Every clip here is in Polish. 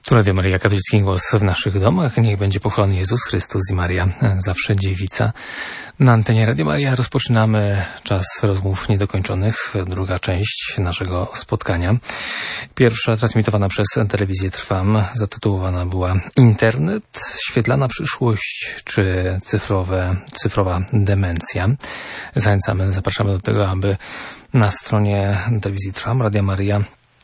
Tu Radio Maryja, katolicki głos w naszych domach. Niech będzie pochwalony Jezus Chrystus i Maria, zawsze dziewica. Na antenie Radio Maryja rozpoczynamy czas rozmów niedokończonych, druga część naszego spotkania. Pierwsza transmitowana przez telewizję Trwam, zatytułowana była Internet, świetlana przyszłość czy cyfrowa demencja. Zapraszamy do tego, aby na stronie telewizji Trwam, Radia Maryja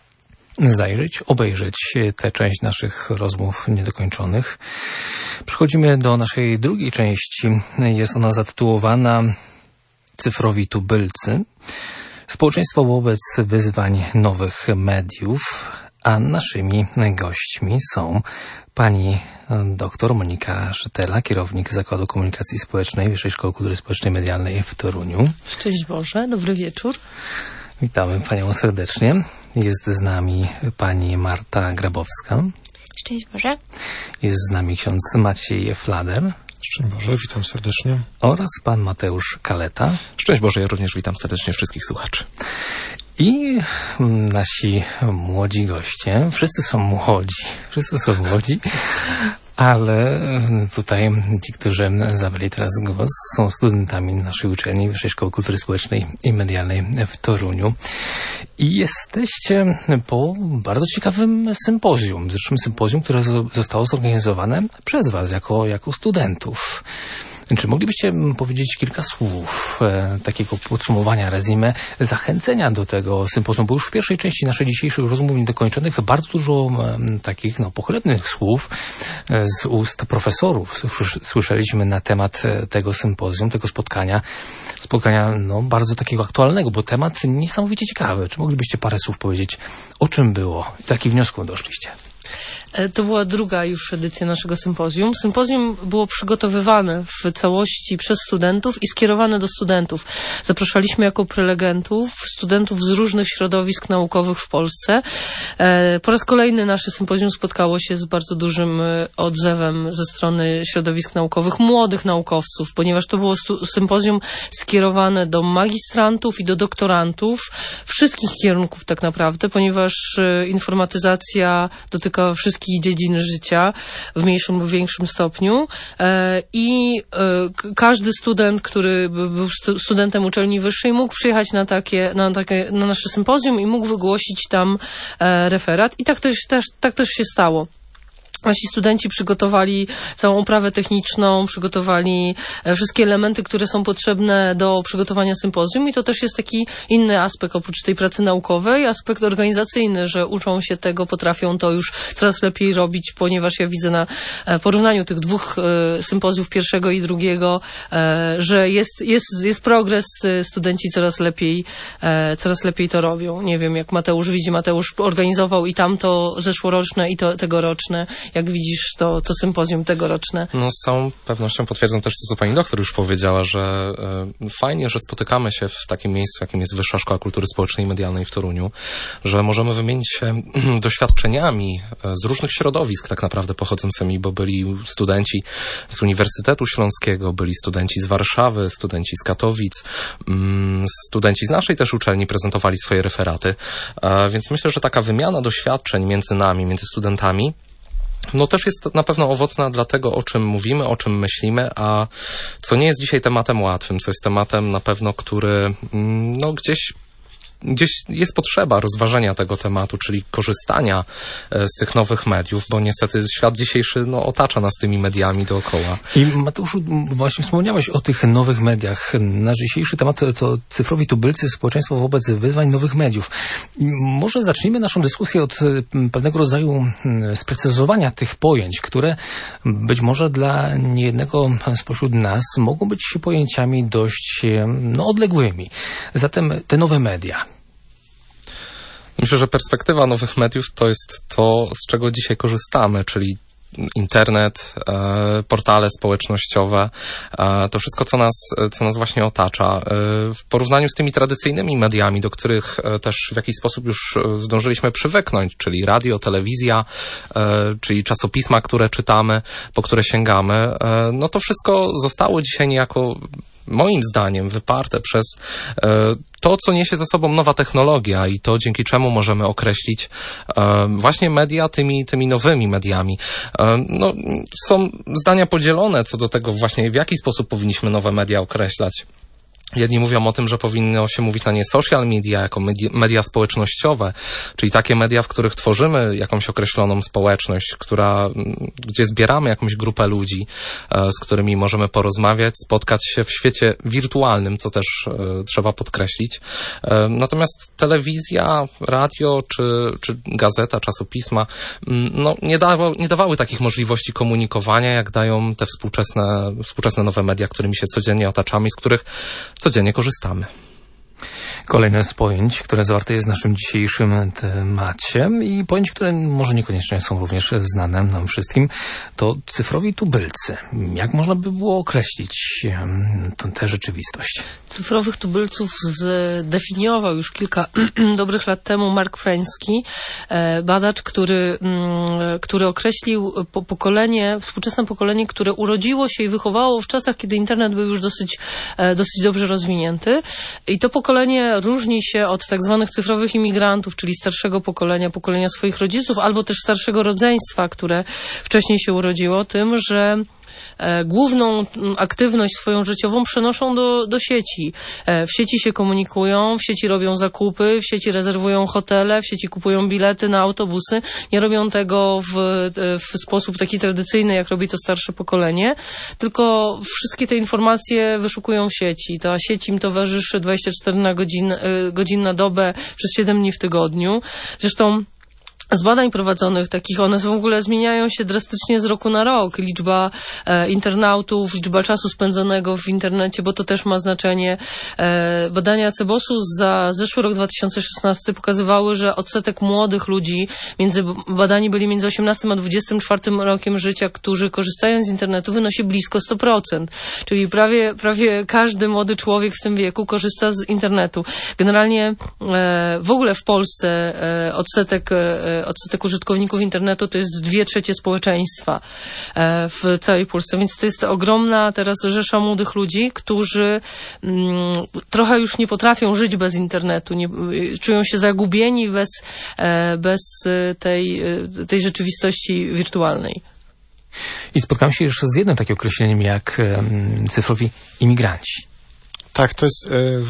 obejrzeć tę część naszych rozmów niedokończonych. Przechodzimy do naszej drugiej części. Jest ona zatytułowana Cyfrowi tubylcy. Społeczeństwo wobec wyzwań nowych mediów, a naszymi gośćmi są pani dr Monika Szytela, kierownik Zakładu Komunikacji Społecznej Wyższej Szkoły Kultury Społecznej i Medialnej w Toruniu. Szczęść Boże, dobry wieczór. Witamy panią serdecznie. Jest z nami pani Marta Grabowska. Szczęść Boże. Jest z nami ksiądz Maciej Flader. Szczęść Boże, witam serdecznie. Oraz pan Mateusz Kaleta. Szczęść Boże, ja również witam serdecznie wszystkich słuchaczy. I nasi młodzi goście, wszyscy są młodzi, ale tutaj ci, którzy zabrali teraz głos, są studentami naszej uczelni Wyższej Szkoły Kultury Społecznej i Medialnej w Toruniu. I jesteście po bardzo ciekawym sympozjum, zresztą sympozjum, które zostało zorganizowane przez was jako studentów. Czy moglibyście powiedzieć kilka słów takiego podsumowania, resume, zachęcenia do tego sympozjum? Bo już w pierwszej części naszej dzisiejszych rozmów niedokończonych bardzo dużo takich pochlebnych słów z ust profesorów słyszeliśmy na temat tego sympozjum, tego spotkania bardzo takiego aktualnego, bo temat niesamowicie ciekawy. Czy moglibyście parę słów powiedzieć, o czym było? Do jakich wniosków doszliście? To była druga już edycja naszego sympozjum. Sympozjum było przygotowywane w całości przez studentów i skierowane do studentów. Zapraszaliśmy jako prelegentów studentów z różnych środowisk naukowych w Polsce. Po raz kolejny nasze sympozjum spotkało się z bardzo dużym odzewem ze strony środowisk naukowych, młodych naukowców, ponieważ to było sympozjum skierowane do magistrantów i do doktorantów wszystkich kierunków tak naprawdę, ponieważ informatyzacja dotyka wszystkich dziedzin życia w mniejszym lub większym stopniu i każdy student, który był studentem uczelni wyższej, mógł przyjechać na nasze sympozjum i mógł wygłosić tam referat i tak też się stało. Nasi studenci przygotowali całą oprawę techniczną, przygotowali wszystkie elementy, które są potrzebne do przygotowania sympozjum i to też jest taki inny aspekt oprócz tej pracy naukowej, aspekt organizacyjny, że uczą się tego, potrafią to już coraz lepiej robić, ponieważ ja widzę na porównaniu tych dwóch sympozjów, pierwszego i drugiego, że jest progres, studenci coraz lepiej to robią. Nie wiem, jak Mateusz widzi, Mateusz organizował i tamto zeszłoroczne i to tegoroczne. Jak widzisz, to sympozjum tegoroczne. No, z całą pewnością potwierdzam też to, co pani doktor już powiedziała, że fajnie, że spotykamy się w takim miejscu, jakim jest Wyższa Szkoła Kultury Społecznej i Medialnej w Toruniu, że możemy wymienić się doświadczeniami z różnych środowisk tak naprawdę pochodzącymi, bo byli studenci z Uniwersytetu Śląskiego, byli studenci z Warszawy, studenci z Katowic, studenci z naszej też uczelni prezentowali swoje referaty, więc myślę, że taka wymiana doświadczeń między nami, między studentami, też jest na pewno owocna dla tego, o czym mówimy, o czym myślimy, a co nie jest dzisiaj tematem łatwym, co jest tematem na pewno, który gdzieś jest potrzeba rozważenia tego tematu, czyli korzystania z tych nowych mediów, bo niestety świat dzisiejszy otacza nas tymi mediami dookoła. I Mateuszu, właśnie wspomniałeś o tych nowych mediach. Nasz dzisiejszy temat to cyfrowi tubylcy, społeczeństwo wobec wyzwań nowych mediów. Może zacznijmy naszą dyskusję od pewnego rodzaju sprecyzowania tych pojęć, które być może dla niejednego spośród nas mogą być pojęciami dość odległymi. Zatem te nowe media. Myślę, że perspektywa nowych mediów to jest to, z czego dzisiaj korzystamy, czyli internet, portale społecznościowe, to wszystko, co nas właśnie otacza. W porównaniu z tymi tradycyjnymi mediami, do których też w jakiś sposób już zdążyliśmy przywyknąć, czyli radio, telewizja, czyli czasopisma, które czytamy, po które sięgamy, to wszystko zostało dzisiaj niejako moim zdaniem wyparte przez to, co niesie ze sobą nowa technologia i to, dzięki czemu możemy określić właśnie media tymi nowymi mediami. No, są zdania podzielone co do tego właśnie, w jaki sposób powinniśmy nowe media określać. Jedni mówią o tym, że powinno się mówić na nie social media, jako media społecznościowe, czyli takie media, w których tworzymy jakąś określoną społeczność, gdzie zbieramy jakąś grupę ludzi, z którymi możemy porozmawiać, spotkać się w świecie wirtualnym, co też trzeba podkreślić. Natomiast telewizja, radio czy gazeta, czasopisma nie dawały takich możliwości komunikowania, jak dają te współczesne nowe media, którymi się codziennie otaczamy i z których codziennie korzystamy. Kolejne z pojęć, które zawarte jest w naszym dzisiejszym temacie i pojęć, które może niekoniecznie są również znane nam wszystkim, to cyfrowi tubylcy. Jak można by było określić tę rzeczywistość? Cyfrowych tubylców zdefiniował już kilka dobrych lat temu Mark Frański, badacz, który określił współczesne pokolenie, które urodziło się i wychowało w czasach, kiedy internet był już dosyć dobrze rozwinięty. I to pokolenie różni się od tak zwanych cyfrowych imigrantów, czyli starszego pokolenia swoich rodziców, albo też starszego rodzeństwa, które wcześniej się urodziło, tym, że główną aktywność swoją życiową przenoszą do sieci. W sieci się komunikują, w sieci robią zakupy, w sieci rezerwują hotele, w sieci kupują bilety na autobusy. Nie robią tego w sposób taki tradycyjny, jak robi to starsze pokolenie, tylko wszystkie te informacje wyszukują w sieci. Ta sieć im towarzyszy 24 godzin na dobę przez 7 dni w tygodniu. Zresztą z badań prowadzonych takich, one w ogóle zmieniają się drastycznie z roku na rok. Liczba internautów, liczba czasu spędzonego w internecie, bo to też ma znaczenie. Badania CBOS-u za zeszły rok 2016 pokazywały, że odsetek młodych ludzi, badani byli między 18 a 24 rokiem życia, którzy korzystają z internetu, wynosi blisko 100%. Czyli prawie każdy młody człowiek w tym wieku korzysta z internetu. Generalnie w ogóle w Polsce odsetek użytkowników internetu to jest 2/3 społeczeństwa w całej Polsce, więc to jest ogromna teraz rzesza młodych ludzi, którzy trochę już nie potrafią żyć bez internetu, czują się zagubieni bez tej rzeczywistości wirtualnej. I spotkałem się już z jednym takim określeniem jak cyfrowi imigranci. Tak, to jest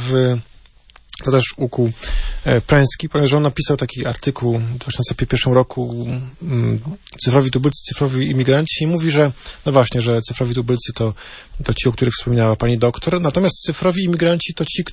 to też ukuł Pręski, ponieważ on napisał taki artykuł w 2001 roku cyfrowi tubylcy, cyfrowi imigranci i mówi, że no właśnie, że cyfrowi tubylcy to ci, o których wspomniała pani doktor, natomiast cyfrowi imigranci to ci,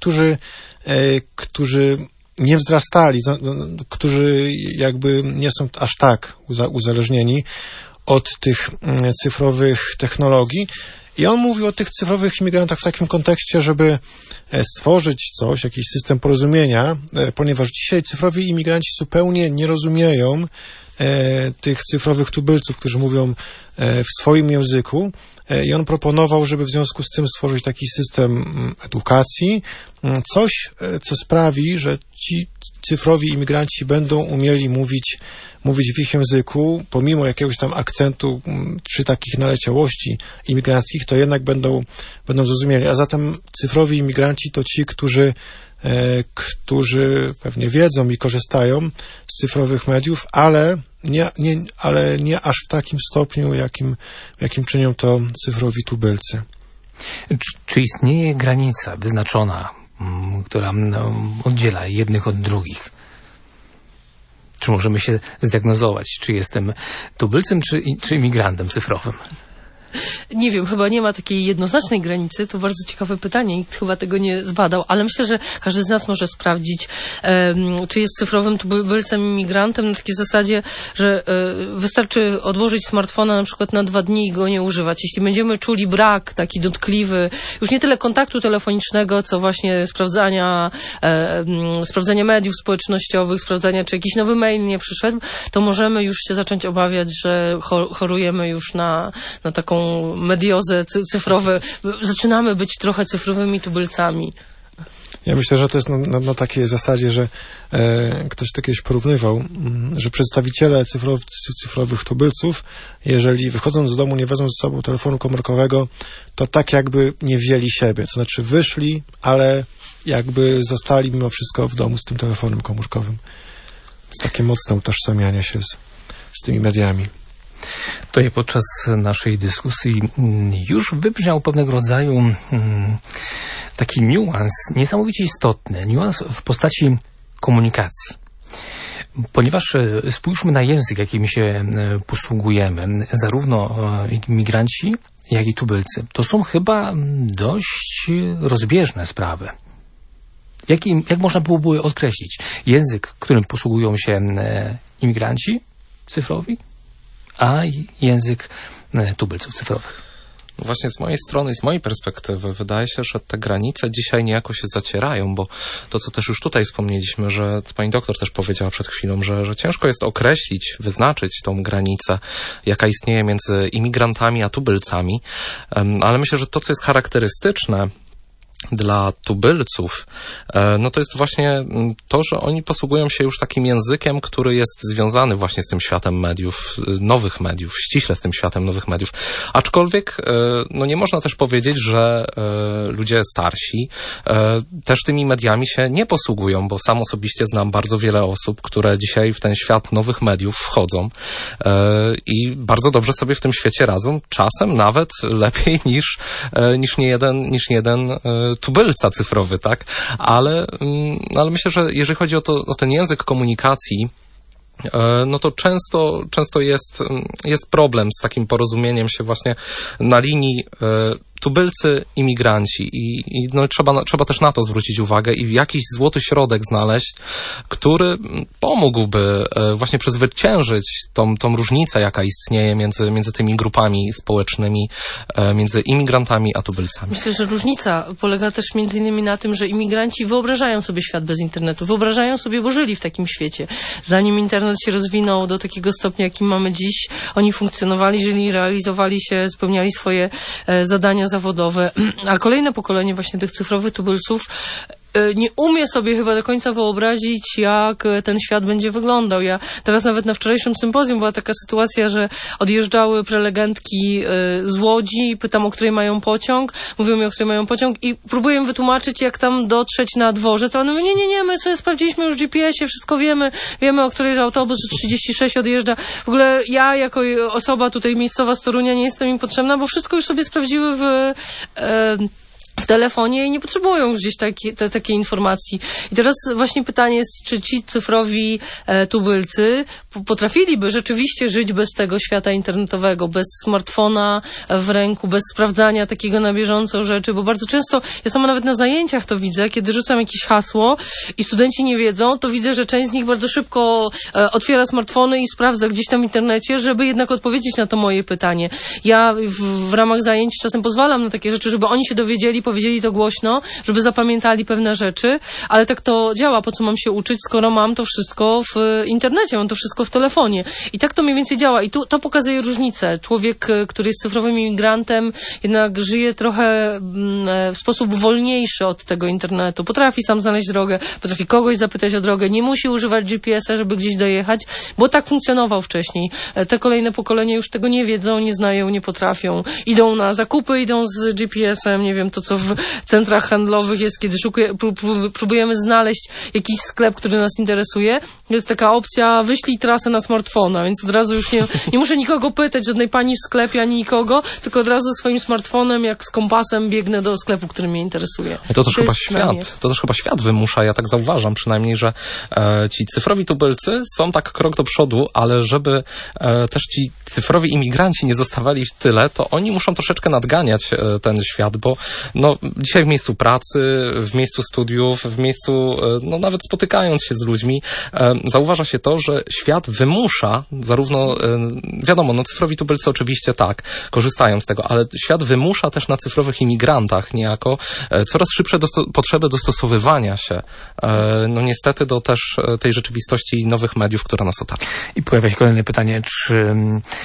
którzy nie wzrastali, którzy jakby nie są aż tak uzależnieni od tych cyfrowych technologii. I on mówił o tych cyfrowych imigrantach w takim kontekście, żeby stworzyć jakiś system porozumienia, ponieważ dzisiaj cyfrowi imigranci zupełnie nie rozumieją tych cyfrowych tubylców, którzy mówią w swoim języku. I on proponował, żeby w związku z tym stworzyć taki system edukacji, coś, co sprawi, że ci cyfrowi imigranci będą umieli mówić w ich języku, pomimo jakiegoś tam akcentu czy takich naleciałości imigranckich, to jednak będą zrozumieli. A zatem cyfrowi imigranci to ci, którzy pewnie wiedzą i korzystają z cyfrowych mediów, ale nie aż w takim stopniu, jakim czynią to cyfrowi tubylcy. Czy istnieje granica wyznaczona, która oddziela jednych od drugich? Czy możemy się zdiagnozować, czy jestem tubylcem, czy imigrantem cyfrowym? Nie wiem, chyba nie ma takiej jednoznacznej granicy. To bardzo ciekawe pytanie. Nikt chyba tego nie zbadał, ale myślę, że każdy z nas może sprawdzić, czy jest cyfrowym tubylcem, imigrantem na takiej zasadzie, że wystarczy odłożyć smartfona na przykład na 2 dni i go nie używać. Jeśli będziemy czuli brak taki dotkliwy, już nie tyle kontaktu telefonicznego, co właśnie sprawdzania mediów społecznościowych, sprawdzania, czy jakiś nowy mail nie przyszedł, to możemy już się zacząć obawiać, że chorujemy już na taką mediozę cyfrowe. Zaczynamy być trochę cyfrowymi tubylcami. Ja myślę, że to jest na takiej zasadzie, że ktoś to kiedyś porównywał, że przedstawiciele cyfrowych tubylców, jeżeli wychodząc z domu, nie wezmą ze sobą telefonu komórkowego, to tak jakby nie wzięli siebie. To znaczy wyszli, ale jakby zostali mimo wszystko w domu z tym telefonem komórkowym. To jest takie mocne utożsamianie się z tymi mediami. Tutaj podczas naszej dyskusji już wybrzmiał pewnego rodzaju taki niuans, niesamowicie istotny, niuans w postaci komunikacji. Ponieważ spójrzmy na język, jakim się posługujemy, zarówno imigranci, jak i tubylcy. To są chyba dość rozbieżne sprawy. Jak można byłoby określić język, którym posługują się imigranci cyfrowi, a język tubylców cyfrowych? Właśnie z mojej strony i z mojej perspektywy wydaje się, że te granice dzisiaj niejako się zacierają, bo to, co też już tutaj wspomnieliśmy, że pani doktor też powiedziała przed chwilą, że ciężko jest określić, wyznaczyć tą granicę, jaka istnieje między imigrantami a tubylcami, ale myślę, że to, co jest charakterystyczne dla tubylców, no to jest właśnie to, że oni posługują się już takim językiem, który jest związany właśnie z tym światem mediów, nowych mediów, ściśle z tym światem nowych mediów. Aczkolwiek, no nie można też powiedzieć, że ludzie starsi też tymi mediami się nie posługują, bo sam osobiście znam bardzo wiele osób, które dzisiaj w ten świat nowych mediów wchodzą i bardzo dobrze sobie w tym świecie radzą, czasem nawet lepiej niż niejeden tubylca cyfrowy, tak? Ale myślę, że jeżeli chodzi o ten język komunikacji, no to często jest problem z takim porozumieniem się właśnie na linii tubylcy, imigranci i no trzeba też na to zwrócić uwagę i jakiś złoty środek znaleźć, który pomógłby właśnie przezwyciężyć tą różnicę, jaka istnieje między tymi grupami społecznymi, między imigrantami a tubylcami. Myślę, że różnica polega też między innymi na tym, że imigranci wyobrażają sobie świat bez internetu. Wyobrażają sobie, bo żyli w takim świecie. Zanim internet się rozwinął do takiego stopnia, jakim mamy dziś, oni funkcjonowali, żyli, realizowali się, spełniali swoje zadania zawodowe, a kolejne pokolenie właśnie tych cyfrowych tubylców nie umie sobie chyba do końca wyobrazić, jak ten świat będzie wyglądał. Ja teraz nawet na wczorajszym sympozjum była taka sytuacja, że odjeżdżały prelegentki z Łodzi i pytam, o której mają pociąg. Mówią mi, o której mają pociąg i próbuję im wytłumaczyć, jak tam dotrzeć na dworzec. A one mówią, nie, my sobie sprawdziliśmy już w GPS-ie, wszystko wiemy, o której że autobus 36 odjeżdża. W ogóle ja, jako osoba tutaj miejscowa z Torunia, nie jestem im potrzebna, bo wszystko już sobie sprawdziły w telefonie i nie potrzebują już gdzieś takiej informacji. I teraz właśnie pytanie jest, czy ci cyfrowi tubylcy potrafiliby rzeczywiście żyć bez tego świata internetowego, bez smartfona w ręku, bez sprawdzania takiego na bieżąco rzeczy, bo bardzo często, ja sama nawet na zajęciach to widzę, kiedy rzucam jakieś hasło i studenci nie wiedzą, to widzę, że część z nich bardzo szybko otwiera smartfony i sprawdza gdzieś tam w internecie, żeby jednak odpowiedzieć na to moje pytanie. Ja w ramach zajęć czasem pozwalam na takie rzeczy, żeby oni się dowiedzieli, powiedzieli to głośno, żeby zapamiętali pewne rzeczy, ale tak to działa, po co mam się uczyć, skoro mam to wszystko w internecie, mam to wszystko w telefonie. I tak to mniej więcej działa. I to pokazuje różnicę. Człowiek, który jest cyfrowym imigrantem, jednak żyje trochę w sposób wolniejszy od tego internetu. Potrafi sam znaleźć drogę, potrafi kogoś zapytać o drogę, nie musi używać GPS-a, żeby gdzieś dojechać, bo tak funkcjonował wcześniej. Te kolejne pokolenia już tego nie wiedzą, nie znają, nie potrafią. Idą na zakupy, idą z GPS-em, nie wiem, to co w centrach handlowych jest, kiedy próbujemy znaleźć jakiś sklep, który nas interesuje. Jest taka opcja, wyślij trasę na smartfona, więc od razu już nie muszę nikogo pytać, żadnej pani w sklepie, ani nikogo, tylko od razu swoim smartfonem, jak z kompasem biegnę do sklepu, który mnie interesuje. To też chyba świat wymusza, ja tak zauważam przynajmniej, że ci cyfrowi tubylcy są tak krok do przodu, ale żeby też ci cyfrowi imigranci nie zostawali w tyle, to oni muszą troszeczkę nadganiać ten świat, bo no, dzisiaj w miejscu pracy, w miejscu studiów, w miejscu, no nawet spotykając się z ludźmi, zauważa się to, że świat wymusza zarówno, wiadomo, no cyfrowi tubylcy oczywiście tak, korzystają z tego, ale świat wymusza też na cyfrowych imigrantach niejako coraz szybsze potrzeby dostosowywania się, no niestety do też tej rzeczywistości nowych mediów, która nas otacza. I pojawia się kolejne pytanie, czy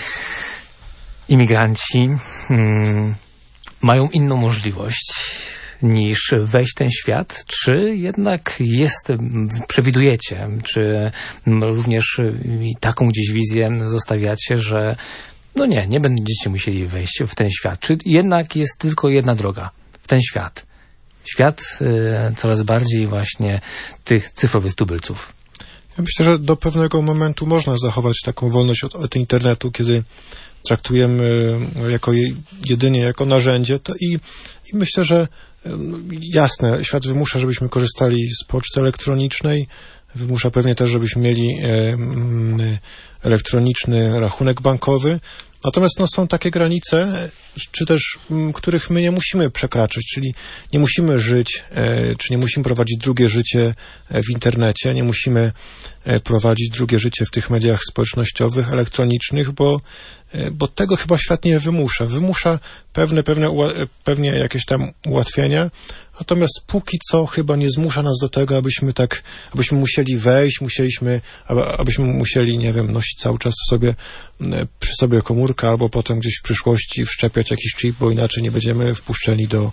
imigranci mają inną możliwość niż wejść w ten świat, czy jednak przewidujecie, czy również taką gdzieś wizję zostawiacie, że no nie będziecie musieli wejść w ten świat, czy jednak jest tylko jedna droga w ten świat? Świat coraz bardziej właśnie tych cyfrowych tubylców. Ja myślę, że do pewnego momentu można zachować taką wolność od internetu, kiedy traktujemy jedynie jako narzędzie, to i myślę, że jasne, świat wymusza, żebyśmy korzystali z poczty elektronicznej, wymusza pewnie też, żebyśmy mieli elektroniczny rachunek bankowy. Natomiast są takie granice, czy też których my nie musimy przekraczać, czyli nie musimy żyć, czy nie musimy prowadzić drugie życie w internecie, nie musimy prowadzić drugie życie w tych mediach społecznościowych, elektronicznych, bo tego chyba świat nie wymusza. Wymusza pewnie jakieś tam ułatwienia, natomiast póki co chyba nie zmusza nas do tego, abyśmy musieli wejść, abyśmy musieli, nie wiem, nosić cały czas przy sobie komórkę, albo potem gdzieś w przyszłości wszczepiać jakiś chip, bo inaczej nie będziemy wpuszczeni do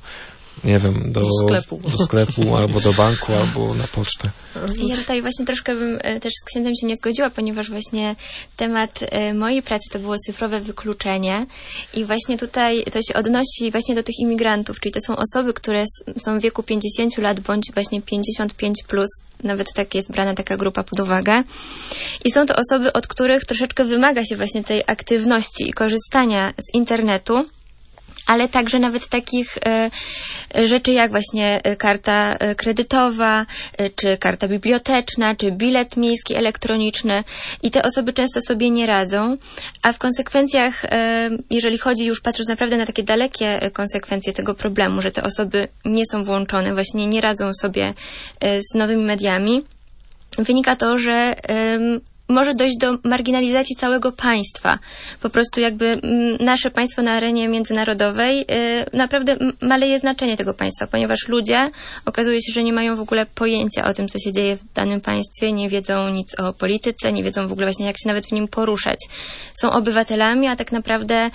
sklepu, albo do banku, albo na pocztę. Ja tutaj właśnie troszkę bym też z księdzem się nie zgodziła, ponieważ właśnie temat mojej pracy to było cyfrowe wykluczenie i właśnie tutaj to się odnosi właśnie do tych imigrantów, czyli to są osoby, które są w wieku 50 lat bądź właśnie 55 plus, nawet tak jest brana taka grupa pod uwagę. I są to osoby, od których troszeczkę wymaga się właśnie tej aktywności i korzystania z internetu, ale także nawet takich rzeczy jak właśnie karta kredytowa, czy karta biblioteczna, czy bilet miejski elektroniczny i te osoby często sobie nie radzą, a w konsekwencjach, jeżeli chodzi już patrząc naprawdę na takie dalekie konsekwencje tego problemu, że te osoby nie są włączone, właśnie nie radzą sobie z nowymi mediami, wynika to, że może dojść do marginalizacji całego państwa. Po prostu jakby nasze państwo na arenie międzynarodowej naprawdę maleje znaczenie tego państwa, ponieważ ludzie okazuje się, że nie mają w ogóle pojęcia o tym, co się dzieje w danym państwie, nie wiedzą nic o polityce, nie wiedzą w ogóle właśnie, jak się nawet w nim poruszać. Są obywatelami, a tak naprawdę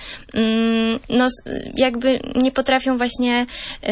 jakby nie potrafią właśnie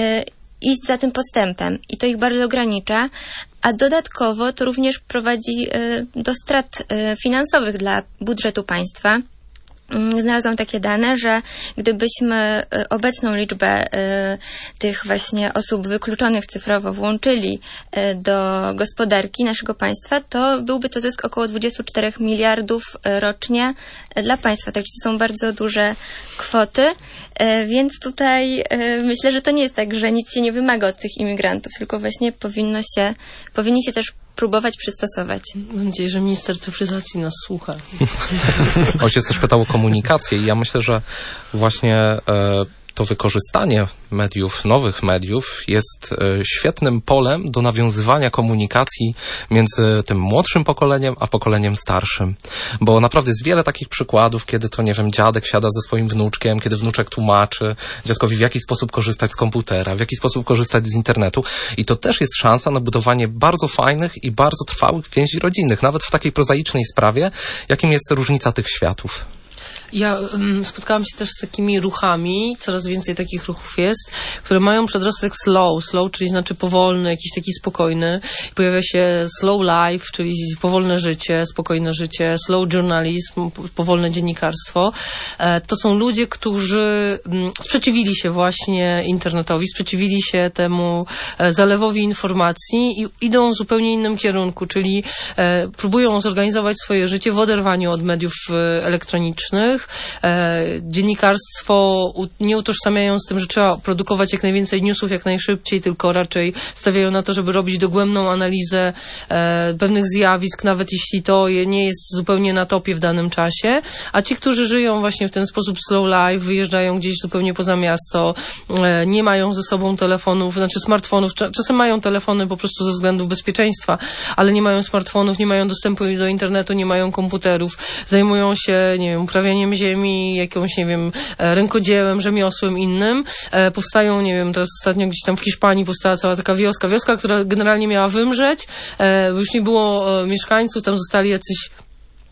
iść za tym postępem i to ich bardzo ogranicza, a dodatkowo to również prowadzi do strat finansowych dla budżetu państwa. Znalazłam takie dane, że gdybyśmy obecną liczbę tych właśnie osób wykluczonych cyfrowo włączyli do gospodarki naszego państwa, to byłby to zysk około 24 miliardów rocznie dla państwa. Także to są bardzo duże kwoty, więc tutaj myślę, że to nie jest tak, że nic się nie wymaga od tych imigrantów, tylko właśnie powinni się też próbować przystosować. Mam nadzieję, że minister cyfryzacji nas słucha. Ojciec też pytał o komunikację i ja myślę, że właśnie to wykorzystanie mediów, nowych mediów jest świetnym polem do nawiązywania komunikacji między tym młodszym pokoleniem, a pokoleniem starszym. Bo naprawdę jest wiele takich przykładów, kiedy to, nie wiem, dziadek siada ze swoim wnuczkiem, kiedy wnuczek tłumaczy dziadkowi, w jaki sposób korzystać z komputera, w jaki sposób korzystać z internetu. I to też jest szansa na budowanie bardzo fajnych i bardzo trwałych więzi rodzinnych, nawet w takiej prozaicznej sprawie, jakim jest różnica tych światów. Ja spotkałam się też z takimi ruchami, coraz więcej takich ruchów jest, które mają przedrostek slow, czyli znaczy powolny, jakiś taki spokojny. Pojawia się slow life, czyli powolne życie, spokojne życie, slow journalism, powolne dziennikarstwo. To są ludzie, którzy sprzeciwili się właśnie internetowi, sprzeciwili się temu zalewowi informacji i idą w zupełnie innym kierunku, czyli próbują zorganizować swoje życie w oderwaniu od mediów elektronicznych. Dziennikarstwo nie utożsamiają z tym, że trzeba produkować jak najwięcej newsów jak najszybciej, tylko raczej stawiają na to, żeby robić dogłębną analizę pewnych zjawisk, nawet jeśli to nie jest zupełnie na topie w danym czasie. A ci, którzy żyją właśnie w ten sposób slow life, wyjeżdżają gdzieś zupełnie poza miasto, nie mają ze sobą telefonów, znaczy smartfonów, czasem mają telefony po prostu ze względów bezpieczeństwa, ale nie mają smartfonów, nie mają dostępu do internetu, nie mają komputerów, zajmują się, nie wiem, uprawianiem ziemi, jakąś, nie wiem, rękodziełem, rzemiosłem innym. Powstają, nie wiem, teraz ostatnio gdzieś tam w Hiszpanii powstała cała taka wioska, która generalnie miała wymrzeć, już nie było mieszkańców, tam zostali jacyś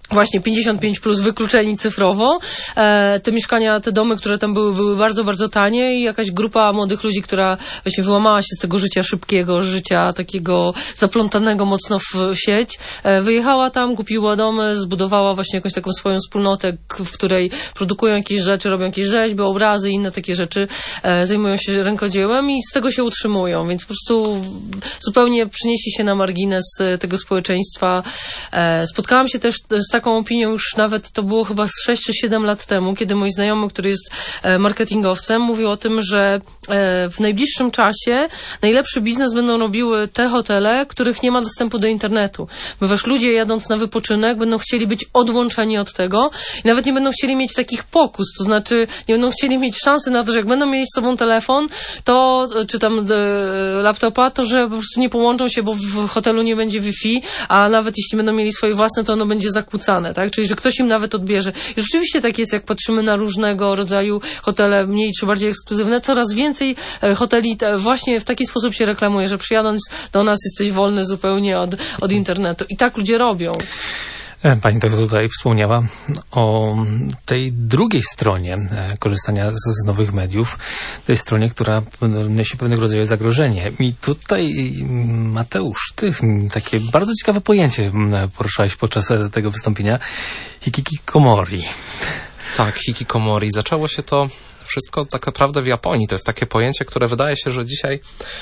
właśnie 55+, wykluczeni cyfrowo. Te mieszkania, te domy, które tam były bardzo, bardzo tanie i jakaś grupa młodych ludzi, która właśnie wyłamała się z tego życia szybkiego, życia takiego zaplątanego mocno w sieć, wyjechała tam, kupiła domy, zbudowała właśnie jakąś taką swoją wspólnotę, w której produkują jakieś rzeczy, robią jakieś rzeźby, obrazy i inne takie rzeczy, zajmują się rękodziełem i z tego się utrzymują, więc po prostu zupełnie przynieśli się na margines tego społeczeństwa. Spotkałam się też z taką opinią już nawet, to było chyba 6 czy 7 lat temu, kiedy mój znajomy, który jest marketingowcem, mówił o tym, że w najbliższym czasie najlepszy biznes będą robiły te hotele, których nie ma dostępu do internetu. Ponieważ ludzie jadąc na wypoczynek będą chcieli być odłączeni od tego i nawet nie będą chcieli mieć takich pokus, to znaczy nie będą chcieli mieć szansy na to, że jak będą mieli z sobą telefon, to czy tam laptopa, to że po prostu nie połączą się, bo w hotelu nie będzie Wi-Fi, a nawet jeśli będą mieli swoje własne, to ono będzie zakłócane, tak? Czyli, że ktoś im nawet odbierze. I rzeczywiście tak jest, jak patrzymy na różnego rodzaju hotele, mniej czy bardziej ekskluzywne, coraz więcej hoteli właśnie w taki sposób się reklamuje, że przyjadąc do nas jesteś wolny zupełnie od internetu. I tak ludzie robią. Pani tak tutaj wspomniała o tej drugiej stronie korzystania z nowych mediów, tej stronie, która niesie pewnego rodzaju zagrożenie. I tutaj, Mateusz, ty takie bardzo ciekawe pojęcie poruszałeś podczas tego wystąpienia. Hikikomori. Tak, hikikomori. Zaczęło się to wszystko tak naprawdę w Japonii. To jest takie pojęcie, które wydaje się, że dzisiaj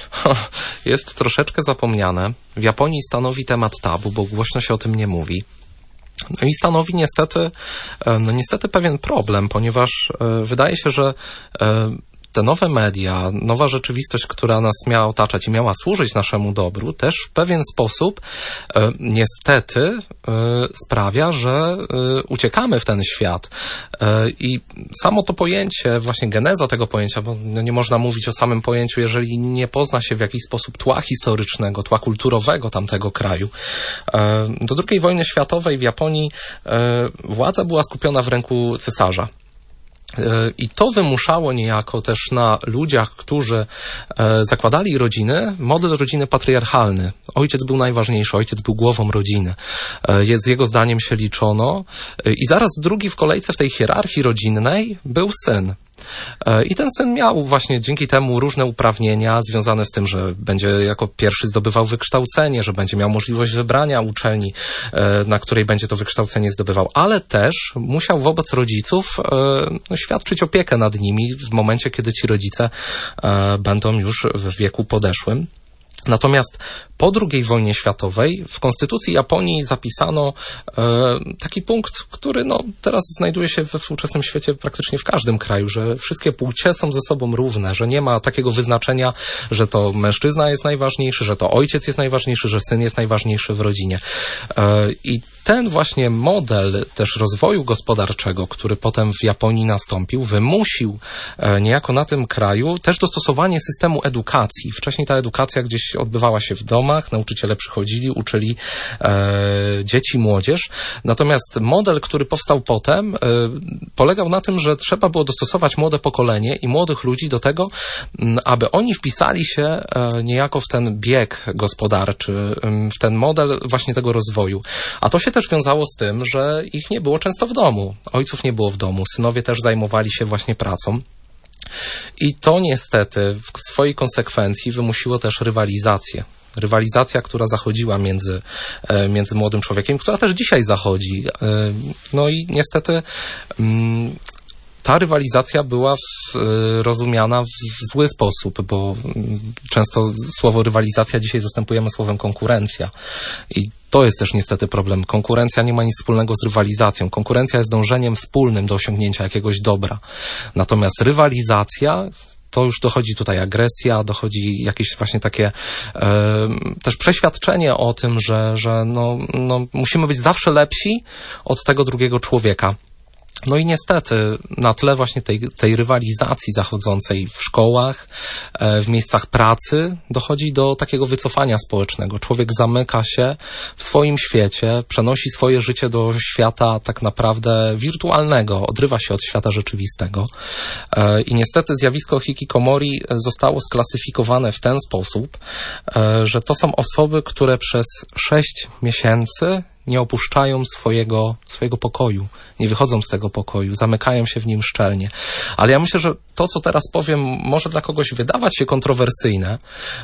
jest troszeczkę zapomniane. W Japonii stanowi temat tabu, bo głośno się o tym nie mówi. No i stanowi niestety pewien problem, ponieważ wydaje się, że te nowe media, nowa rzeczywistość, która nas miała otaczać i miała służyć naszemu dobru, też w pewien sposób niestety sprawia, że uciekamy w ten świat. I samo to pojęcie, właśnie geneza tego pojęcia, bo nie można mówić o samym pojęciu, jeżeli nie pozna się w jakiś sposób tła historycznego, tła kulturowego tamtego kraju. Do II wojny światowej w Japonii władza była skupiona w ręku cesarza. I to wymuszało niejako też na ludziach, którzy zakładali rodziny, model rodziny patriarchalny. Ojciec był najważniejszy, ojciec był głową rodziny. Z jego zdaniem się liczono. I zaraz drugi w kolejce w tej hierarchii rodzinnej był syn. I ten syn miał właśnie dzięki temu różne uprawnienia związane z tym, że będzie jako pierwszy zdobywał wykształcenie, że będzie miał możliwość wybrania uczelni, na której będzie to wykształcenie zdobywał, ale też musiał wobec rodziców świadczyć opiekę nad nimi w momencie, kiedy ci rodzice będą już w wieku podeszłym. Natomiast po II wojnie światowej w konstytucji Japonii zapisano taki punkt, który teraz znajduje się we współczesnym świecie praktycznie w każdym kraju, że wszystkie płcie są ze sobą równe, że nie ma takiego wyznaczenia, że to mężczyzna jest najważniejszy, że to ojciec jest najważniejszy, że syn jest najważniejszy w rodzinie. I ten właśnie model też rozwoju gospodarczego, który potem w Japonii nastąpił, wymusił niejako na tym kraju też dostosowanie systemu edukacji. Wcześniej ta edukacja gdzieś odbywała się w domach, nauczyciele przychodzili, uczyli dzieci, młodzież. Natomiast model, który powstał potem, polegał na tym, że trzeba było dostosować młode pokolenie i młodych ludzi do tego, aby oni wpisali się niejako w ten bieg gospodarczy, w ten model właśnie tego rozwoju. A to się też wiązało z tym, że ich nie było często w domu. Ojców nie było w domu, synowie też zajmowali się właśnie pracą. I to niestety w swojej konsekwencji wymusiło też rywalizację. Rywalizacja, która zachodziła między młodym człowiekiem, która też dzisiaj zachodzi. No i niestety ta rywalizacja była rozumiana w zły sposób, bo często słowo rywalizacja dzisiaj zastępujemy słowem konkurencja. I to jest też niestety problem. Konkurencja nie ma nic wspólnego z rywalizacją. Konkurencja jest dążeniem wspólnym do osiągnięcia jakiegoś dobra. Natomiast rywalizacja, to już dochodzi tutaj agresja, dochodzi jakieś właśnie takie też przeświadczenie o tym, że musimy być zawsze lepsi od tego drugiego człowieka. No i niestety na tle właśnie tej rywalizacji zachodzącej w szkołach, w miejscach pracy dochodzi do takiego wycofania społecznego. Człowiek zamyka się w swoim świecie, przenosi swoje życie do świata tak naprawdę wirtualnego, odrywa się od świata rzeczywistego. I niestety zjawisko hikikomori zostało sklasyfikowane w ten sposób, że to są osoby, które przez 6 miesięcy nie opuszczają swojego pokoju, nie wychodzą z tego pokoju, zamykają się w nim szczelnie. Ale ja myślę, że to, co teraz powiem, może dla kogoś wydawać się kontrowersyjne,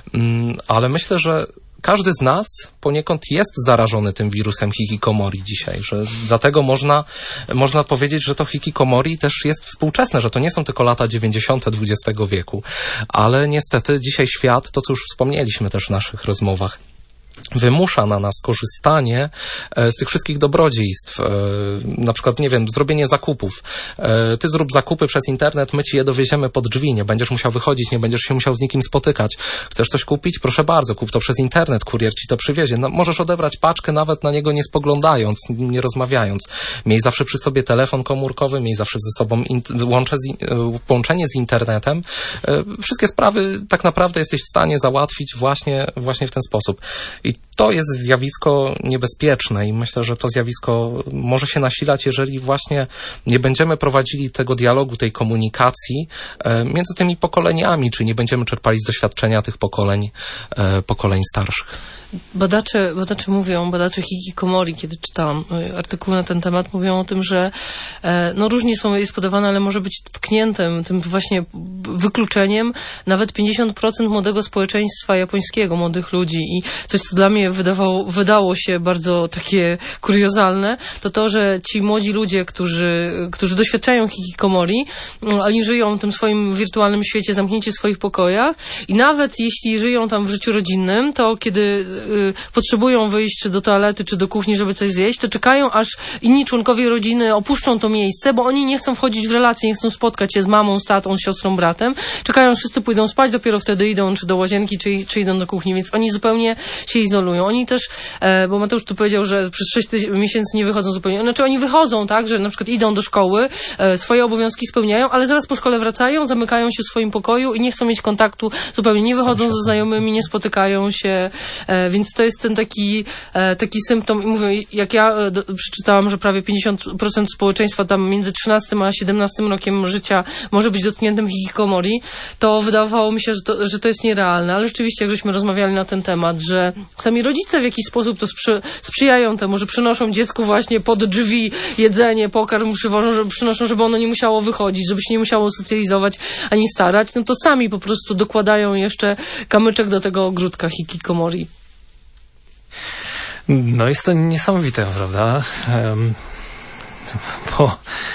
ale myślę, że każdy z nas poniekąd jest zarażony tym wirusem hikikomori dzisiaj, że dlatego można powiedzieć, że to hikikomori też jest współczesne, że to nie są tylko lata 90. XX wieku, ale niestety dzisiaj świat, to co już wspomnieliśmy też w naszych rozmowach, wymusza na nas korzystanie z tych wszystkich dobrodziejstw. Na przykład, nie wiem, zrobienie zakupów. Ty zrób zakupy przez internet, my ci je dowieziemy pod drzwi, nie będziesz musiał wychodzić, nie będziesz się musiał z nikim spotykać. Chcesz coś kupić? Proszę bardzo, kup to przez internet, kurier ci to przywiezie. No, możesz odebrać paczkę nawet na niego nie spoglądając, nie rozmawiając. Miej zawsze przy sobie telefon komórkowy, miej zawsze ze sobą połączenie z internetem. Wszystkie sprawy tak naprawdę jesteś w stanie załatwić właśnie w ten sposób. I to jest zjawisko niebezpieczne i myślę, że to zjawisko może się nasilać, jeżeli właśnie nie będziemy prowadzili tego dialogu, tej komunikacji między tymi pokoleniami, czy nie będziemy czerpali z doświadczenia tych pokoleń starszych. Badacze hikikomori, kiedy czytałam artykuły na ten temat, mówią o tym, że różnie jest podawane, ale może być tkniętym tym właśnie wykluczeniem nawet 50% młodego społeczeństwa japońskiego, młodych ludzi. I coś, co dla mnie wydało się bardzo takie kuriozalne, to, że ci młodzi ludzie, którzy doświadczają hikikomori, oni żyją w tym swoim wirtualnym świecie, zamknięci w swoich pokojach i nawet jeśli żyją tam w życiu rodzinnym, to kiedy potrzebują wyjść czy do toalety, czy do kuchni, żeby coś zjeść, to czekają, aż inni członkowie rodziny opuszczą to miejsce, bo oni nie chcą wchodzić w relacje, nie chcą spotkać się z mamą, z tatą, z siostrą, bratem. Czekają, wszyscy pójdą spać, dopiero wtedy idą czy do łazienki, czy idą do kuchni, więc oni zupełnie się izolują. Oni też, bo Mateusz tu powiedział, że przez 6 miesięcy nie wychodzą zupełnie. Znaczy oni wychodzą, tak, że na przykład idą do szkoły, swoje obowiązki spełniają, ale zaraz po szkole wracają, zamykają się w swoim pokoju i nie chcą mieć kontaktu zupełnie, nie wychodzą ze znajomymi, nie spotykają się, więc to jest ten taki symptom. I mówię, jak ja przeczytałam, że prawie 50% społeczeństwa tam między 13 a 17 rokiem życia może być dotkniętym hikikomori, to wydawało mi się, że to jest nierealne. Ale rzeczywiście, jak żeśmy rozmawiali na ten temat, że sami rodzice w jakiś sposób to sprzyjają temu, że przynoszą dziecku właśnie pod drzwi jedzenie, pokarm przynoszą, żeby ono nie musiało wychodzić, żeby się nie musiało socjalizować ani starać, no to sami po prostu dokładają jeszcze kamyczek do tego ogródka hikikomori. No jest to niesamowite, prawda? Bo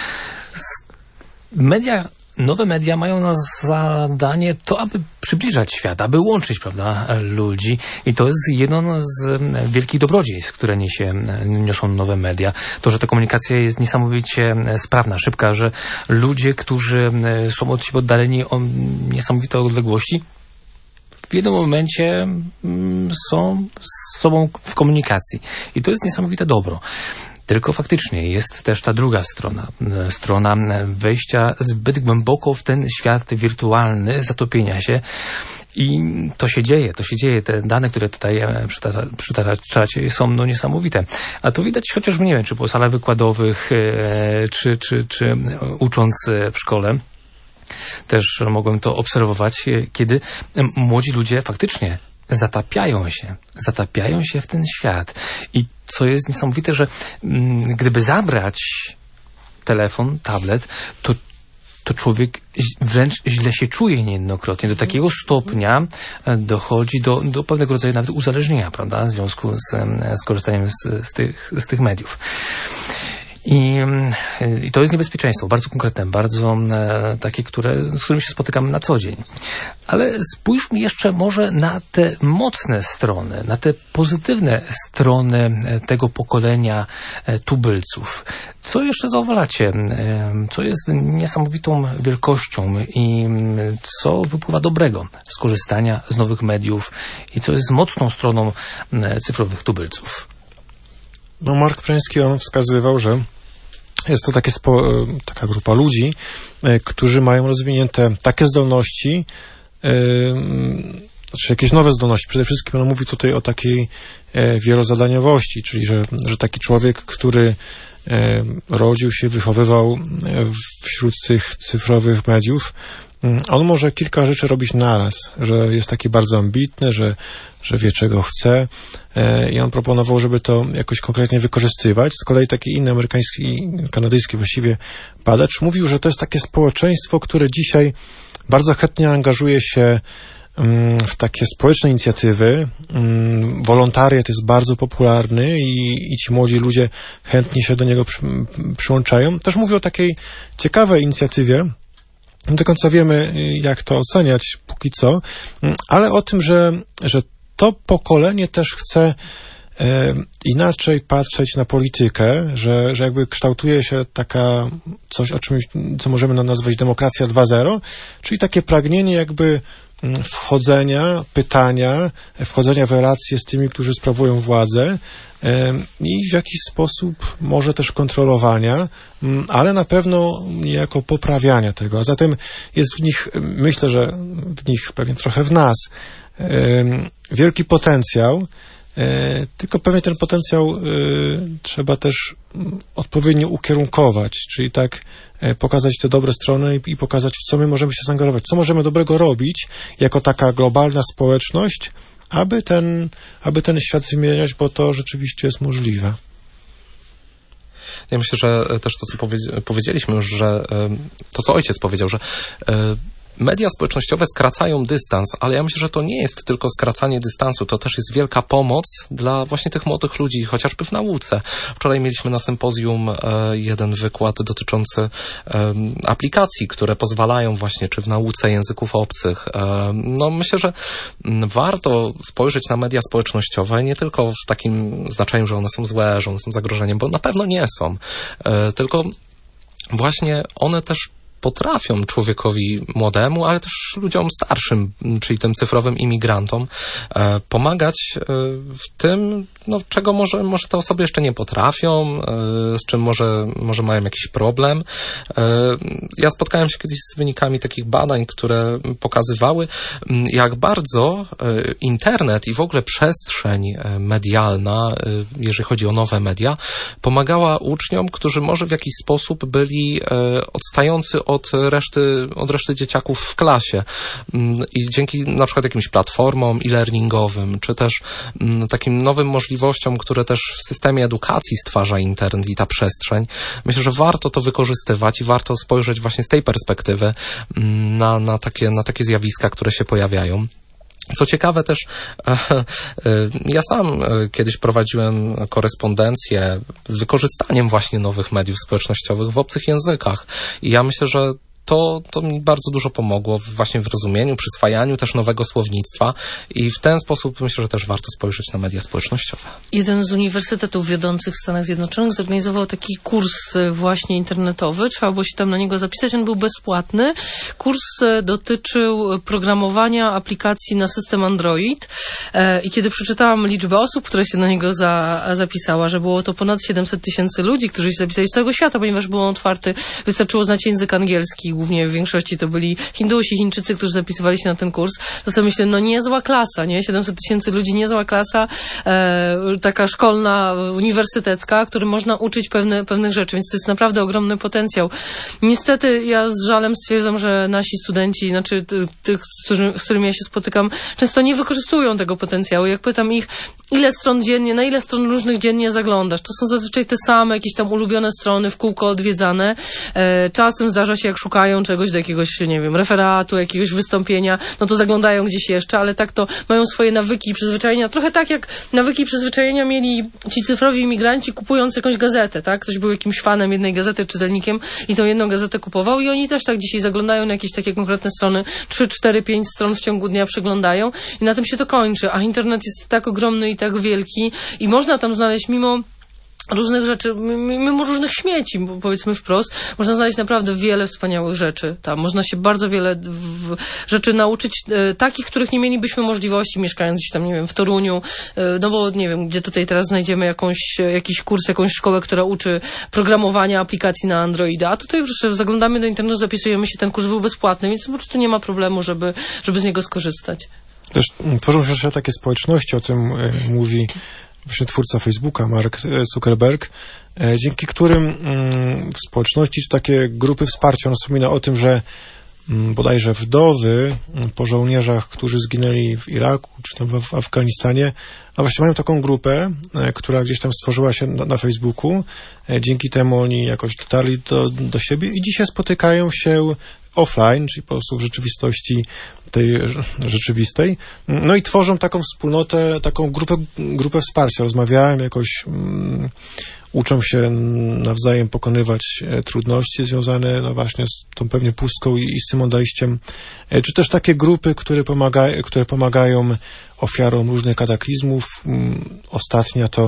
nowe media mają na zadanie to, aby przybliżać świat, aby łączyć, prawda, ludzi. I to jest jedno z wielkich dobrodziejstw, które niosą nowe media. To, że ta komunikacja jest niesamowicie sprawna, szybka, że ludzie, którzy są od siebie oddaleni o niesamowite odległości, w jednym momencie są z sobą w komunikacji. I to jest niesamowite dobro. Tylko faktycznie jest też ta druga strona wejścia zbyt głęboko w ten świat wirtualny, zatopienia się. I to się dzieje. Te dane, które tutaj przytaczacie, są niesamowite. A to widać chociażby, nie wiem, czy po salach wykładowych, czy ucząc w szkole. Też mogłem to obserwować, kiedy młodzi ludzie faktycznie zatapiają się w ten świat. I co jest niesamowite, że gdyby zabrać telefon, tablet, to człowiek wręcz źle się czuje niejednokrotnie. Do takiego stopnia dochodzi do pewnego rodzaju nawet uzależnienia, prawda, w związku z korzystaniem z tych mediów. I to jest niebezpieczeństwo, bardzo konkretne, bardzo takie, z którym się spotykamy na co dzień. Ale spójrzmy jeszcze może na te mocne strony, na te pozytywne strony tego pokolenia tubylców. Co jeszcze zauważacie? Co jest niesamowitą wielkością i co wypływa dobrego z korzystania z nowych mediów i co jest mocną stroną cyfrowych tubylców? No, Mark Pręski, on wskazywał, że jest to taka grupa ludzi, którzy mają rozwinięte takie zdolności, czy jakieś nowe zdolności. Przede wszystkim on mówi tutaj o takiej wielozadaniowości, czyli że taki człowiek, który rodził się, wychowywał wśród tych cyfrowych mediów, on może kilka rzeczy robić naraz, że jest taki bardzo ambitny, że wie, czego chce, i on proponował, żeby to jakoś konkretnie wykorzystywać. Z kolei taki inny amerykański, kanadyjski właściwie badacz mówił, że to jest takie społeczeństwo, które dzisiaj bardzo chętnie angażuje się w takie społeczne inicjatywy. Wolontariat jest bardzo popularny i ci młodzi ludzie chętnie się do niego przyłączają. Też mówię o takiej ciekawej inicjatywie. Nie do końca wiemy, jak to oceniać póki co, ale o tym, że to pokolenie też chce inaczej patrzeć na politykę, że jakby kształtuje się taka coś, o czymś, co możemy nazwać demokracja 2.0, czyli takie pragnienie jakby wchodzenia, pytania, wchodzenia w relacje z tymi, którzy sprawują władzę i w jakiś sposób może też kontrolowania, ale na pewno niejako poprawiania tego. A zatem jest w nich, myślę, że w nich, pewnie trochę w nas, wielki potencjał, tylko pewnie ten potencjał trzeba też odpowiednio ukierunkować, czyli tak pokazać te dobre strony i pokazać, w co my możemy się zaangażować, co możemy dobrego robić jako taka globalna społeczność, aby ten świat zmieniać, bo to rzeczywiście jest możliwe. Ja myślę, że też to, co powiedzieliśmy już, że to, co ojciec powiedział, że media społecznościowe skracają dystans, ale ja myślę, że to nie jest tylko skracanie dystansu, to też jest wielka pomoc dla właśnie tych młodych ludzi, chociażby w nauce. Wczoraj mieliśmy na sympozjum jeden wykład dotyczący aplikacji, które pozwalają właśnie, czy w nauce języków obcych. No myślę, że warto spojrzeć na media społecznościowe nie tylko w takim znaczeniu, że one są złe, że one są zagrożeniem, bo na pewno nie są, tylko właśnie one też potrafią człowiekowi młodemu, ale też ludziom starszym, czyli tym cyfrowym imigrantom, pomagać w tym, no, czego może te osoby jeszcze nie potrafią, z czym może mają jakiś problem. Ja spotkałem się kiedyś z wynikami takich badań, które pokazywały, jak bardzo internet i w ogóle przestrzeń medialna, jeżeli chodzi o nowe media, pomagała uczniom, którzy może w jakiś sposób byli odstający od reszty dzieciaków w klasie. I dzięki na przykład jakimś platformom e-learningowym, czy też takim nowym możliwościom, które też w systemie edukacji stwarza internet i ta przestrzeń, myślę, że warto to wykorzystywać i warto spojrzeć właśnie z tej perspektywy na takie zjawiska, które się pojawiają. Co ciekawe też, ja sam kiedyś prowadziłem korespondencję z wykorzystaniem właśnie nowych mediów społecznościowych w obcych językach i ja myślę, że to mi bardzo dużo pomogło właśnie w rozumieniu, przyswajaniu też nowego słownictwa i w ten sposób myślę, że też warto spojrzeć na media społecznościowe. Jeden z uniwersytetów wiodących w Stanach Zjednoczonych zorganizował taki kurs właśnie internetowy. Trzeba było się tam na niego zapisać. On był bezpłatny. Kurs dotyczył programowania aplikacji na system Android i kiedy przeczytałam liczbę osób, które się na niego zapisała, że było to ponad 700 000 ludzi, którzy się zapisali z całego świata, ponieważ był on otwarty. Wystarczyło znać język angielski. Głównie w większości to byli Hindusi, Chińczycy, którzy zapisywali się na ten kurs. To sobie myślę, no niezła klasa, nie? 700 000 ludzi, niezła klasa, taka szkolna, uniwersytecka, którym można uczyć pewnych rzeczy, więc to jest naprawdę ogromny potencjał. Niestety ja z żalem stwierdzam, że nasi studenci, znaczy tych, z którymi ja się spotykam, często nie wykorzystują tego potencjału. Jak pytam ich, ile stron dziennie, na ile stron różnych dziennie zaglądasz? To są zazwyczaj te same, jakieś tam ulubione strony w kółko odwiedzane. Czasem zdarza się, jak szukają czegoś do jakiegoś, nie wiem, referatu, jakiegoś wystąpienia, no to zaglądają gdzieś jeszcze, ale tak to mają swoje nawyki i przyzwyczajenia. Trochę tak jak nawyki i przyzwyczajenia mieli ci cyfrowi imigranci, kupując jakąś gazetę, tak? Ktoś był jakimś fanem jednej gazety, czytelnikiem i tą jedną gazetę kupował i oni też tak dzisiaj zaglądają na jakieś takie konkretne strony, 3, 4, 5 stron w ciągu dnia przeglądają i na tym się to kończy, a internet jest tak ogromny i tak wielki i można tam znaleźć mimo różnych rzeczy, mimo różnych śmieci, powiedzmy wprost, można znaleźć naprawdę wiele wspaniałych rzeczy. Tam można się bardzo wiele rzeczy nauczyć, takich, których nie mielibyśmy możliwości, mieszkając gdzieś tam, nie wiem, w Toruniu, no bo nie wiem, gdzie tutaj teraz znajdziemy jakiś kurs, jakąś szkołę, która uczy programowania aplikacji na Androida, a tutaj wreszcie zaglądamy do internetu, zapisujemy się, ten kurs był bezpłatny, więc po prostu nie ma problemu, żeby z niego skorzystać. Też tworzą się takie społeczności, o tym mówi właśnie twórca Facebooka, Mark Zuckerberg, dzięki którym w społeczności czy takie grupy wsparcia, on wspomina o tym, że bodajże wdowy po żołnierzach, którzy zginęli w Iraku czy tam w Afganistanie, a właśnie mają taką grupę, która gdzieś tam stworzyła się na Facebooku. Dzięki temu oni jakoś dotarli do siebie i dzisiaj spotykają się offline, czyli po prostu w rzeczywistości tej rzeczywistej. No i tworzą taką wspólnotę, taką grupę wsparcia. Rozmawiają jakoś, uczą się nawzajem pokonywać trudności związane no właśnie z tą pewnie pustką i z tym odejściem. Czy też takie grupy, które pomagają ofiarom różnych kataklizmów. Ostatnia to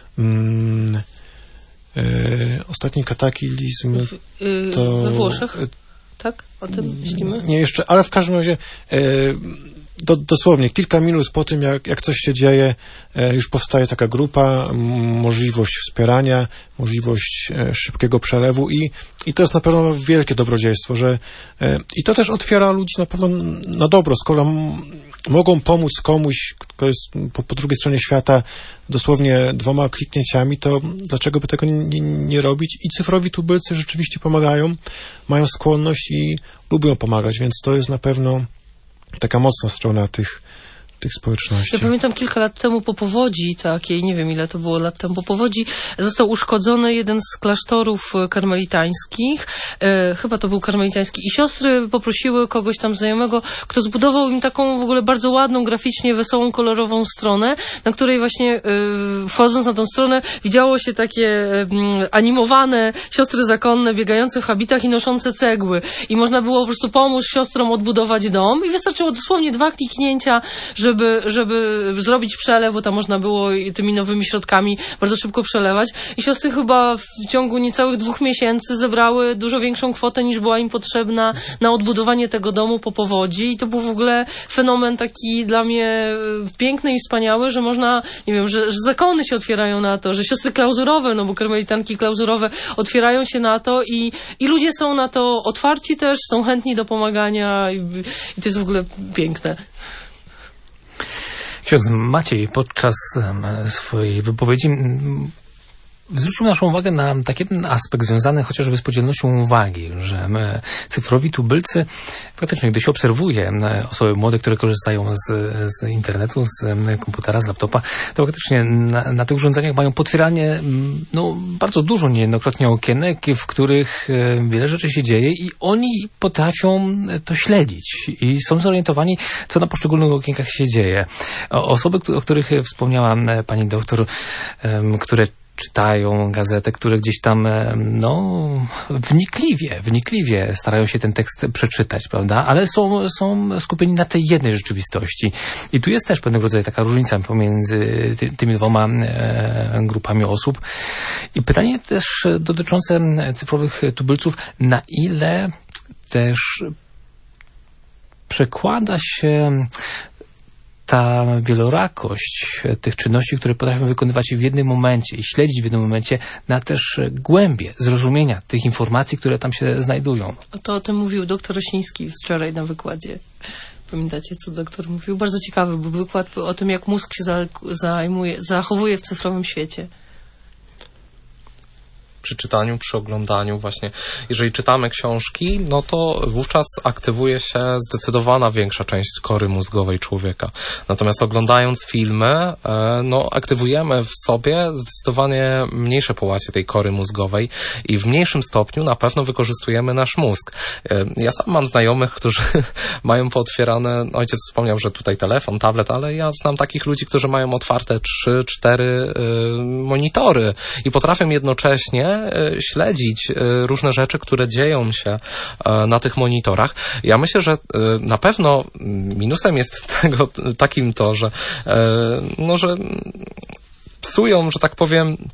ostatni kataklizm to we Włoszech? Tak? O tym myślimy? Nie jeszcze, ale w każdym razie dosłownie kilka minut po tym, jak coś się dzieje, już powstaje taka grupa, możliwość wspierania, możliwość szybkiego przelewu i to jest na pewno wielkie dobrodziejstwo, że i to też otwiera ludzi na pewno na dobro, skoro mogą pomóc komuś, kto jest po drugiej stronie świata dosłownie 2 kliknięciami, to dlaczego by tego nie robić? I cyfrowi tubylcy rzeczywiście pomagają, mają skłonność i lubią pomagać, więc to jest na pewno taka mocna strona tych społeczności. Ja pamiętam kilka lat temu po powodzi takiej, nie wiem ile to było lat temu, po powodzi został uszkodzony jeden z klasztorów karmelitańskich, chyba to był karmelitański i siostry poprosiły kogoś tam znajomego, kto zbudował im taką w ogóle bardzo ładną, graficznie wesołą, kolorową stronę, na której właśnie wchodząc na tą stronę widziało się takie animowane siostry zakonne biegające w habitach i noszące cegły i można było po prostu pomóc siostrom odbudować dom i wystarczyło dosłownie 2 kliknięcia, żeby zrobić przelew, bo tam można było tymi nowymi środkami bardzo szybko przelewać. I siostry chyba w ciągu niecałych 2 miesięcy zebrały dużo większą kwotę, niż była im potrzebna na odbudowanie tego domu po powodzi. I to był w ogóle fenomen taki dla mnie piękny i wspaniały, że można, nie wiem, że zakony się otwierają na to, że siostry klauzurowe, no bo karmelitanki klauzurowe otwierają się na to i ludzie są na to otwarci też, są chętni do pomagania i to jest w ogóle piękne. Ksiądz Maciej podczas swojej wypowiedzi zwrócił naszą uwagę na taki aspekt związany chociażby z podzielnością uwagi, że cyfrowi tubylcy faktycznie, gdy się obserwuje osoby młode, które korzystają z internetu, z komputera, z laptopa, to faktycznie na tych urządzeniach mają potwieranie bardzo dużo niejednokrotnie okienek, w których wiele rzeczy się dzieje i oni potrafią to śledzić i są zorientowani, co na poszczególnych okienkach się dzieje. Osoby, o których wspomniała pani doktor, które czytają gazetę, które gdzieś tam wnikliwie starają się ten tekst przeczytać, prawda? Ale są skupieni na tej jednej rzeczywistości. I tu jest też pewnego rodzaju taka różnica pomiędzy tymi 2 grupami osób. I pytanie też dotyczące cyfrowych tubylców, na ile też przekłada się ta wielorakość tych czynności, które potrafią wykonywać w jednym momencie i śledzić w jednym momencie na też głębie zrozumienia tych informacji, które tam się znajdują. To o tym mówił doktor Rosiński wczoraj na wykładzie. Pamiętacie, co doktor mówił? Bardzo ciekawy był wykład o tym, jak mózg się zachowuje w cyfrowym świecie. Przy czytaniu, przy oglądaniu właśnie. Jeżeli czytamy książki, no to wówczas aktywuje się zdecydowana większa część kory mózgowej człowieka. Natomiast oglądając filmy, aktywujemy w sobie zdecydowanie mniejsze połacie tej kory mózgowej i w mniejszym stopniu na pewno wykorzystujemy nasz mózg. Ja sam mam znajomych, którzy mają pootwierane, ojciec wspomniał, że tutaj telefon, tablet, ale ja znam takich ludzi, którzy mają otwarte 3-4 monitory i potrafią jednocześnie śledzić różne rzeczy, które dzieją się na tych monitorach. Ja myślę, że na pewno minusem jest tego takim to, że psują, że tak powiem,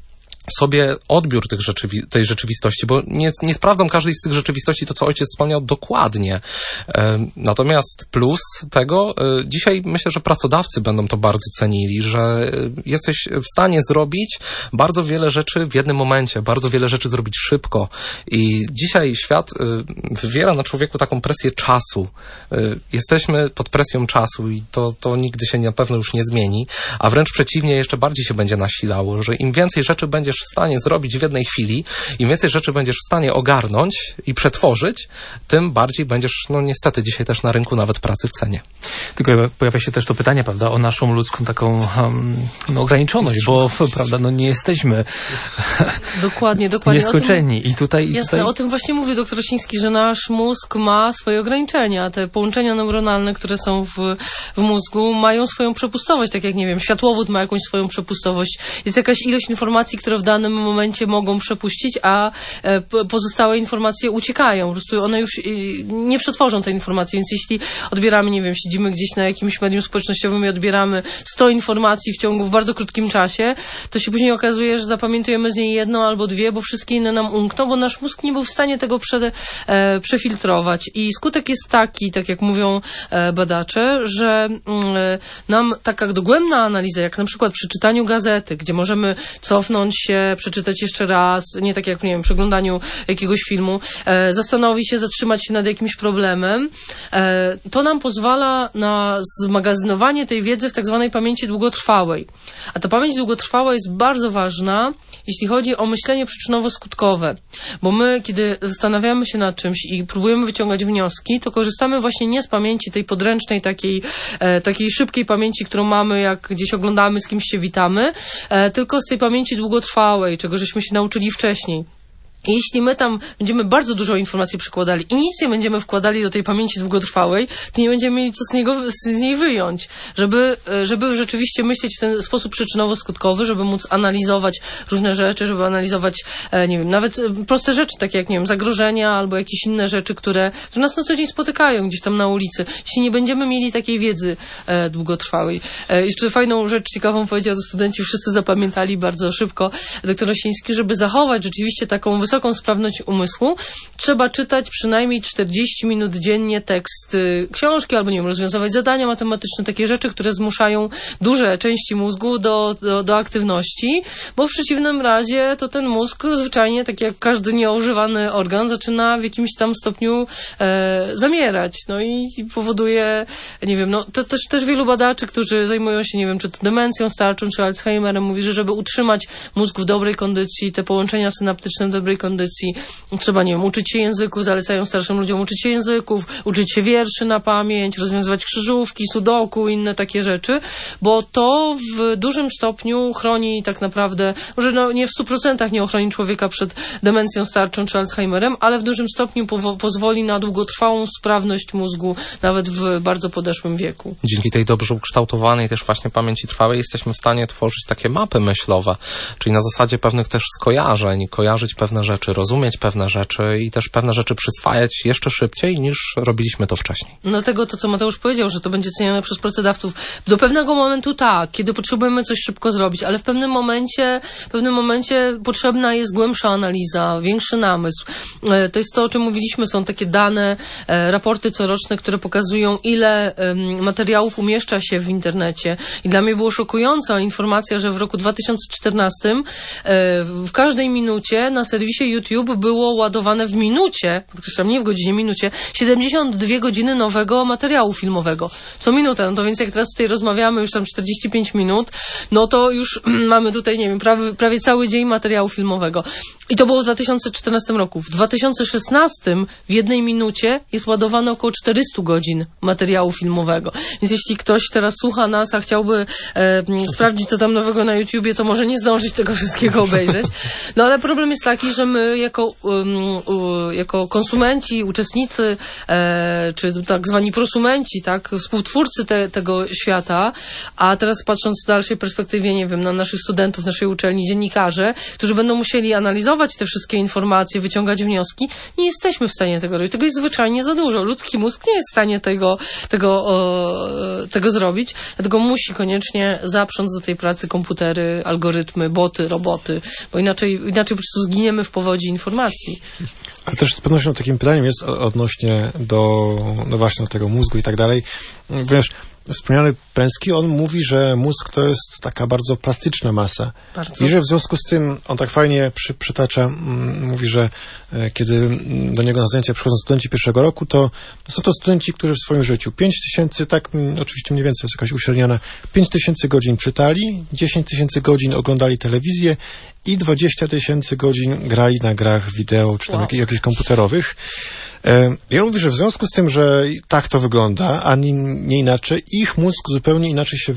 sobie odbiór tej rzeczywistości, bo nie sprawdzam każdej z tych rzeczywistości, to co ojciec wspomniał, dokładnie. Natomiast plus tego, dzisiaj myślę, że pracodawcy będą to bardzo cenili, że jesteś w stanie zrobić bardzo wiele rzeczy w jednym momencie, bardzo wiele rzeczy zrobić szybko i dzisiaj świat wywiera na człowieku taką presję czasu. Jesteśmy pod presją czasu i to nigdy się na pewno już nie zmieni, a wręcz przeciwnie, jeszcze bardziej się będzie nasilało, że im więcej rzeczy będziesz w stanie zrobić w jednej chwili, im więcej rzeczy będziesz w stanie ogarnąć i przetworzyć, tym bardziej będziesz, niestety dzisiaj też na rynku nawet pracy w cenie. Tylko pojawia się też to pytanie, prawda, o naszą ludzką taką ograniczoność, bo prawda, nie jesteśmy dokładnie nieskończeni. I tutaj o tym właśnie mówi doktor Osiński, że nasz mózg ma swoje ograniczenia. Te połączenia neuronalne, które są w mózgu, mają swoją przepustowość, tak jak, nie wiem, światłowód ma jakąś swoją przepustowość. Jest jakaś ilość informacji, które w danym momencie mogą przepuścić, a pozostałe informacje uciekają. Po prostu one już nie przetworzą tej informacji, więc jeśli odbieramy, nie wiem, siedzimy gdzieś na jakimś medium społecznościowym i odbieramy 100 informacji w bardzo krótkim czasie, to się później okazuje, że zapamiętujemy z niej jedną albo dwie, bo wszystkie inne nam umkną, bo nasz mózg nie był w stanie tego przefiltrować. I skutek jest taki, tak jak mówią badacze, że nam taka dogłębna analiza, jak na przykład przy czytaniu gazety, gdzie możemy cofnąć się, przeczytać jeszcze raz, nie tak jak, nie wiem, przy oglądaniu jakiegoś filmu, zastanowić się, zatrzymać się nad jakimś problemem, to nam pozwala na zmagazynowanie tej wiedzy w tak zwanej pamięci długotrwałej. A ta pamięć długotrwała jest bardzo ważna, jeśli chodzi o myślenie przyczynowo-skutkowe. Bo my, kiedy zastanawiamy się nad czymś i próbujemy wyciągać wnioski, to korzystamy właśnie nie z pamięci tej podręcznej, takiej szybkiej pamięci, którą mamy, jak gdzieś oglądamy, z kimś się witamy, tylko z tej pamięci długotrwałej, czego żeśmy się nauczyli wcześniej. Jeśli my tam będziemy bardzo dużo informacji przykładali i nic nie będziemy wkładali do tej pamięci długotrwałej, to nie będziemy mieli co z niej wyjąć. Żeby rzeczywiście myśleć w ten sposób przyczynowo-skutkowy, żeby móc analizować różne rzeczy, żeby analizować, nie wiem, nawet proste rzeczy, takie jak, nie wiem, zagrożenia albo jakieś inne rzeczy, które nas na co dzień spotykają gdzieś tam na ulicy. Jeśli nie będziemy mieli takiej wiedzy długotrwałej. Jeszcze fajną rzecz ciekawą powiedział, to studenci wszyscy zapamiętali bardzo szybko, doktor Osiński, żeby zachować rzeczywiście taką wysoką sprawność umysłu, trzeba czytać przynajmniej 40 minut dziennie tekst książki, albo, nie wiem, rozwiązywać zadania matematyczne, takie rzeczy, które zmuszają duże części mózgu do aktywności, bo w przeciwnym razie to ten mózg zwyczajnie, tak jak każdy nieużywany organ, zaczyna w jakimś tam stopniu zamierać. No i powoduje, nie wiem, to też wielu badaczy, którzy zajmują się, nie wiem, czy to demencją starczą, czy Alzheimerem, mówi, że żeby utrzymać mózg w dobrej kondycji, te połączenia synaptyczne w dobrej kondycji, trzeba, nie wiem, uczyć się języków, zalecają starszym ludziom uczyć się języków, uczyć się wierszy na pamięć, rozwiązywać krzyżówki, sudoku, inne takie rzeczy, bo to w dużym stopniu chroni tak naprawdę, może nie w 100% nie ochroni człowieka przed demencją starczą czy Alzheimerem, ale w dużym stopniu pozwoli na długotrwałą sprawność mózgu, nawet w bardzo podeszłym wieku. Dzięki tej dobrze ukształtowanej też właśnie pamięci trwałej jesteśmy w stanie tworzyć takie mapy myślowe, czyli na zasadzie pewnych też skojarzeń, kojarzyć pewne rzeczy, rozumieć pewne rzeczy i też pewne rzeczy przyswajać jeszcze szybciej niż robiliśmy to wcześniej. Dlatego to, co Mateusz powiedział, że to będzie cenione przez pracodawców. Do pewnego momentu tak, kiedy potrzebujemy coś szybko zrobić, ale w pewnym momencie potrzebna jest głębsza analiza, większy namysł. To jest to, o czym mówiliśmy, są takie dane, raporty coroczne, które pokazują, ile materiałów umieszcza się w internecie. I dla mnie było szokująca informacja, że w roku 2014 w każdej minucie na serwisie YouTube było ładowane w minucie, podkreślam, nie w godzinie, minucie, 72 godziny nowego materiału filmowego. Co minutę. No to więc jak teraz tutaj rozmawiamy już tam 45 minut, no to już mamy tutaj, nie wiem, prawie cały dzień materiału filmowego. I to było w 2014 roku. W 2016 w jednej minucie jest ładowane około 400 godzin materiału filmowego. Więc jeśli ktoś teraz słucha nas, a chciałby sprawdzić, co tam nowego na YouTubie, to może nie zdążyć tego wszystkiego obejrzeć. No ale problem jest taki, że my jako konsumenci, uczestnicy, czy tak zwani prosumenci, tak, współtwórcy tego świata, a teraz patrząc w dalszej perspektywie, nie wiem, na naszych studentów, naszej uczelni, dziennikarze, którzy będą musieli analizować przepytywać te wszystkie informacje, wyciągać wnioski. Nie jesteśmy w stanie tego robić. Tego jest zwyczajnie za dużo. Ludzki mózg nie jest w stanie tego zrobić, dlatego musi koniecznie zaprząc do tej pracy komputery, algorytmy, boty, roboty, bo inaczej po prostu zginiemy w powodzi informacji. Ale też z pewnością takim pytaniem jest odnośnie no właśnie do tego mózgu i tak dalej. Wiesz, wspomniany Pręski, on mówi, że mózg to jest taka bardzo plastyczna masa. Bardzo. I że w związku z tym on tak fajnie przytacza, mówi, że kiedy do niego na zajęcia przychodzą studenci pierwszego roku, to są to studenci, którzy w swoim życiu 5,000, tak oczywiście mniej więcej jest jakaś uśredniona, 5,000 godzin czytali, 10,000 godzin oglądali telewizję i 20,000 godzin grali na grach wideo, czy tam jakichś komputerowych. Ja mówię, że w związku z tym, że tak to wygląda, a nie inaczej, ich mózg zupełnie inaczej się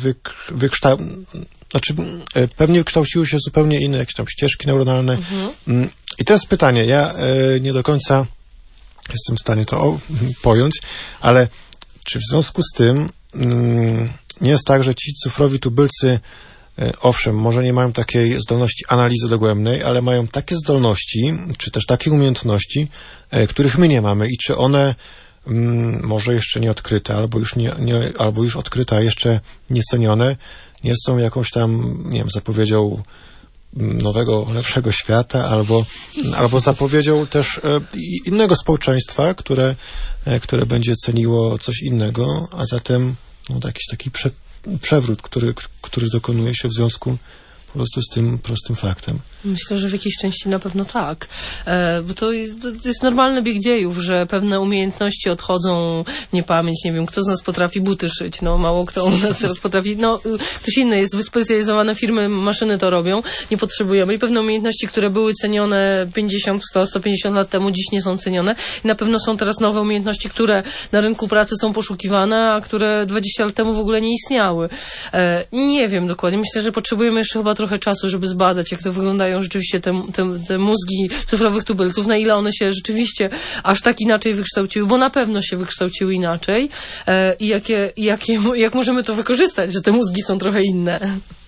pewnie wykształciły się zupełnie inne jakieś tam ścieżki neuronalne. I to jest pytanie, ja nie do końca jestem w stanie to pojąć, ale czy w związku z tym nie jest tak, że ci cyfrowi tubylcy, owszem, może nie mają takiej zdolności analizy dogłębnej, ale mają takie zdolności, czy też takie umiejętności, których my nie mamy i czy one może jeszcze nie odkryte, albo już odkryte, a jeszcze niecenione, nie są jakąś tam, nie wiem, zapowiedzią nowego, lepszego świata, albo zapowiedzią też innego społeczeństwa, które będzie ceniło coś innego, a zatem jakiś taki przewrót, który dokonuje się w związku po prostu z tym prostym faktem. Myślę, że w jakiejś części na pewno tak. Bo to jest normalny bieg dziejów, że pewne umiejętności odchodzą w niepamięć. Nie wiem, kto z nas potrafi buty szyć. No, mało kto u nas teraz potrafi. No, ktoś inny jest, wyspecjalizowane firmy, maszyny to robią. Nie potrzebujemy. I pewne umiejętności, które były cenione 50, 100, 150 lat temu, dziś nie są cenione. I na pewno są teraz nowe umiejętności, które na rynku pracy są poszukiwane, a które 20 lat temu w ogóle nie istniały. Nie wiem dokładnie. Myślę, że potrzebujemy jeszcze chyba trochę czasu, żeby zbadać, jak to wyglądają rzeczywiście te mózgi cyfrowych tubylców, na ile one się rzeczywiście aż tak inaczej wykształciły, bo na pewno się wykształciły inaczej i jak możemy to wykorzystać, że te mózgi są trochę inne.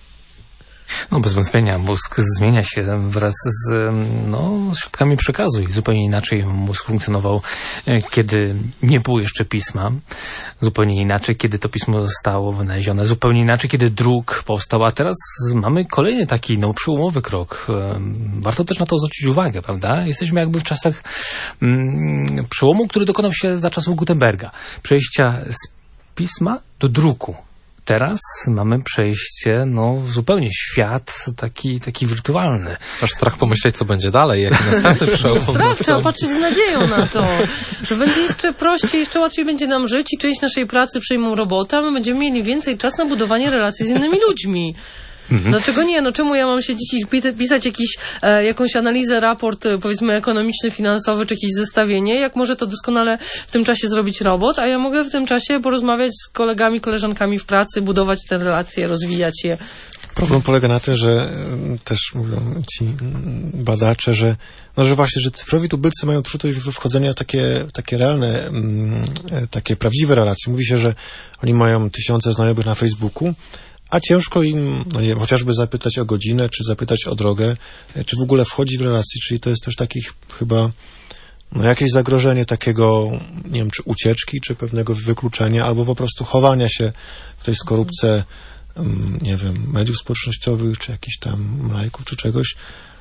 No bez wątpienia mózg zmienia się wraz z środkami przekazu i zupełnie inaczej mózg funkcjonował, kiedy nie było jeszcze pisma, zupełnie inaczej, kiedy to pismo zostało wynalezione, zupełnie inaczej, kiedy druk powstał, a teraz mamy kolejny taki przełomowy krok. Warto też na to zwrócić uwagę, prawda? Jesteśmy jakby w czasach przełomu, który dokonał się za czasów Gutenberga. Przejścia z pisma do druku. Teraz mamy przejście, w zupełnie świat taki wirtualny. Aż strach pomyśleć, co będzie dalej, jaki następny przełom. Strach, trzeba patrzeć z nadzieją na to, że będzie jeszcze prościej, jeszcze łatwiej będzie nam żyć i część naszej pracy przejmą roboty, a my będziemy mieli więcej czasu na budowanie relacji z innymi ludźmi. Dlaczego nie? Czemu ja mam siedzieć i pisać jakąś analizę, raport, powiedzmy, ekonomiczny, finansowy, czy jakieś zestawienie, jak może to doskonale w tym czasie zrobić robot, a ja mogę w tym czasie porozmawiać z kolegami, koleżankami w pracy, budować te relacje, rozwijać je. Problem polega na tym, że też mówią ci badacze, że właśnie, że cyfrowi tubylcy mają trudność we wchodzenia takie realne, takie prawdziwe relacje. Mówi się, że oni mają 1000 znajomych na Facebooku, a ciężko im, chociażby zapytać o godzinę, czy zapytać o drogę, czy w ogóle wchodzi w relacje, czyli to jest też takich chyba jakieś zagrożenie takiego, nie wiem, czy ucieczki, czy pewnego wykluczenia, albo po prostu chowania się w tej skorupce, nie wiem, mediów społecznościowych, czy jakichś tam lajków, czy czegoś,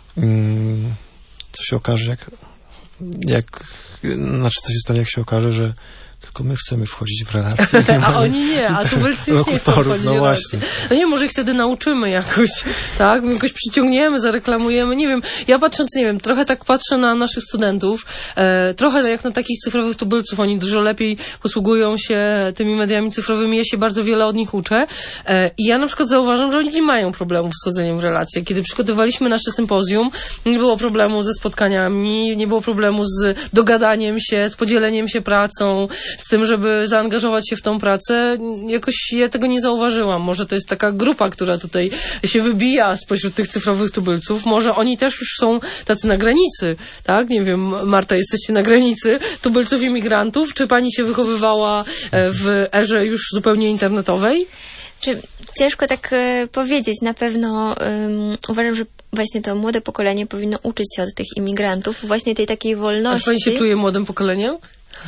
co się okaże, co się stanie, jak się okaże, że tylko my chcemy wchodzić w relacje. A oni nie, a tubylcy już nie chcą wchodzić w relacje. może ich wtedy nauczymy jakoś, tak? My jakoś przyciągniemy, zareklamujemy, nie wiem. Ja trochę tak patrzę na naszych studentów, trochę jak na takich cyfrowych tubylców, oni dużo lepiej posługują się tymi mediami cyfrowymi, ja się bardzo wiele od nich uczę i ja na przykład zauważam, że oni nie mają problemu z wchodzeniem w relacje. Kiedy przygotowaliśmy nasze sympozjum, nie było problemu ze spotkaniami, nie było problemu z dogadaniem się, z podzieleniem się pracą, z tym, żeby zaangażować się w tą pracę. Jakoś ja tego nie zauważyłam. Może to jest taka grupa, która tutaj się wybija spośród tych cyfrowych tubylców. Może oni też już są tacy na granicy, tak? Nie wiem, Marta, jesteście na granicy tubylców imigrantów? Czy pani się wychowywała w erze już zupełnie internetowej? Ciężko tak powiedzieć. Na pewno uważam, że właśnie to młode pokolenie powinno uczyć się od tych imigrantów, właśnie tej takiej wolności. A pani się czuje młodym pokoleniem?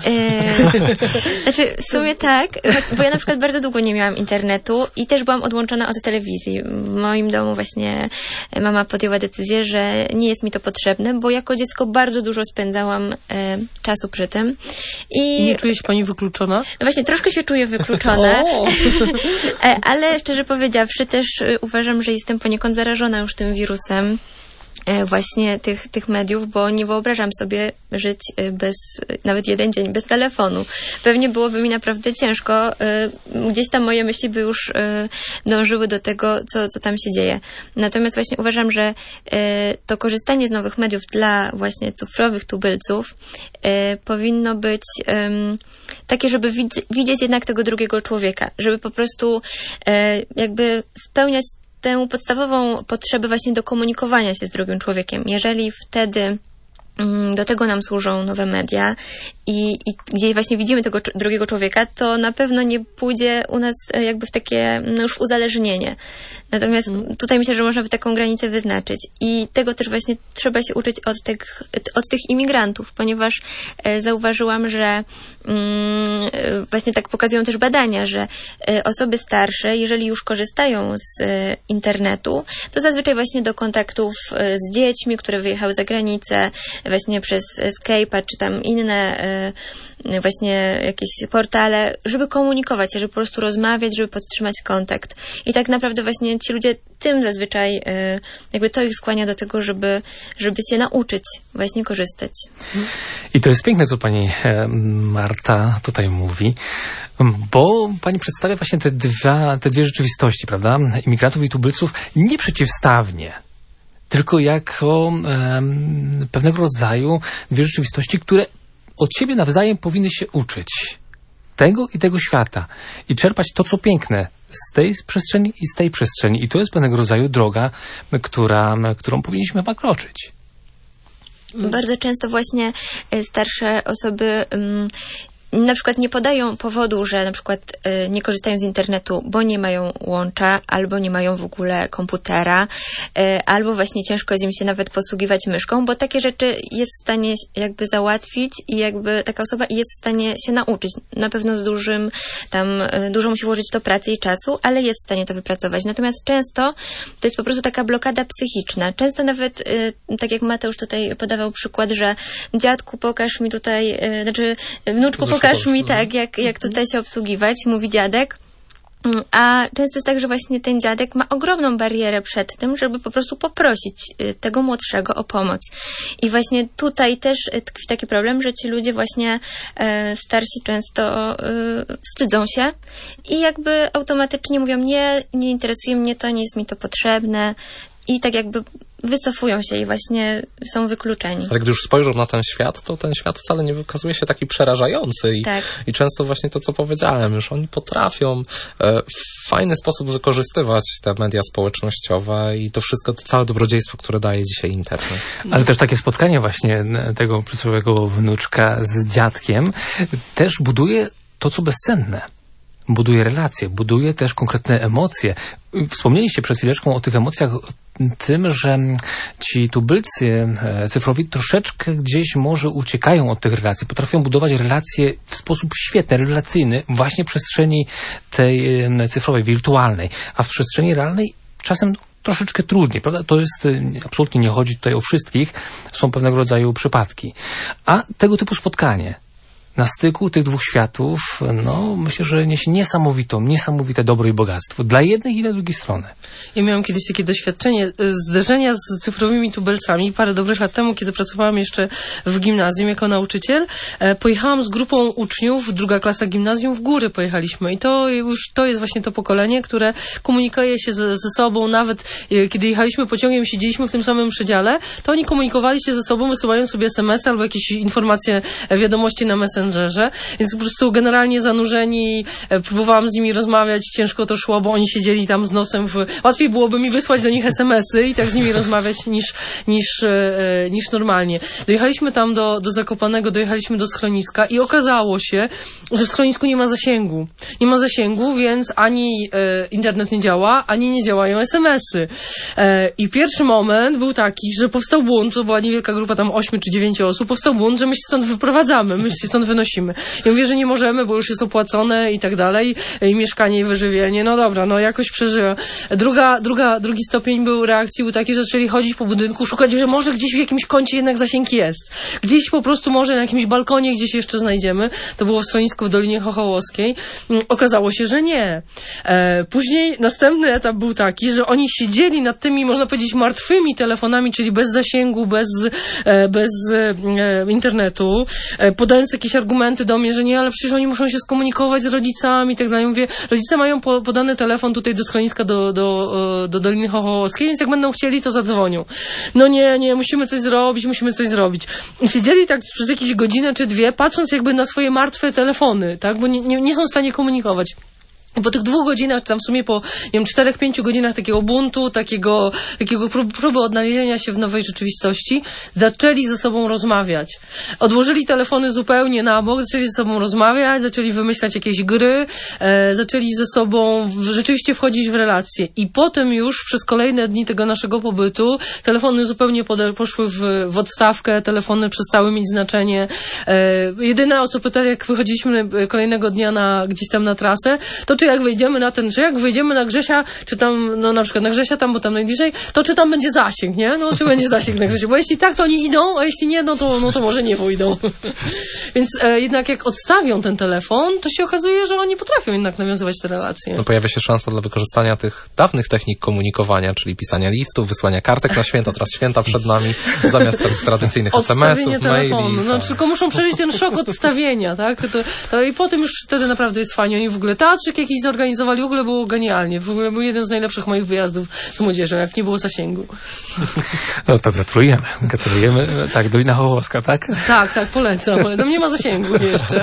Znaczy, w sumie tak, bo ja na przykład bardzo długo nie miałam internetu i też byłam odłączona od telewizji. W moim domu właśnie mama podjęła decyzję, że nie jest mi to potrzebne, bo jako dziecko bardzo dużo spędzałam czasu przy tym. I nie czuje się pani wykluczona? No właśnie, troszkę się czuję wykluczona, ale szczerze powiedziawszy też uważam, że jestem poniekąd zarażona już tym wirusem właśnie tych mediów, bo nie wyobrażam sobie żyć bez, nawet jeden dzień bez telefonu. Pewnie byłoby mi naprawdę ciężko. Gdzieś tam moje myśli by już dążyły do tego, co tam się dzieje. Natomiast właśnie uważam, że to korzystanie z nowych mediów dla właśnie cyfrowych tubylców powinno być takie, żeby widzieć jednak tego drugiego człowieka, żeby po prostu jakby spełniać tę podstawową potrzebę właśnie do komunikowania się z drugim człowiekiem. Jeżeli wtedy do tego nam służą nowe media i gdzie właśnie widzimy tego drugiego człowieka, to na pewno nie pójdzie u nas jakby w takie już uzależnienie. Natomiast tutaj myślę, że można by taką granicę wyznaczyć. I tego też właśnie trzeba się uczyć od tych imigrantów, ponieważ zauważyłam, że właśnie tak pokazują też badania, że osoby starsze, jeżeli już korzystają z internetu, to zazwyczaj właśnie do kontaktów z dziećmi, które wyjechały za granicę, właśnie przez Skype'a, czy tam inne właśnie jakieś portale, żeby komunikować się, żeby po prostu rozmawiać, żeby podtrzymać kontakt. I tak naprawdę właśnie ci ludzie tym zazwyczaj jakby to ich skłania do tego, żeby się nauczyć właśnie korzystać. I to jest piękne, co pani Marta tutaj mówi, bo pani przedstawia właśnie te dwie rzeczywistości, prawda? Imigrantów i tubylców nie przeciwstawnie, tylko jako pewnego rodzaju dwie rzeczywistości, które od siebie nawzajem powinny się uczyć tego i tego świata i czerpać to, co piękne z tej przestrzeni i z tej przestrzeni. I to jest pewnego rodzaju droga, którą powinniśmy kroczyć. Bardzo często właśnie starsze osoby na przykład nie podają powodu, że na przykład nie korzystają z internetu, bo nie mają łącza, albo nie mają w ogóle komputera, albo właśnie ciężko jest im się nawet posługiwać myszką, bo takie rzeczy jest w stanie jakby załatwić i jakby taka osoba jest w stanie się nauczyć. Na pewno z dużo musi włożyć w to pracy i czasu, ale jest w stanie to wypracować. Natomiast często to jest po prostu taka blokada psychiczna. Często nawet, tak jak Mateusz tutaj podawał przykład, że dziadku, pokaż mi tutaj, wnuczku, pokaż mi tak, jak tutaj się obsługiwać, mówi dziadek. A często jest tak, że właśnie ten dziadek ma ogromną barierę przed tym, żeby po prostu poprosić tego młodszego o pomoc. I właśnie tutaj też tkwi taki problem, że ci ludzie właśnie starsi często wstydzą się i jakby automatycznie mówią, nie interesuje mnie to, nie jest mi to potrzebne. I tak jakby wycofują się i właśnie są wykluczeni. Ale gdy już spojrzą na ten świat, to ten świat wcale nie wykazuje się taki przerażający. I często właśnie to, co powiedziałem, już oni potrafią w fajny sposób wykorzystywać te media społecznościowe i to wszystko, to całe dobrodziejstwo, które daje dzisiaj internet. Ale też takie spotkanie właśnie tego przysłowiowego wnuczka z dziadkiem też buduje to, co bezcenne. Buduje relacje, buduje też konkretne emocje. Wspomnieliście przed chwileczką o tych emocjach, tym, że ci tubylcy cyfrowi troszeczkę gdzieś może uciekają od tych relacji. Potrafią budować relacje w sposób świetny, relacyjny, właśnie w przestrzeni tej cyfrowej, wirtualnej, a w przestrzeni realnej czasem troszeczkę trudniej, prawda? To jest, absolutnie nie chodzi tutaj o wszystkich, są pewnego rodzaju przypadki. A tego typu spotkanie na styku tych dwóch światów, myślę, że niesie niesamowite dobro i bogactwo dla jednej i dla drugiej strony. Ja miałam kiedyś takie doświadczenie zderzenia z cyfrowymi tubylcami parę dobrych lat temu, kiedy pracowałam jeszcze w gimnazjum jako nauczyciel. Pojechałam z grupą uczniów, 2. klasa gimnazjum, w góry pojechaliśmy i to jest właśnie to pokolenie, które komunikuje się ze sobą, nawet kiedy jechaliśmy pociągiem, siedzieliśmy w tym samym przedziale, to oni komunikowali się ze sobą, wysyłając sobie SMS albo jakieś informacje, wiadomości na Messengerze. Messengerze, więc po prostu generalnie zanurzeni, próbowałam z nimi rozmawiać, ciężko to szło, bo oni siedzieli tam z nosem łatwiej byłoby mi wysłać do nich SMS-y i tak z nimi rozmawiać niż normalnie. Dojechaliśmy tam do Zakopanego, dojechaliśmy do schroniska i okazało się, że w schronisku nie ma zasięgu. Nie ma zasięgu, więc ani internet nie działa, ani nie działają SMS-y. I pierwszy moment był taki, że powstał bunt, to była niewielka grupa, tam 8 czy 9 osób, powstał bunt, że my się stąd wyprowadzamy, my się stąd wynosimy. Ja mówię, że nie możemy, bo już jest opłacone i tak dalej, i mieszkanie, i wyżywienie. No dobra, no jakoś przeżyłem. Drugi stopień był reakcji był taki, że zaczęli chodzić po budynku, szukać, że może gdzieś w jakimś kącie jednak zasięg jest. Gdzieś po prostu może na jakimś balkonie gdzieś jeszcze znajdziemy. To było w schronisku w Dolinie Chochołowskiej. Okazało się, że nie. Później następny etap był taki, że oni siedzieli nad tymi, można powiedzieć, martwymi telefonami, czyli bez zasięgu, bez internetu, podając jakieś argumenty do mnie, że nie, ale przecież oni muszą się skomunikować z rodzicami i tak dalej. Mówię, rodzice mają podany telefon tutaj do schroniska do Doliny Chochołowskiej, więc jak będą chcieli, to zadzwonią. No nie, musimy coś zrobić. I siedzieli tak przez jakieś godzinę czy dwie, patrząc jakby na swoje martwe telefony, tak, bo nie są w stanie komunikować. Po tych 2 godzinach, tam w sumie po, nie wiem, 4-5 godzinach takiego buntu, takiego próby odnalezienia się w nowej rzeczywistości, zaczęli ze sobą rozmawiać. Odłożyli telefony zupełnie na bok, zaczęli ze sobą rozmawiać, zaczęli wymyślać jakieś gry, zaczęli ze sobą rzeczywiście wchodzić w relacje. I potem już przez kolejne dni tego naszego pobytu telefony zupełnie poszły w odstawkę, telefony przestały mieć znaczenie. Jedyne, o co pytali, jak wychodziliśmy kolejnego dnia gdzieś tam na trasę, to czy jak wyjdziemy na Grzesia, czy tam, no na przykład na Grzesia tam, bo tam najbliżej, to czy tam będzie zasięg, nie? No, czy będzie zasięg na Grzesie, bo jeśli tak, to oni idą, a jeśli nie, no to może nie pójdą. Więc jednak jak odstawią ten telefon, to się okazuje, że oni potrafią jednak nawiązywać te relacje. No pojawia się szansa dla wykorzystania tych dawnych technik komunikowania, czyli pisania listów, wysłania kartek na święta, teraz święta przed nami, zamiast tradycyjnych SMS-ów, maili. No, tylko muszą przeżyć ten szok odstawienia, tak? To i potem już wtedy naprawdę jest fajnie. Oni w ogóle teatrzyk jakiś zorganizowali, w ogóle było genialnie. W ogóle był jeden z najlepszych moich wyjazdów z młodzieżą, jak nie było zasięgu. No to gratulujemy. Tak, Dolina Chochołowska, tak? Tak, polecam, ale tam nie ma zasięgu jeszcze.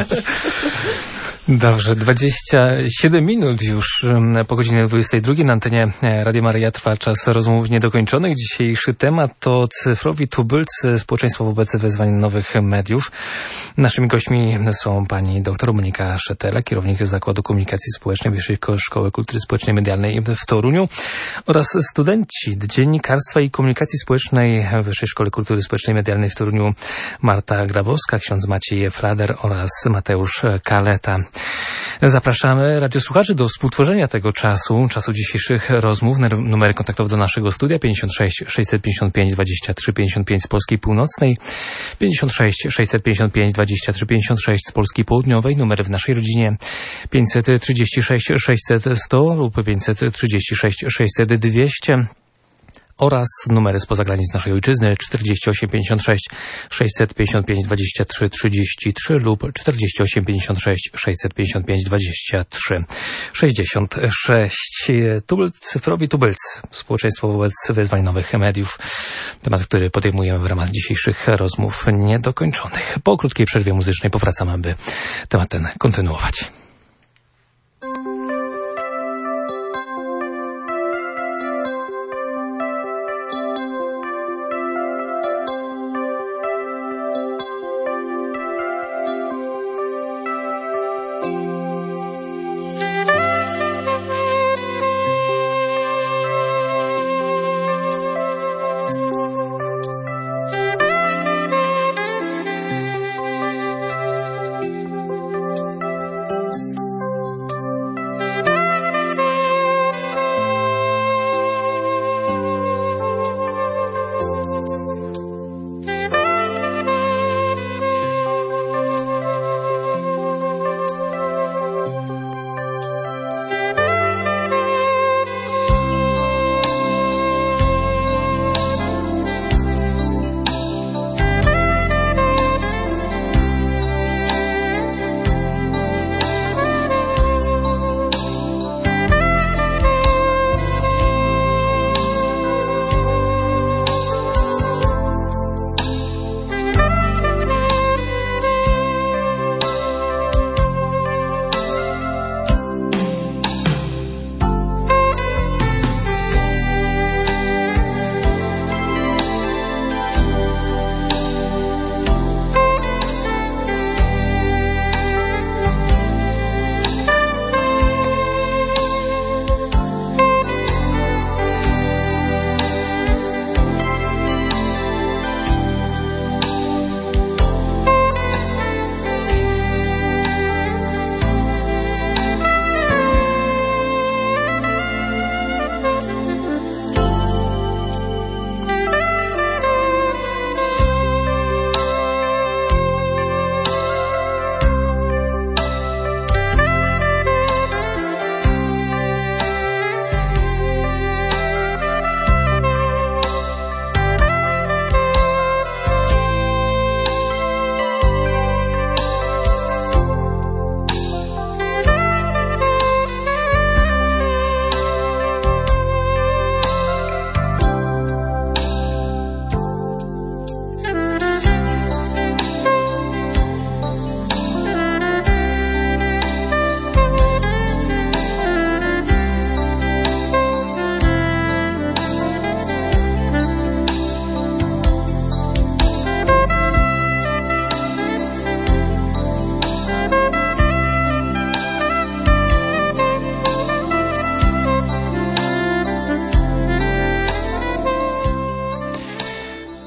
Dobrze, 27 minut już po godzinie 22 na antenie Radia Maryja trwa czas rozmów niedokończonych. Dzisiejszy temat to cyfrowi tubylcy, społeczeństwo wobec wyzwań nowych mediów. Naszymi gośćmi są pani dr Monika Szetela, kierownik Zakładu Komunikacji Społecznej Wyższej Szkoły Kultury Społecznej i Medialnej w Toruniu oraz studenci Dziennikarstwa i Komunikacji Społecznej Wyższej Szkoły Kultury Społecznej i Medialnej w Toruniu Marta Grabowska, ksiądz Maciej Flader oraz Mateusz Kaleta. Zapraszamy radiosłuchaczy do współtworzenia tego czasu dzisiejszych rozmów. Numery kontaktowe do naszego studia 56 655 23 55 z Polski Północnej, 56 655 23 56 z Polski Południowej, numery w naszej rodzinie 536 600 100 lub 536 600 200. Oraz numery spoza granic naszej ojczyzny 48 56 655 23 33 lub 48 56 655 23 66. Cyfrowi tubylcy, społeczeństwo wobec wyzwań nowych mediów. Temat, który podejmujemy w ramach dzisiejszych rozmów niedokończonych. Po krótkiej przerwie muzycznej powracamy, aby temat ten kontynuować.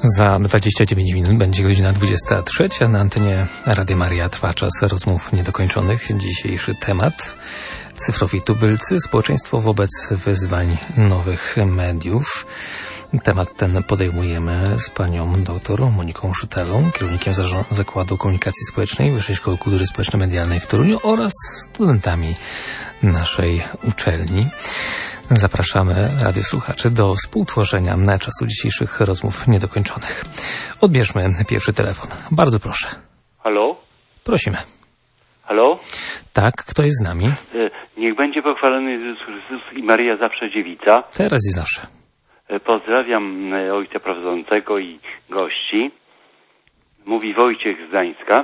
Za 29 minut będzie godzina 23. Na antenie Radia Maria trwa czas rozmów niedokończonych. Dzisiejszy temat: cyfrowi tubylcy, społeczeństwo wobec wyzwań nowych mediów. Temat ten podejmujemy z panią doktor Moniką Szytelą, kierownikiem Zakładu Komunikacji Społecznej Wyższej Szkoły Kultury Społeczno-Medialnej w Toruniu oraz studentami naszej uczelni. Zapraszamy radiosłuchaczy do współtworzenia na czasu dzisiejszych rozmów niedokończonych. Odbierzmy pierwszy telefon. Bardzo proszę. Halo? Prosimy. Halo? Tak, kto jest z nami? Niech będzie pochwalony Jezus Chrystus i Maria zawsze dziewica. Teraz i zawsze. Pozdrawiam ojca prowadzącego i gości. Mówi Wojciech z Gdańska.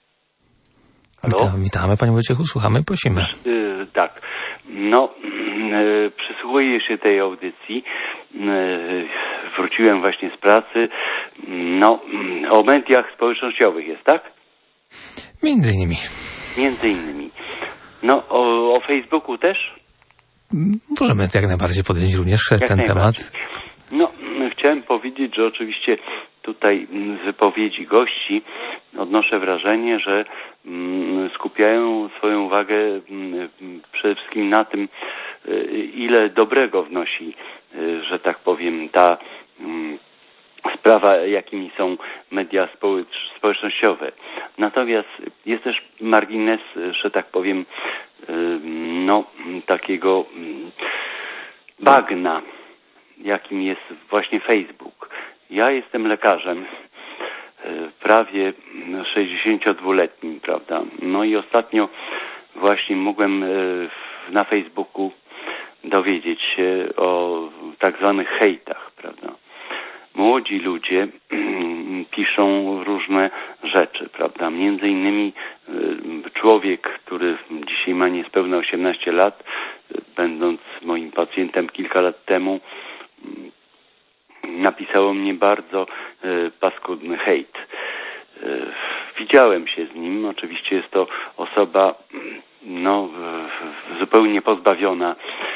Halo? Witamy panie Wojciechu, słuchamy, prosimy. Tak. No, przysłuchuję się tej audycji. Wróciłem właśnie z pracy. No, o mediach społecznościowych jest, tak? Między innymi. Między innymi. No, o Facebooku też? Możemy jak najbardziej podjąć również ten temat. No, chciałem powiedzieć, że oczywiście tutaj z wypowiedzi gości odnoszę wrażenie, że skupiają swoją uwagę przede wszystkim na tym, ile dobrego wnosi, że tak powiem, ta sprawa, jakimi są media społecznościowe. Natomiast jest też margines, że tak powiem, no, takiego bagna, jakim jest właśnie Facebook. Ja jestem lekarzem, prawie 62-letnim, prawda? No i ostatnio właśnie mogłem na Facebooku dowiedzieć się o tak zwanych hejtach, prawda? Młodzi ludzie piszą różne rzeczy, prawda? Między innymi człowiek, który dzisiaj ma niespełna 18 lat, będąc moim pacjentem kilka lat temu, napisało mnie bardzo paskudny hejt. Widziałem się z nim. Oczywiście jest to osoba no, zupełnie pozbawiona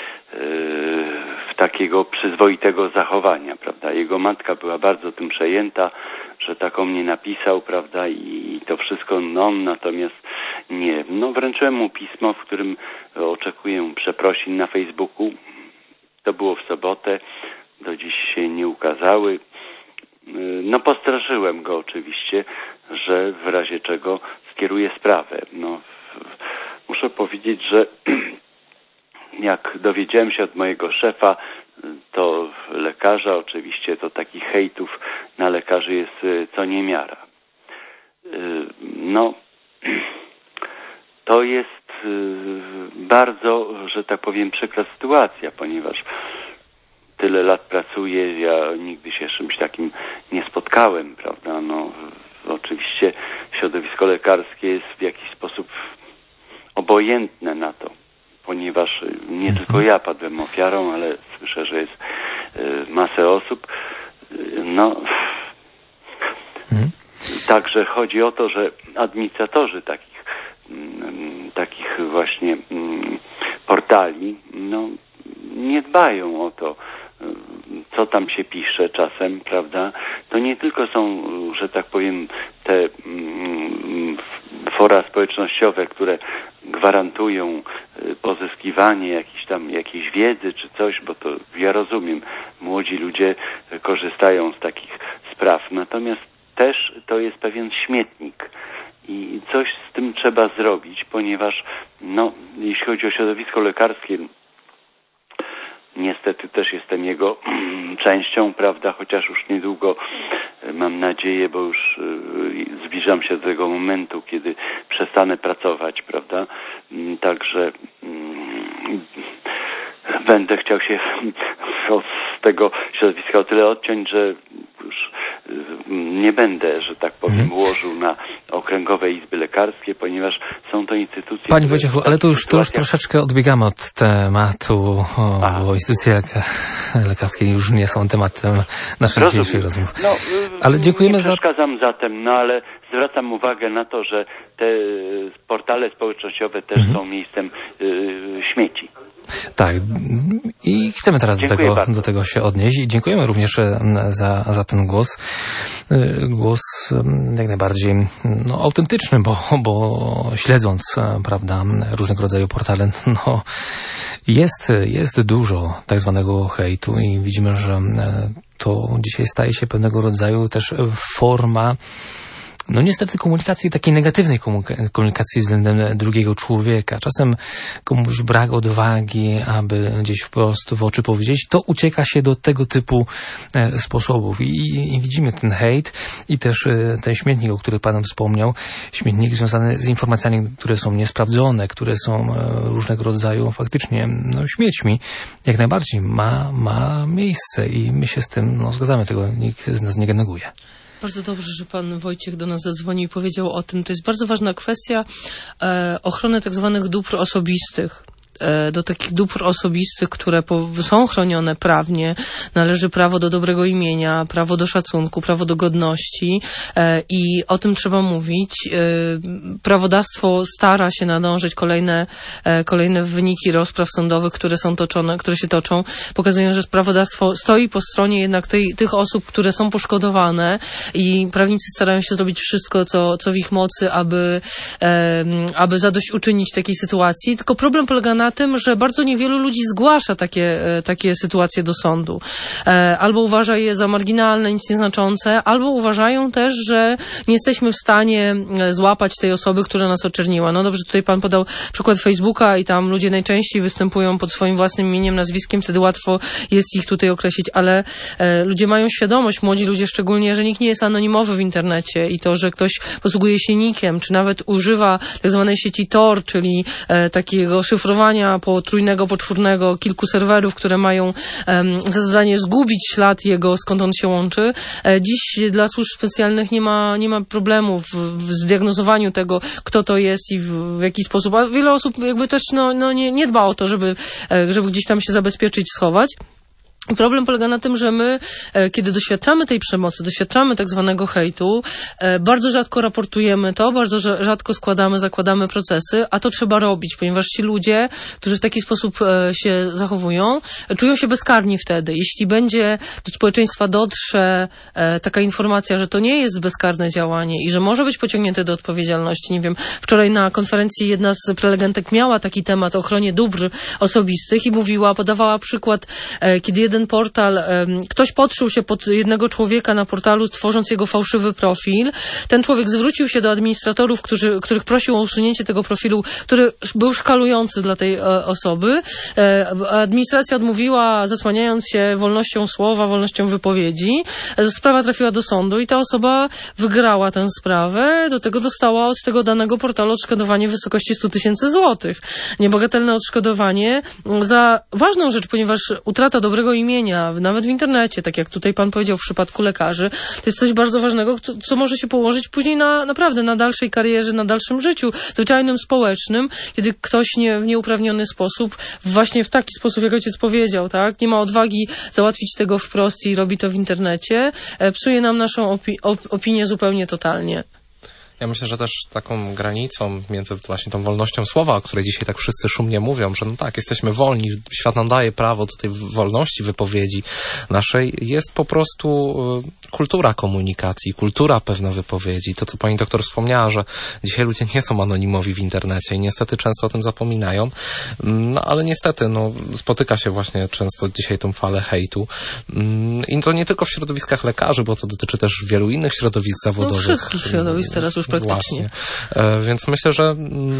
takiego przyzwoitego zachowania, prawda? Jego matka była bardzo tym przejęta, że tak o mnie napisał, prawda? I to wszystko, no on natomiast nie. No wręczyłem mu pismo, w którym oczekuję przeprosin na Facebooku. To było w sobotę. Do dziś się nie ukazały. No postraszyłem go oczywiście, że w razie czego skieruję sprawę. No, muszę powiedzieć, że jak dowiedziałem się od mojego szefa, to lekarza, oczywiście to takich hejtów na lekarzy jest co niemiara. No, to jest bardzo, że tak powiem, przykra sytuacja, ponieważ tyle lat pracuję, ja nigdy się z czymś takim nie spotkałem, prawda? No, oczywiście środowisko lekarskie jest w jakiś sposób obojętne na to, ponieważ nie tylko ja padłem ofiarą, ale słyszę, że jest masę osób. No, także chodzi o to, że administratorzy takich właśnie portali, no, nie dbają o to, co tam się pisze czasem, prawda? To nie tylko są, że tak powiem, te fora społecznościowe, które gwarantują pozyskiwanie jakiejś wiedzy czy coś, bo to ja rozumiem, młodzi ludzie korzystają z takich spraw. Natomiast też to jest pewien śmietnik i coś z tym trzeba zrobić, ponieważ no, jeśli chodzi o środowisko lekarskie, niestety też jestem jego częścią, prawda, chociaż już niedługo, mam nadzieję, bo już zbliżam się do tego momentu, kiedy przestanę pracować, prawda, także będę chciał się z tego środowiska o tyle odciąć, że już nie będę, że tak powiem, łożył na okręgowe izby lekarskie, ponieważ są to instytucje... Panie Wojciechu, ale to już troszeczkę odbiegamy od tematu, bo instytucje lekarskie już nie są tematem naszej dzisiejszej rozmowy. No, ale dziękujemy nie przeszkadzam zatem, no ale zwracam uwagę na to, że te portale społecznościowe też są miejscem śmieci. Tak. I chcemy teraz do tego się odnieść. I dziękujemy również za ten głos. Głos jak najbardziej autentyczny, bo śledząc, prawda, różnego rodzaju portale, jest dużo tak zwanego hejtu i widzimy, że to dzisiaj staje się pewnego rodzaju też forma niestety komunikacji, takiej negatywnej komunikacji względem drugiego człowieka. Czasem komuś brak odwagi, aby gdzieś wprost w oczy powiedzieć, to ucieka się do tego typu sposobów. I widzimy ten hejt i też ten śmietnik, o którym Pan wspomniał, śmietnik związany z informacjami, które są niesprawdzone, które są różnego rodzaju faktycznie śmiećmi, jak najbardziej ma miejsce i my się z tym zgadzamy, tego nikt z nas nie neguje. Bardzo dobrze, że pan Wojciech do nas zadzwonił i powiedział o tym. To jest bardzo ważna kwestia ochrony tak zwanych dóbr osobistych. Do takich dóbr osobistych, które są chronione prawnie, należy prawo do dobrego imienia, prawo do szacunku, prawo do godności i o tym trzeba mówić. Prawodawstwo stara się nadążyć kolejne wyniki rozpraw sądowych, które się toczą, pokazują, że prawodawstwo stoi po stronie jednak tych osób, które są poszkodowane i prawnicy starają się zrobić wszystko, co w ich mocy, aby zadośćuczynić takiej sytuacji. Tylko problem polega na tym, że bardzo niewielu ludzi zgłasza takie sytuacje do sądu. Albo uważa je za marginalne, nic nieznaczące, albo uważają też, że nie jesteśmy w stanie złapać tej osoby, która nas oczerniła. No dobrze, tutaj pan podał przykład Facebooka i tam ludzie najczęściej występują pod swoim własnym imieniem, nazwiskiem, wtedy łatwo jest ich tutaj określić, ale ludzie mają świadomość, młodzi ludzie szczególnie, że nikt nie jest anonimowy w internecie i to, że ktoś posługuje się nickiem, czy nawet używa tak zwanej sieci Tor, czyli takiego szyfrowania potrójnego, poczwórnego, kilku serwerów, które mają za zadanie zgubić ślad jego, skąd on się łączy. Dziś dla służb specjalnych nie ma problemu w zdiagnozowaniu tego, kto to jest i w jaki sposób. A wiele osób jakby też nie dba o to, żeby gdzieś tam się zabezpieczyć, schować. I problem polega na tym, że my, kiedy doświadczamy tej przemocy, doświadczamy tak zwanego hejtu, bardzo rzadko raportujemy to, bardzo rzadko zakładamy procesy, a to trzeba robić, ponieważ ci ludzie, którzy w taki sposób się zachowują, czują się bezkarni wtedy. Jeśli będzie do społeczeństwa dotrze taka informacja, że to nie jest bezkarne działanie i że może być pociągnięte do odpowiedzialności. Nie wiem, wczoraj na konferencji jedna z prelegentek miała taki temat o ochronie dóbr osobistych i podawała przykład, kiedy jeden portal, ktoś podszył się pod jednego człowieka na portalu, tworząc jego fałszywy profil. Ten człowiek zwrócił się do administratorów, których prosił o usunięcie tego profilu, który był szkalujący dla tej osoby. Administracja odmówiła, zasłaniając się wolnością słowa, wolnością wypowiedzi. Sprawa trafiła do sądu i ta osoba wygrała tę sprawę. Do tego dostała od tego danego portalu odszkodowanie w wysokości 100 000 złotych. Niebagatelne odszkodowanie za ważną rzecz, ponieważ utrata dobrego imienia, nawet w internecie, tak jak tutaj pan powiedział w przypadku lekarzy, to jest coś bardzo ważnego, co może się położyć później naprawdę na dalszej karierze, na dalszym życiu zwyczajnym, społecznym, kiedy ktoś w nieuprawniony sposób, właśnie w taki sposób, jak ojciec powiedział, tak, nie ma odwagi załatwić tego wprost i robi to w internecie, psuje nam naszą opinię zupełnie totalnie. Ja myślę, że też taką granicą między właśnie tą wolnością słowa, o której dzisiaj tak wszyscy szumnie mówią, że no tak, jesteśmy wolni, świat nam daje prawo do tej wolności wypowiedzi naszej, jest po prostu kultura komunikacji, kultura pewna wypowiedzi. To, co pani doktor wspomniała, że dzisiaj ludzie nie są anonimowi w internecie i niestety często o tym zapominają, no ale niestety spotyka się właśnie często dzisiaj tą falę hejtu. I to nie tylko w środowiskach lekarzy, bo to dotyczy też wielu innych środowisk zawodowych. Wszystkich środowisk teraz już praktycznie. Właśnie. Więc myślę, że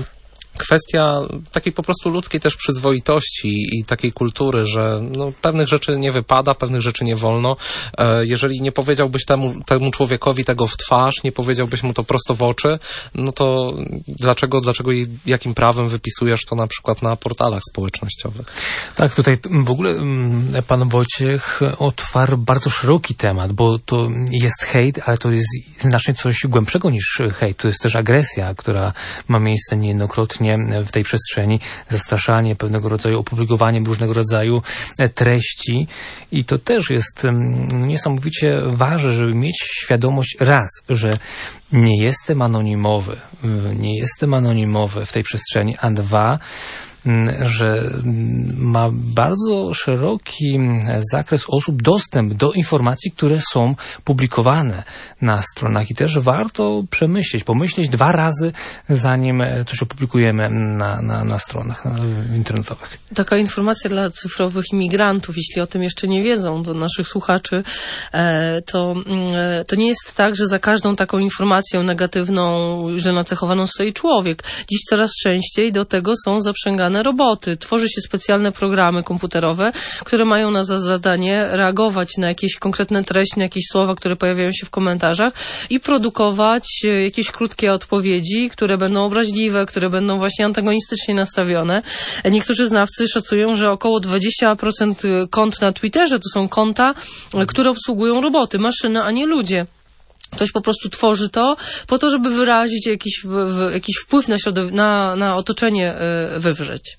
kwestia takiej po prostu ludzkiej też przyzwoitości i takiej kultury, że pewnych rzeczy nie wypada, pewnych rzeczy nie wolno. Jeżeli nie powiedziałbyś temu człowiekowi tego w twarz, nie powiedziałbyś mu to prosto w oczy, no to dlaczego i jakim prawem wypisujesz to na przykład na portalach społecznościowych? Tak, tutaj w ogóle pan Wojciech otwarł bardzo szeroki temat, bo to jest hejt, ale to jest znacznie coś głębszego niż hejt. To jest też agresja, która ma miejsce niejednokrotnie w tej przestrzeni, zastraszanie, pewnego rodzaju opublikowaniem różnego rodzaju treści i to też jest niesamowicie ważne, żeby mieć świadomość że nie jestem anonimowy w tej przestrzeni, a dwa, że ma bardzo szeroki zakres osób dostęp do informacji, które są publikowane na stronach i też warto pomyśleć 2 razy, zanim coś opublikujemy na stronach internetowych. Taka informacja dla cyfrowych imigrantów, jeśli o tym jeszcze nie wiedzą, do naszych słuchaczy, to nie jest tak, że za każdą taką informacją negatywną, że nacechowaną stoi człowiek. Dziś coraz częściej do tego są zaprzęgane roboty. Tworzy się specjalne programy komputerowe, które mają za zadanie reagować na jakieś konkretne treści, na jakieś słowa, które pojawiają się w komentarzach i produkować jakieś krótkie odpowiedzi, które będą obraźliwe, które będą właśnie antagonistycznie nastawione. Niektórzy znawcy szacują, że około 20% kont na Twitterze to są konta, które obsługują roboty, maszyny, a nie ludzie. Ktoś po prostu tworzy to po to, żeby wyrazić jakiś wpływ na otoczenie wywrzeć.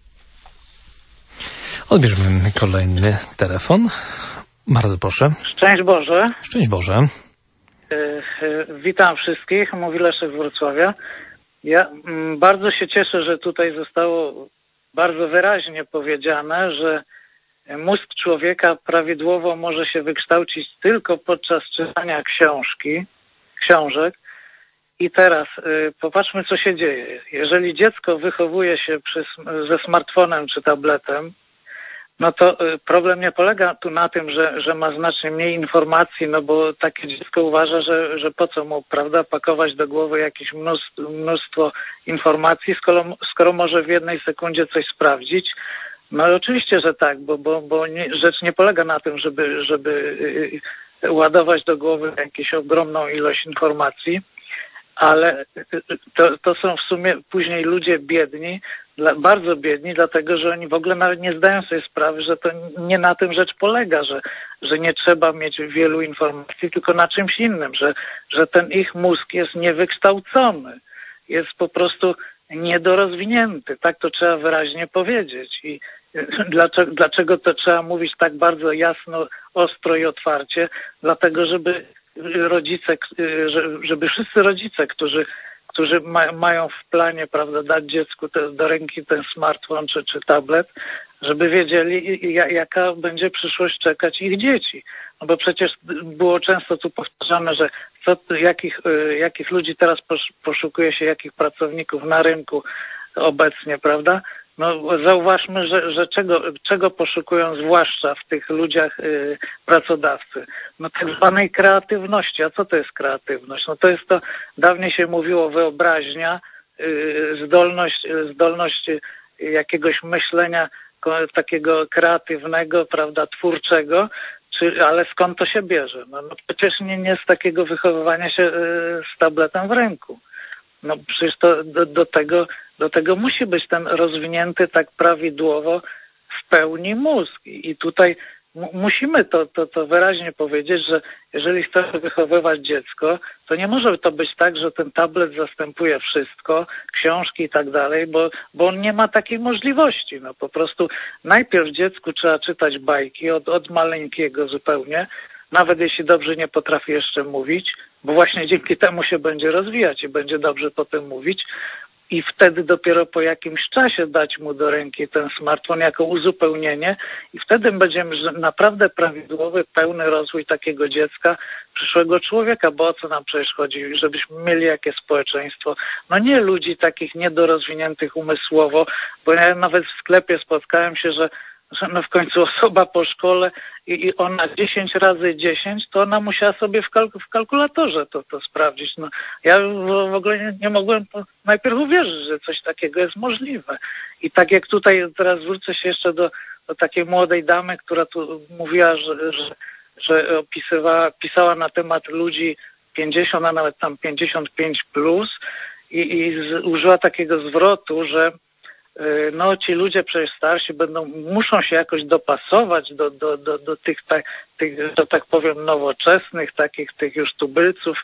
Odbierzmy kolejny telefon. Bardzo proszę. Szczęść Boże. Szczęść Boże. Witam wszystkich. Mówi Leszek z Wrocławia. Ja bardzo się cieszę, że tutaj zostało bardzo wyraźnie powiedziane, że mózg człowieka prawidłowo może się wykształcić tylko podczas czytania książek. I teraz popatrzmy, co się dzieje. Jeżeli dziecko wychowuje się ze smartfonem czy tabletem, no to problem nie polega tu na tym, że ma znacznie mniej informacji, no bo takie dziecko uważa, że po co mu, prawda, pakować do głowy jakieś mnóstwo informacji, skoro może w jednej sekundzie coś sprawdzić. No i oczywiście, że tak, bo rzecz nie polega na tym, żeby ładować do głowy jakąś ogromną ilość informacji, ale to są w sumie później ludzie biedni, bardzo biedni, dlatego że oni w ogóle nawet nie zdają sobie sprawy, że to nie na tym rzecz polega, że nie trzeba mieć wielu informacji, tylko na czymś innym, że ten ich mózg jest niewykształcony, jest po prostu niedorozwinięty. Tak to trzeba wyraźnie powiedzieć. I dlaczego to trzeba mówić tak bardzo jasno, ostro i otwarcie? Dlatego, żeby wszyscy rodzice, którzy mają w planie, prawda, dać dziecku do ręki ten smartfon czy tablet, żeby wiedzieli, jaka będzie przyszłość czekać ich dzieci. No bo przecież było często tu powtarzane, że jakich ludzi teraz poszukuje się, jakich pracowników na rynku obecnie, prawda? No zauważmy, że czego poszukują zwłaszcza w tych ludziach pracodawcy? No tak zwanej kreatywności. A co to jest kreatywność? No to jest to, dawniej się mówiło wyobraźnia, zdolność jakiegoś myślenia takiego kreatywnego, prawda, twórczego, ale skąd to się bierze? No przecież nie z takiego wychowywania się z tabletem w ręku. No przecież to do tego musi być ten rozwinięty tak prawidłowo w pełni mózg. I tutaj musimy to wyraźnie powiedzieć, że jeżeli chcemy wychowywać dziecko, to nie może to być tak, że ten tablet zastępuje wszystko, książki i tak dalej, bo on nie ma takiej możliwości. No po prostu najpierw dziecku trzeba czytać bajki od maleńkiego zupełnie, nawet jeśli dobrze nie potrafi jeszcze mówić, bo właśnie dzięki temu się będzie rozwijać i będzie dobrze potem mówić. I wtedy dopiero po jakimś czasie dać mu do ręki ten smartfon jako uzupełnienie i wtedy będziemy naprawdę prawidłowy, pełny rozwój takiego dziecka, przyszłego człowieka, bo o co nam przecież chodzi, żebyśmy mieli jakie społeczeństwo. No nie ludzi takich niedorozwiniętych umysłowo, bo ja nawet w sklepie spotkałem się, że no w końcu osoba po szkole i ona 10 razy 10, to ona musiała sobie w kalkulatorze to sprawdzić. No, ja w ogóle nie mogłem najpierw uwierzyć, że coś takiego jest możliwe. I tak jak tutaj, teraz zwrócę się jeszcze do takiej młodej damy, która tu mówiła, że pisała na temat ludzi 50, a nawet tam 55 plus i użyła takiego zwrotu, że no ci ludzie przecież starsi muszą się jakoś dopasować do tych, że tak powiem, nowoczesnych, tych już tubylców.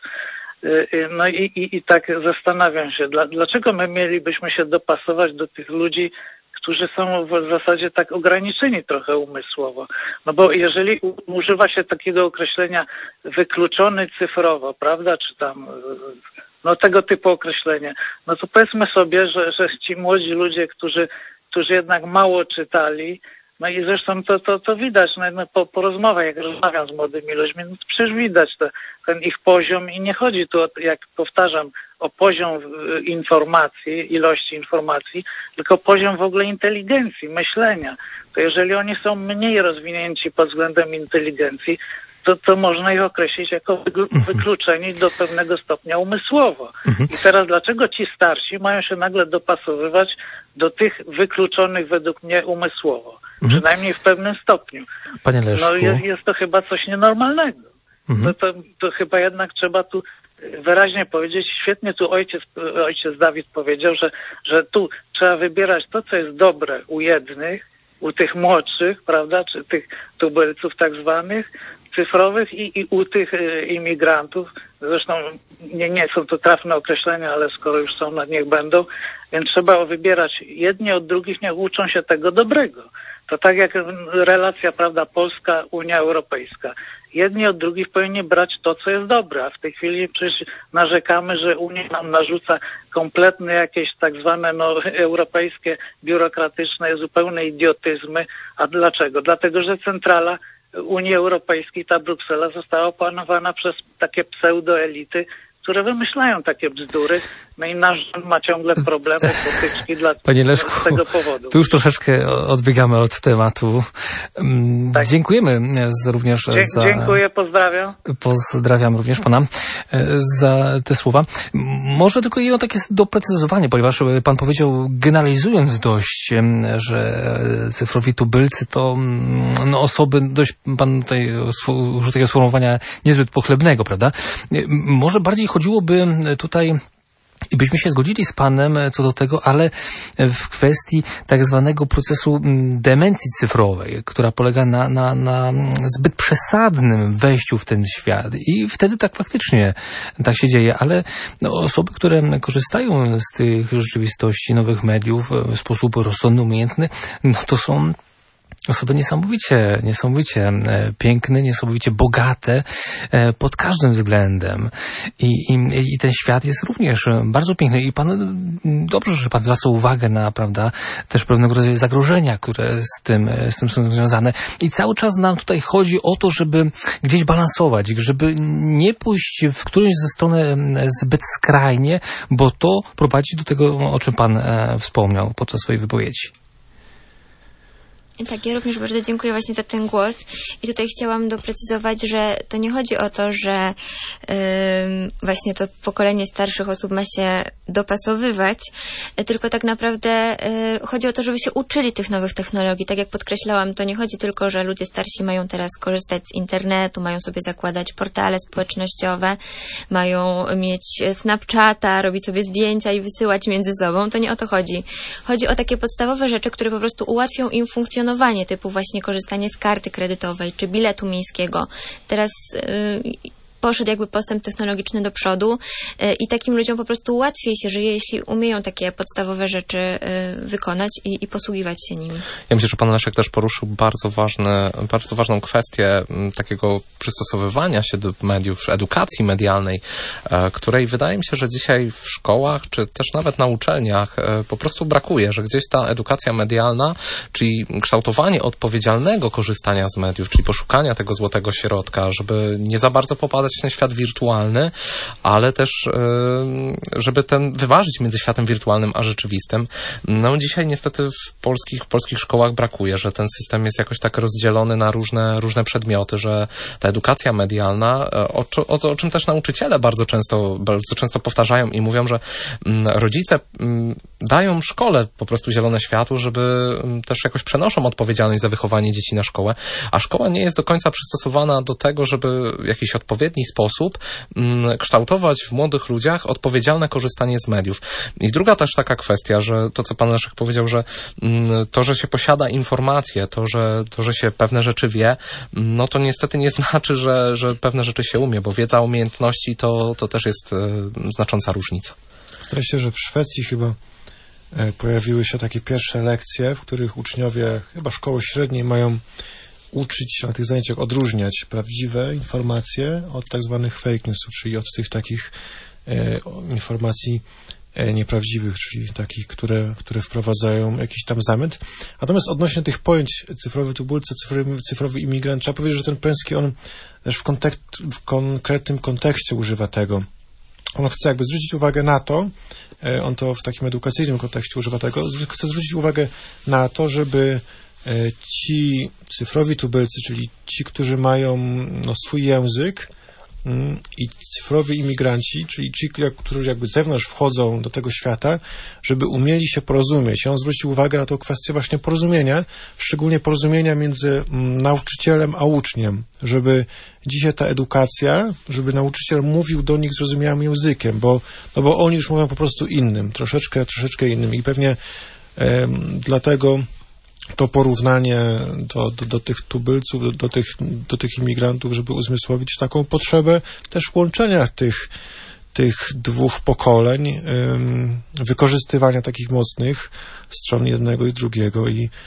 No i tak zastanawiam się, dlaczego my mielibyśmy się dopasować do tych ludzi, którzy są w zasadzie tak ograniczeni trochę umysłowo. No bo jeżeli używa się takiego określenia wykluczony cyfrowo, prawda, czy tam no tego typu określenie, no to powiedzmy sobie, że ci młodzi ludzie, którzy jednak mało czytali. No i zresztą to widać po rozmowach, jak rozmawiam z młodymi ludźmi, no to przecież widać ten ich poziom i nie chodzi tu, jak powtarzam, o poziom informacji, ilości informacji, tylko poziom w ogóle inteligencji, myślenia. To jeżeli oni są mniej rozwinięci pod względem inteligencji, to można ich określić jako wykluczeni do pewnego stopnia umysłowo. I teraz dlaczego ci starsi mają się nagle dopasowywać do tych wykluczonych według mnie umysłowo? Przynajmniej w pewnym stopniu. Panie Leszku. No jest to chyba coś nienormalnego. To chyba jednak trzeba tu wyraźnie powiedzieć, świetnie tu ojciec Dawid powiedział, że tu trzeba wybierać to, co jest dobre u jednych, u tych młodszych, prawda, czy tych tubylców tak zwanych, cyfrowych i u tych imigrantów. Zresztą nie są to trafne określenia, ale skoro już są, niech będą, więc trzeba wybierać jedni od drugich, niech uczą się tego dobrego. To tak jak relacja, prawda, Polska, Unia Europejska. Jedni od drugich powinni brać to, co jest dobre, a w tej chwili przecież narzekamy, że Unia nam narzuca kompletne jakieś tak zwane europejskie, biurokratyczne, zupełne idiotyzmy. A dlaczego? Dlatego, że centrala Unii Europejskiej, ta Bruksela, została opanowana przez takie pseudoelity, które wymyślają takie bzdury, no i nasz rząd ma ciągle problemy, potyczki Panie Leszku, z tego powodu. Tu już troszeczkę odbiegamy od tematu. Tak. Dziękujemy również za... Dziękuję, pozdrawiam. Pozdrawiam również pana za te słowa. Może tylko jedno takie doprecyzowanie, ponieważ pan powiedział, generalizując dość, że cyfrowi tubylcy to osoby dość, pan tutaj użył takiego sformułowania niezbyt pochlebnego, prawda? Może bardziej chodziłoby tutaj, i byśmy się zgodzili z panem co do tego, ale w kwestii tak zwanego procesu demencji cyfrowej, która polega na zbyt przesadnym wejściu w ten świat. I wtedy tak faktycznie tak się dzieje, ale osoby, które korzystają z tych rzeczywistości nowych mediów w sposób rozsądny, umiejętny, to są osoby niesamowicie piękne, niesamowicie bogate pod każdym względem. I ten świat jest również bardzo piękny. I pan, dobrze, że pan zwraca uwagę na, prawda, też pewnego rodzaju zagrożenia, które z tym są związane. I cały czas nam tutaj chodzi o to, żeby gdzieś balansować, żeby nie pójść w którąś ze stronę zbyt skrajnie, bo to prowadzi do tego, o czym pan wspomniał podczas swojej wypowiedzi. Tak, ja również bardzo dziękuję właśnie za ten głos i tutaj chciałam doprecyzować, że to nie chodzi o to, że właśnie to pokolenie starszych osób ma się dopasowywać, tylko tak naprawdę chodzi o to, żeby się uczyli tych nowych technologii. Tak jak podkreślałam, to nie chodzi tylko, że ludzie starsi mają teraz korzystać z internetu, mają sobie zakładać portale społecznościowe, mają mieć Snapchata, robić sobie zdjęcia i wysyłać między sobą. To nie o to chodzi. Chodzi o takie podstawowe rzeczy, które po prostu ułatwią im funkcjonowanie, typu właśnie korzystanie z karty kredytowej czy biletu miejskiego. Teraz poszedł jakby postęp technologiczny do przodu i takim ludziom po prostu łatwiej się żyje, jeśli umieją takie podstawowe rzeczy wykonać i posługiwać się nimi. Ja myślę, że pan Leszek też poruszył bardzo ważną kwestię takiego przystosowywania się do mediów, edukacji medialnej, której wydaje mi się, że dzisiaj w szkołach, czy też nawet na uczelniach po prostu brakuje, że gdzieś ta edukacja medialna, czyli kształtowanie odpowiedzialnego korzystania z mediów, czyli poszukania tego złotego środka, żeby nie za bardzo popadać w ten świat wirtualny, ale też żeby wyważyć między światem wirtualnym a rzeczywistym. No dzisiaj niestety w polskich szkołach brakuje, że ten system jest jakoś tak rozdzielony na różne przedmioty, że ta edukacja medialna, o czym też nauczyciele bardzo często powtarzają i mówią, że rodzice dają szkole po prostu zielone światło, żeby też jakoś przenoszą odpowiedzialność za wychowanie dzieci na szkołę, a szkoła nie jest do końca przystosowana do tego, żeby w jakiś odpowiedni sposób kształtować w młodych ludziach odpowiedzialne korzystanie z mediów. I druga też taka kwestia, że to, co pan Leszek powiedział, że to, że się posiada informacje, to, że się pewne rzeczy wie, no to niestety nie znaczy, że pewne rzeczy się umie, bo wiedza, umiejętności to też jest znacząca różnica. Zdaje się, że w Szwecji chyba pojawiły się takie pierwsze lekcje, w których uczniowie chyba szkoły średniej mają uczyć się na tych zajęciach odróżniać prawdziwe informacje od tak zwanych fake newsów, czyli od tych takich informacji nieprawdziwych, czyli takich, które wprowadzają jakiś tam zamęt. Natomiast odnośnie tych pojęć cyfrowy tubylcy, cyfrowy imigrant, trzeba powiedzieć, że ten Pręski, on też w konkretnym kontekście używa tego. On chce jakby zwrócić uwagę na to, on to w takim edukacyjnym kontekście używa tego, chce zwrócić uwagę na to, żeby ci cyfrowi tubylcy, czyli ci, którzy mają swój język, i cyfrowi imigranci, czyli ci, którzy jakby z zewnątrz wchodzą do tego świata, żeby umieli się porozumieć. I on zwrócił uwagę na tą kwestię właśnie porozumienia, szczególnie porozumienia między nauczycielem a uczniem, żeby dzisiaj ta edukacja, żeby nauczyciel mówił do nich zrozumiałym językiem, bo oni już mówią po prostu innym, troszeczkę innym i pewnie dlatego to porównanie do tych tubylców, do tych imigrantów, żeby uzmysłowić taką potrzebę też łączenia tych dwóch pokoleń, wykorzystywania takich mocnych stron jednego i drugiego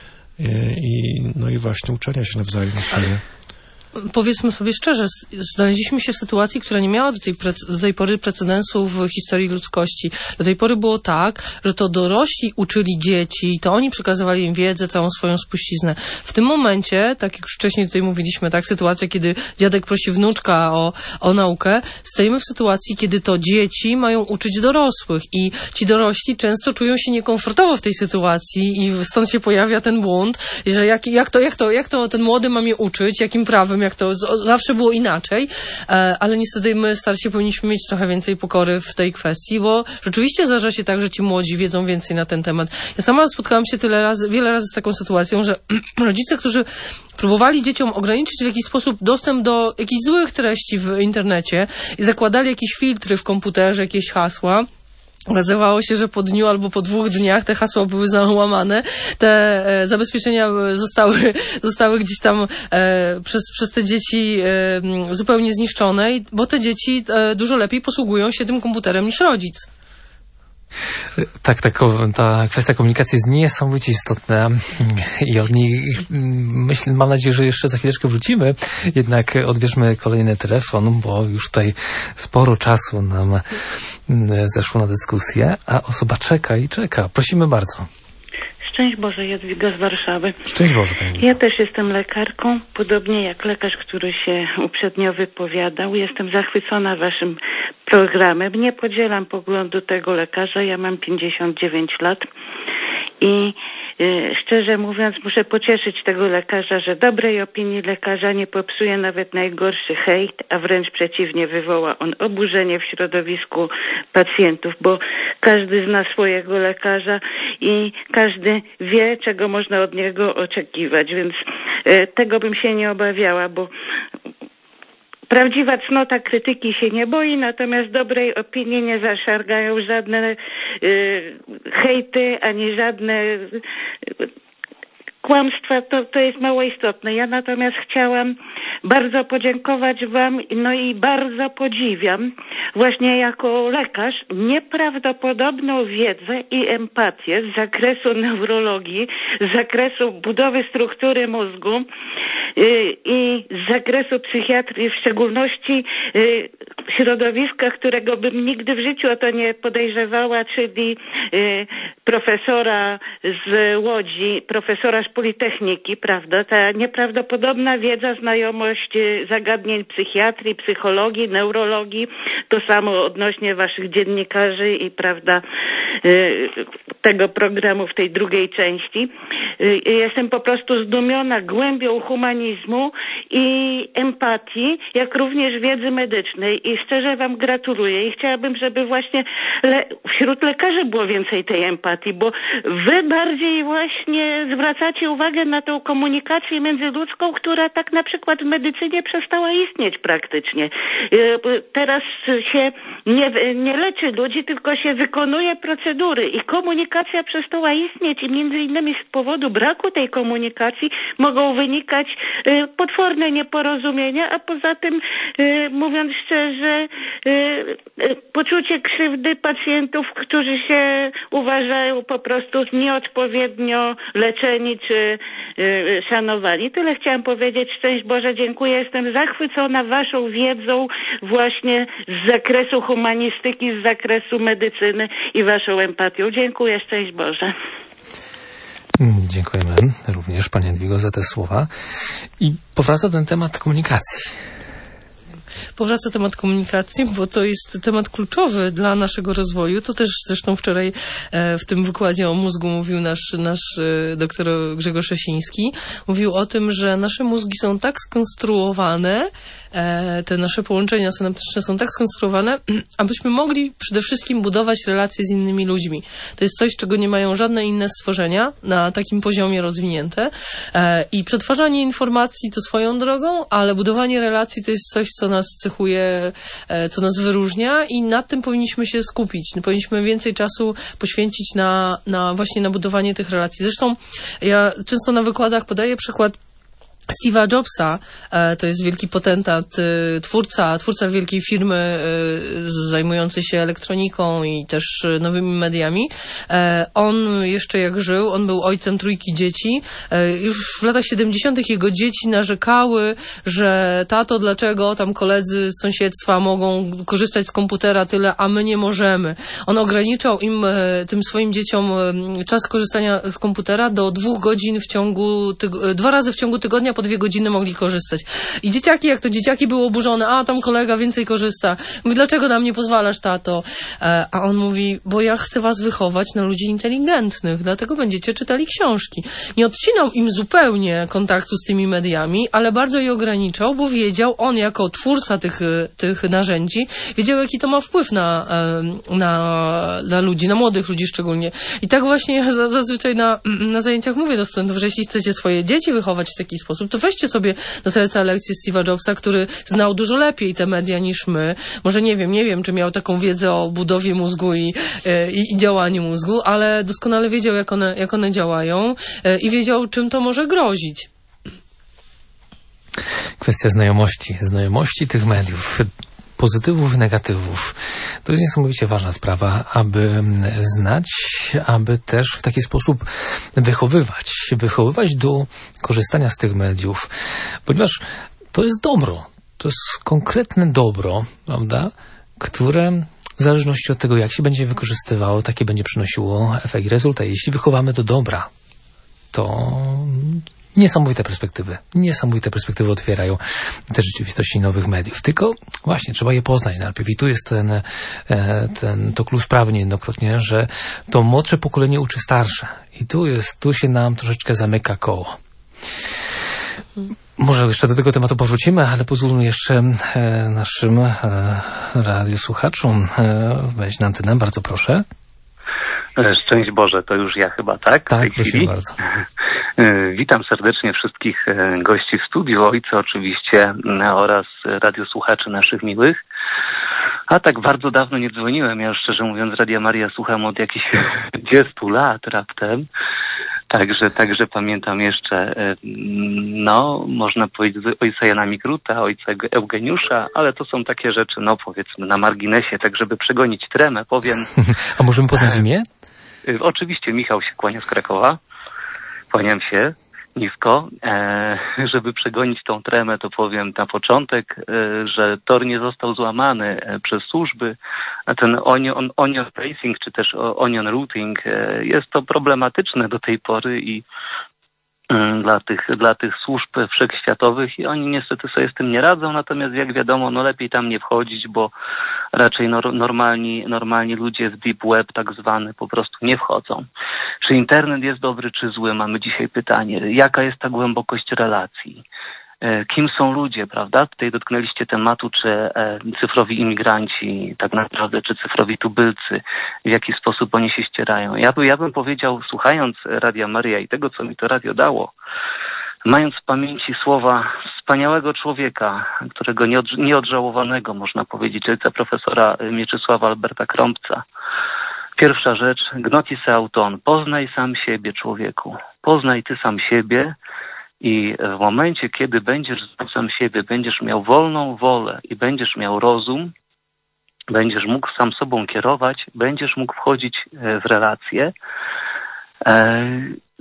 i właśnie uczenia się nawzajem od siebie. Powiedzmy sobie szczerze, znaleźliśmy się w sytuacji, która nie miała do tej pory precedensu w historii ludzkości. Do tej pory było tak, że to dorośli uczyli dzieci, to oni przekazywali im wiedzę, całą swoją spuściznę. W tym momencie, tak jak już wcześniej tutaj mówiliśmy, tak, sytuacja, kiedy dziadek prosi wnuczka o naukę, stajemy w sytuacji, kiedy to dzieci mają uczyć dorosłych i ci dorośli często czują się niekomfortowo w tej sytuacji i stąd się pojawia ten błąd, że jak to ten młody ma mnie uczyć, jakim prawem, jak to zawsze było inaczej, ale niestety my starsi powinniśmy mieć trochę więcej pokory w tej kwestii, bo rzeczywiście zdarza się tak, że ci młodzi wiedzą więcej na ten temat. Ja sama spotkałam się wiele razy z taką sytuacją, że rodzice, którzy próbowali dzieciom ograniczyć w jakiś sposób dostęp do jakichś złych treści w internecie i zakładali jakieś filtry w komputerze, jakieś hasła, okazywało się, że po dniu albo po 2 dniach te hasła były załamane, te zabezpieczenia zostały gdzieś tam przez te dzieci zupełnie zniszczone, bo te dzieci dużo lepiej posługują się tym komputerem niż rodzic. Tak, ta kwestia komunikacji jest niesamowicie istotna i od niej mam nadzieję, że jeszcze za chwileczkę wrócimy. Jednak odbierzmy kolejny telefon, bo już tutaj sporo czasu nam zeszło na dyskusję, a osoba czeka i czeka. Prosimy bardzo. Szczęść Boże, Jadwiga z Warszawy. Szczęść Boże, Pani. Ja też jestem lekarką, podobnie jak lekarz, który się uprzednio wypowiadał. Jestem zachwycona Waszym programem. Nie podzielam poglądu tego lekarza. Ja mam 59 lat i szczerze mówiąc muszę pocieszyć tego lekarza, że dobrej opinii lekarza nie popsuje nawet najgorszy hejt, a wręcz przeciwnie, wywoła on oburzenie w środowisku pacjentów, bo każdy zna swojego lekarza i każdy wie, czego można od niego oczekiwać, więc tego bym się nie obawiała, bo prawdziwa cnota krytyki się nie boi, natomiast dobrej opinii nie zaszargają żadne hejty, ani żadne kłamstwa. To jest mało istotne. Ja natomiast chciałam bardzo podziękować Wam, no i bardzo podziwiam właśnie jako lekarz nieprawdopodobną wiedzę i empatię z zakresu neurologii, z zakresu budowy struktury mózgu i z zakresu psychiatrii, w szczególności środowiska, którego bym nigdy w życiu o to nie podejrzewała, czyli profesora z Łodzi, profesora z Politechniki, prawda? Ta nieprawdopodobna wiedza, znajomość zagadnień psychiatrii, psychologii, neurologii, to samo odnośnie waszych dziennikarzy i prawda tego programu w tej drugiej części. Jestem po prostu zdumiona głębią humanizmu i empatii, jak również wiedzy medycznej i szczerze Wam gratuluję i chciałabym, żeby właśnie wśród lekarzy było więcej tej empatii, bo Wy bardziej właśnie zwracacie uwagę na tą komunikację międzyludzką, która tak na przykład w medycynie przestała istnieć praktycznie. Teraz się nie leczy ludzi, tylko się wykonuje procedury i komunikacja przestała istnieć i między innymi z powodu braku tej komunikacji mogą wynikać potworne nieporozumienia, a poza tym, mówiąc szczerze, poczucie krzywdy pacjentów, którzy się uważają po prostu nieodpowiednio leczeni, czy szanowali. Tyle chciałam powiedzieć. Szczęść Boże, dziękuję. Jestem zachwycona waszą wiedzą właśnie z zakresu humanistyki, z zakresu medycyny i waszą empatią. Dziękuję. Szczęść Boże. Dziękujemy również Pani Jadwigo za te słowa. I powraca ten temat komunikacji. Powraca temat komunikacji, bo to jest temat kluczowy dla naszego rozwoju. To też zresztą wczoraj w tym wykładzie o mózgu mówił nasz doktor Grzegorz Osiński. Mówił o tym, że nasze mózgi są tak skonstruowane, te nasze połączenia synaptyczne są tak skonstruowane, abyśmy mogli przede wszystkim budować relacje z innymi ludźmi. To jest coś, czego nie mają żadne inne stworzenia na takim poziomie rozwinięte. I przetwarzanie informacji to swoją drogą, ale budowanie relacji to jest coś, co nas cechuje, co nas wyróżnia i nad tym powinniśmy się skupić. Powinniśmy więcej czasu poświęcić właśnie na budowanie tych relacji. Zresztą ja często na wykładach podaję przykład Steve'a Jobsa, to jest wielki potentat, twórca wielkiej firmy zajmującej się elektroniką i też nowymi mediami. On jeszcze jak żył, on był ojcem 3 dzieci. Już w latach 70. jego dzieci narzekały, że tato, dlaczego tam koledzy z sąsiedztwa mogą korzystać z komputera tyle, a my nie możemy. On ograniczał tym swoim dzieciom czas korzystania z komputera do 2 godzin 2 razy w ciągu tygodnia po 2 godziny mogli korzystać. I dzieciaki, jak to dzieciaki były oburzone, a tam kolega więcej korzysta. Mówi, dlaczego nam nie pozwalasz, tato? A on mówi, bo ja chcę was wychować na ludzi inteligentnych, dlatego będziecie czytali książki. Nie odcinał im zupełnie kontaktu z tymi mediami, ale bardzo je ograniczał, bo wiedział, on jako twórca tych narzędzi, wiedział, jaki to ma wpływ na ludzi, na młodych ludzi szczególnie. I tak właśnie ja zazwyczaj na zajęciach mówię do studentów, że jeśli chcecie swoje dzieci wychować w taki sposób, to weźcie sobie do serca lekcję Steve'a Jobsa, który znał dużo lepiej te media niż my. Może nie wiem, czy miał taką wiedzę o budowie mózgu i działaniu mózgu, ale doskonale wiedział, jak one działają i wiedział, czym to może grozić. Kwestia znajomości tych mediów, pozytywów i negatywów. To jest niesamowicie ważna sprawa, aby znać, aby też w taki sposób wychowywać do korzystania z tych mediów, ponieważ to jest dobro, to jest konkretne dobro, prawda, które w zależności od tego, jak się będzie wykorzystywało, takie będzie przynosiło efekt i rezultat. Jeśli wychowamy do dobra, to niesamowite perspektywy otwierają te rzeczywistości nowych mediów. Tylko właśnie trzeba je poznać najpierw. I tu jest to klucz sprawy niejednokrotnie, że to młodsze pokolenie uczy starsze. I tu się nam troszeczkę zamyka koło. Może jeszcze do tego tematu powrócimy, ale pozwólmy jeszcze naszym radiosłuchaczom wejść na antenę. Bardzo proszę. Szczęść Boże, to już ja chyba, tak? Tak, prosimy bardzo. Witam serdecznie wszystkich gości w studiu, ojca oczywiście oraz radiosłuchaczy naszych miłych. A tak bardzo dawno nie dzwoniłem, ja szczerze mówiąc Radia Maria słucham od jakichś 20 lat raptem. Także pamiętam jeszcze, można powiedzieć ojca Jana Mikruta, ojca Eugeniusza, ale to są takie rzeczy, powiedzmy na marginesie, tak żeby przegonić tremę, powiem. A możemy poznać imię? Oczywiście Michał się kłania z Krakowa. Kłaniam się nisko. Żeby przegonić tą tremę, to powiem na początek, że tor nie został złamany przez służby. A ten onion tracing, czy też onion routing, jest to problematyczne do tej pory i dla tych służb wszechświatowych i oni niestety sobie z tym nie radzą, natomiast jak wiadomo, lepiej tam nie wchodzić, bo raczej normalni ludzie z deep web tak zwany po prostu nie wchodzą. Czy internet jest dobry, czy zły? Mamy dzisiaj pytanie. Jaka jest ta głębokość relacji? Kim są ludzie, prawda? Tutaj dotknęliście tematu, czy cyfrowi imigranci tak naprawdę, czy cyfrowi tubylcy, w jaki sposób oni się ścierają. Ja bym powiedział, słuchając Radia Maria i tego, co mi to radio dało, mając w pamięci słowa wspaniałego człowieka, którego nieodżałowanego, można powiedzieć, ojca profesora Mieczysława Alberta Krąbca. Pierwsza rzecz, gnotis auton, poznaj sam siebie, człowieku. Poznaj ty sam siebie. I w momencie, kiedy będziesz znał sam siebie, będziesz miał wolną wolę i będziesz miał rozum, będziesz mógł sam sobą kierować, będziesz mógł wchodzić w relacje,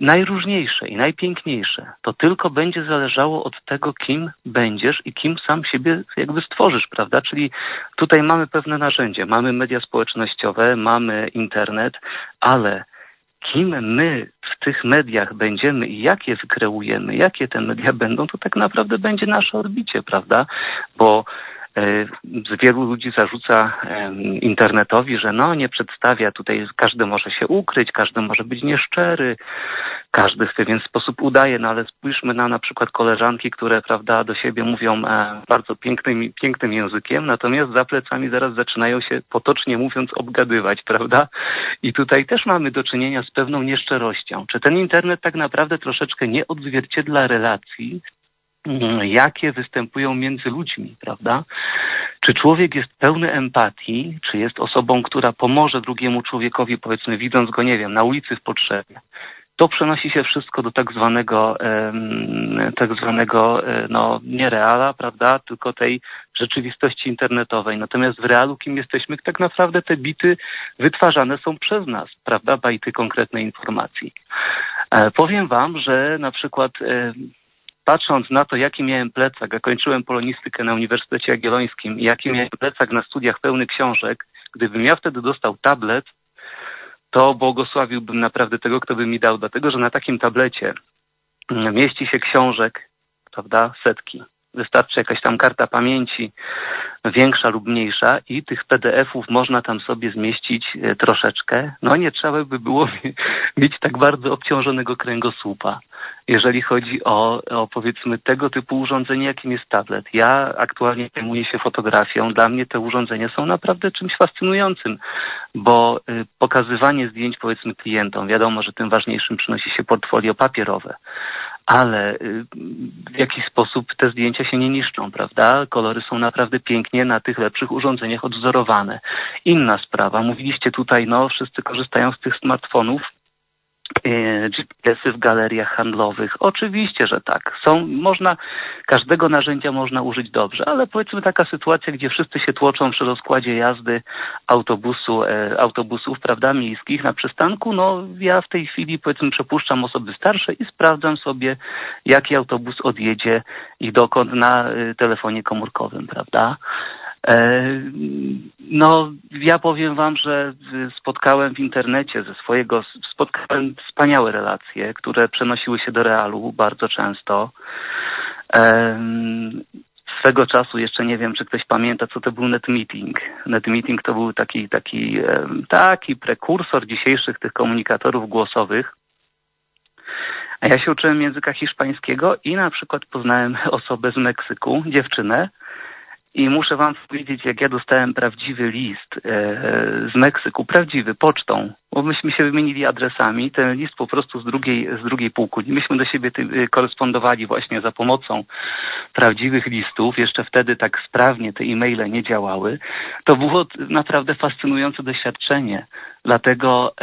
najróżniejsze i najpiękniejsze, to tylko będzie zależało od tego, kim będziesz i kim sam siebie jakby stworzysz, prawda? Czyli tutaj mamy pewne narzędzie, mamy media społecznościowe, mamy internet, ale kim my w tych mediach będziemy i jak je wykreujemy, jakie te media będą, to tak naprawdę będzie nasze odbicie, prawda? Bo wielu ludzi zarzuca internetowi, że no nie przedstawia tutaj, każdy może się ukryć, każdy może być nieszczery, każdy w pewien sposób udaje, no ale spójrzmy na przykład koleżanki, które, prawda, do siebie mówią bardzo pięknym językiem, natomiast za plecami zaraz zaczynają się, potocznie mówiąc, obgadywać, prawda? I tutaj też mamy do czynienia z pewną nieszczerością. Czy ten internet tak naprawdę troszeczkę nie odzwierciedla relacji, jakie występują między ludźmi, prawda? Czy człowiek jest pełny empatii, czy jest osobą, która pomoże drugiemu człowiekowi, powiedzmy, widząc go, nie wiem, na ulicy w potrzebie? To przenosi się wszystko do tak zwanego no, nie reala, prawda, tylko tej rzeczywistości internetowej. Natomiast w realu, kim jesteśmy, tak naprawdę te bity wytwarzane są przez nas, prawda, bajty konkretnej informacji. Powiem wam, że na przykład patrząc na to, jaki miałem plecak, a kończyłem polonistykę na Uniwersytecie Jagiellońskim i jaki miałem plecak na studiach pełny książek, gdybym ja wtedy dostał tablet, to błogosławiłbym naprawdę tego, kto by mi dał, dlatego że na takim tablecie mieści się książek, prawda, setki. Wystarczy jakaś tam karta pamięci, większa lub mniejsza i tych PDF-ów można tam sobie zmieścić troszeczkę. No nie trzeba by było mieć tak bardzo obciążonego kręgosłupa, jeżeli chodzi o powiedzmy tego typu urządzenie, jakim jest tablet. Ja aktualnie zajmuję się fotografią. Dla mnie te urządzenia są naprawdę czymś fascynującym, bo pokazywanie zdjęć, powiedzmy, klientom, wiadomo, że tym ważniejszym przynosi się portfolio papierowe. Ale w jakiś sposób te zdjęcia się nie niszczą, prawda? Kolory są naprawdę pięknie na tych lepszych urządzeniach odwzorowane. Inna sprawa, mówiliście tutaj, no wszyscy korzystają z tych smartfonów, GPS-y w galeriach handlowych. Oczywiście, że tak. Każdego narzędzia można użyć dobrze, ale powiedzmy taka sytuacja, gdzie wszyscy się tłoczą przy rozkładzie jazdy autobusów, prawda, miejskich na przystanku, no ja w tej chwili, powiedzmy, przepuszczam osoby starsze i sprawdzam sobie, jaki autobus odjedzie i dokąd na telefonie komórkowym, prawda. No, ja powiem wam, że spotkałem w internecie spotkałem wspaniałe relacje, które przenosiły się do realu bardzo często. Swego czasu, jeszcze nie wiem, czy ktoś pamięta, co to był NetMeeting. NetMeeting to był taki prekursor dzisiejszych tych komunikatorów głosowych. A ja się uczyłem języka hiszpańskiego i na przykład poznałem osobę z Meksyku, dziewczynę. I muszę wam powiedzieć, jak ja dostałem prawdziwy list z Meksyku, prawdziwy, pocztą, bo myśmy się wymienili adresami, ten list po prostu z drugiej półkuli. Myśmy do siebie korespondowali właśnie za pomocą prawdziwych listów. Jeszcze wtedy tak sprawnie te e-maile nie działały. To było naprawdę fascynujące doświadczenie. Dlatego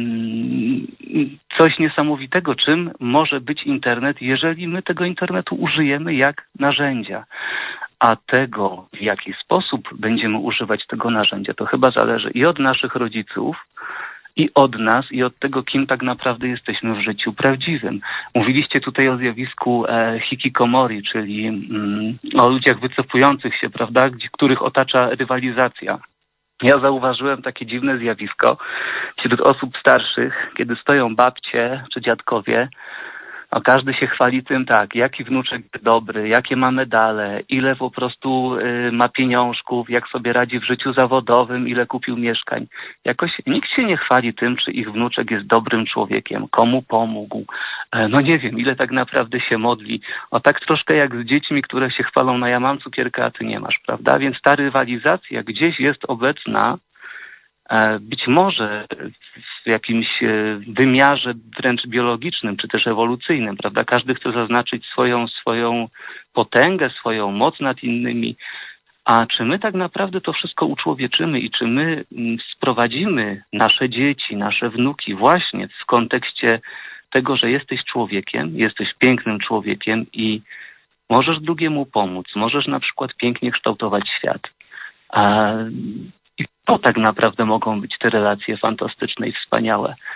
coś niesamowitego, czym może być internet, jeżeli my tego internetu użyjemy jak narzędzia. A tego, w jaki sposób będziemy używać tego narzędzia, to chyba zależy i od naszych rodziców, i od nas, i od tego, kim tak naprawdę jesteśmy w życiu prawdziwym. Mówiliście tutaj o zjawisku hikikomori, czyli o ludziach wycofujących się, prawda, których otacza rywalizacja. Ja zauważyłem takie dziwne zjawisko wśród osób starszych, kiedy stoją babcie czy dziadkowie, a każdy się chwali tym, tak, jaki wnuczek dobry, jakie ma medale, ile po prostu ma pieniążków, jak sobie radzi w życiu zawodowym, ile kupił mieszkań. Jakoś nikt się nie chwali tym, czy ich wnuczek jest dobrym człowiekiem, komu pomógł. No nie wiem, ile tak naprawdę się modli. O tak troszkę jak z dziećmi, które się chwalą, no ja mam cukierka, a ty nie masz, prawda? Więc ta rywalizacja gdzieś jest obecna, być może w jakimś wymiarze wręcz biologicznym, czy też ewolucyjnym, prawda? Każdy chce zaznaczyć swoją potęgę, swoją moc nad innymi. A czy my tak naprawdę to wszystko uczłowieczymy i czy my sprowadzimy nasze dzieci, nasze wnuki właśnie w kontekście tego, że jesteś człowiekiem, jesteś pięknym człowiekiem i możesz drugiemu pomóc, możesz na przykład pięknie kształtować świat. I to tak naprawdę mogą być te relacje fantastyczne i wspaniałe.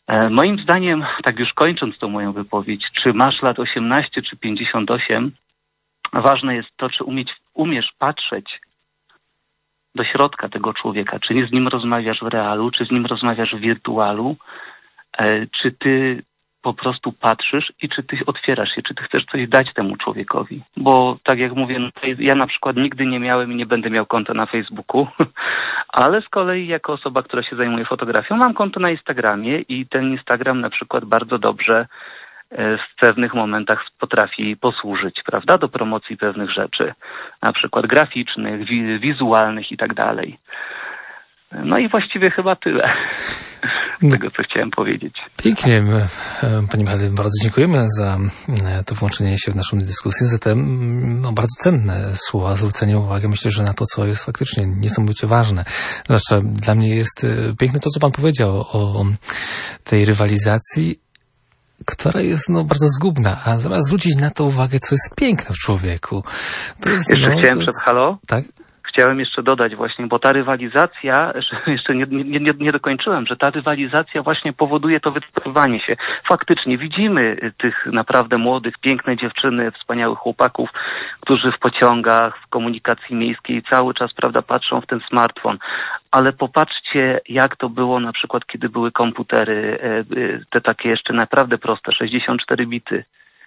Moim zdaniem, tak już kończąc tą moją wypowiedź, czy masz lat 18 czy 58, ważne jest to, czy umiesz patrzeć do środka tego człowieka, czy nie z nim rozmawiasz w realu, czy z nim rozmawiasz w wirtualu, czy ty po prostu patrzysz i czy ty otwierasz się, czy ty chcesz coś dać temu człowiekowi. Bo tak jak mówię, ja na przykład nigdy nie miałem i nie będę miał konta na Facebooku, ale z kolei jako osoba, która się zajmuje fotografią, mam konto na Instagramie i ten Instagram na przykład bardzo dobrze w pewnych momentach potrafi posłużyć, prawda, do promocji pewnych rzeczy, na przykład graficznych, wizualnych i tak dalej. No i właściwie chyba tyle z tego, co chciałem powiedzieć. Pięknie. Panie Michale, bardzo dziękujemy za to włączenie się w naszą dyskusję, za te bardzo cenne słowa, zwrócenie uwagi. Myślę, że na to, co jest faktycznie niesamowicie ważne. Zwłaszcza dla mnie jest piękne to, co pan powiedział o tej rywalizacji, która jest bardzo zgubna, a zamiast zwrócić na to uwagę, co jest piękne w człowieku. To jest, Jeszcze halo? Tak? Chciałem jeszcze dodać właśnie, bo ta rywalizacja, jeszcze nie dokończyłem, że ta rywalizacja właśnie powoduje to wycofywanie się. Faktycznie widzimy tych naprawdę młodych, piękne dziewczyny, wspaniałych chłopaków, którzy w pociągach, w komunikacji miejskiej cały czas, prawda, patrzą w ten smartfon. Ale popatrzcie, jak to było na przykład, kiedy były komputery, te takie jeszcze naprawdę proste, 64 bity.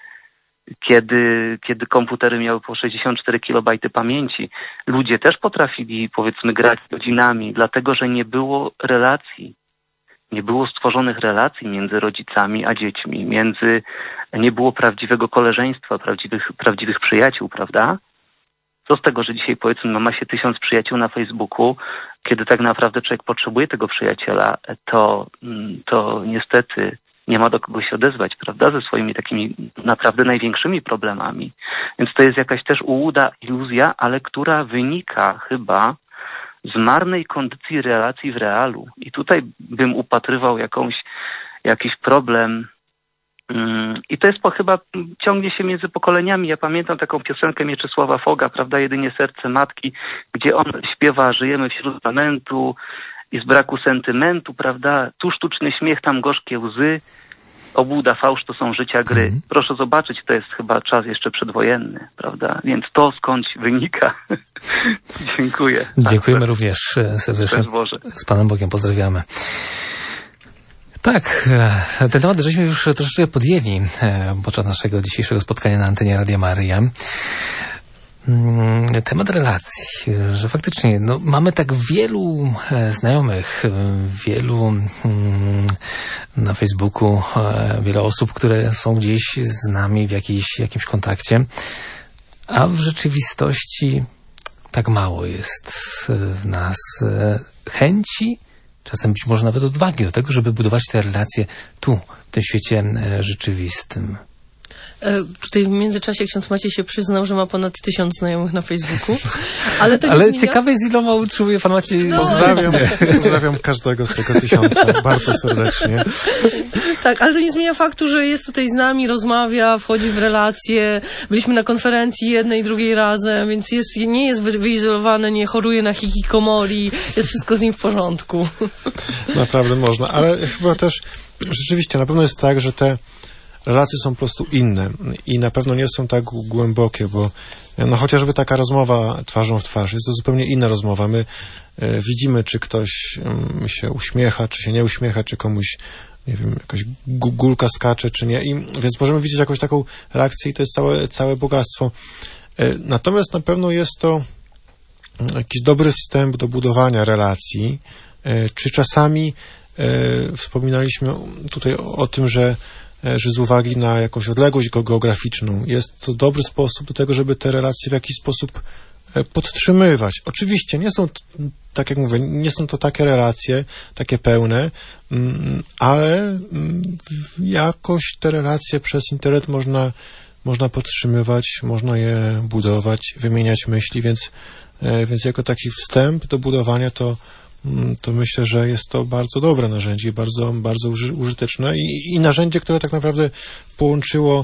Kiedy komputery miały po 64 kilobajty pamięci, ludzie też potrafili, powiedzmy, grać godzinami, dlatego że nie było relacji. Nie było stworzonych relacji między rodzicami a dziećmi, nie było prawdziwego koleżeństwa, prawdziwych przyjaciół, prawda? Co z tego, że dzisiaj, powiedzmy, ma się 1000 przyjaciół na Facebooku, kiedy tak naprawdę człowiek potrzebuje tego przyjaciela, to niestety nie ma do kogo się odezwać, prawda, ze swoimi takimi naprawdę największymi problemami. Więc to jest jakaś też ułuda, iluzja, ale która wynika chyba z marnej kondycji relacji w realu. I tutaj bym upatrywał jakiś problem. I to jest chyba ciągnie się między pokoleniami. Ja pamiętam taką piosenkę Mieczysława Foga, prawda, Jedynie serce matki, gdzie on śpiewa: żyjemy wśród lamentu i z braku sentymentu, prawda, tu sztuczny śmiech, tam gorzkie łzy, obłuda, fałsz to są życia gry. Proszę zobaczyć, to jest chyba czas jeszcze przedwojenny, prawda, więc to skądś wynika. Dziękuję. Dziękujemy również serdecznie. Z Panem Bogiem pozdrawiamy. Tak, ten temat żeśmy już troszeczkę podjęli podczas naszego dzisiejszego spotkania na antenie Radia Maryja. Temat relacji, że faktycznie mamy tak wielu znajomych, wielu na Facebooku, wiele osób, które są gdzieś z nami w jakimś kontakcie, a w rzeczywistości tak mało jest w nas chęci, czasem być może nawet odwagi do tego, żeby budować te relacje tu, w tym świecie rzeczywistym. Tutaj w międzyczasie ksiądz Maciej się przyznał, że ma ponad 1000 znajomych na Facebooku. Ale ciekawe jest, iloma utrzymuje pan Maciej. Pozdrawiam każdego z tego 1000 bardzo serdecznie. Tak, ale to nie zmienia faktu, że jest tutaj z nami, rozmawia, wchodzi w relacje. Byliśmy na konferencji jednej, drugiej razem, więc nie jest wyizolowany, nie choruje na hikikomori, jest wszystko z nim w porządku. Naprawdę można, ale chyba też rzeczywiście na pewno jest tak, że te relacje są po prostu inne i na pewno nie są tak głębokie, bo chociażby taka rozmowa twarzą w twarz jest to zupełnie inna rozmowa. My widzimy, czy ktoś się uśmiecha, czy się nie uśmiecha, czy komuś, nie wiem, jakaś gulka skacze, czy nie. Więc możemy widzieć jakąś taką reakcję i to jest całe bogactwo. Natomiast na pewno jest to jakiś dobry wstęp do budowania relacji, czy czasami wspominaliśmy tutaj o tym, że z uwagi na jakąś odległość geograficzną jest to dobry sposób do tego, żeby te relacje w jakiś sposób podtrzymywać. Oczywiście nie są, tak jak mówię, nie są to takie relacje, takie pełne, ale jakoś te relacje przez internet można podtrzymywać, można je budować, wymieniać myśli, więc jako taki wstęp do budowania to myślę, że jest to bardzo dobre narzędzie, bardzo, bardzo użyteczne i narzędzie, które tak naprawdę połączyło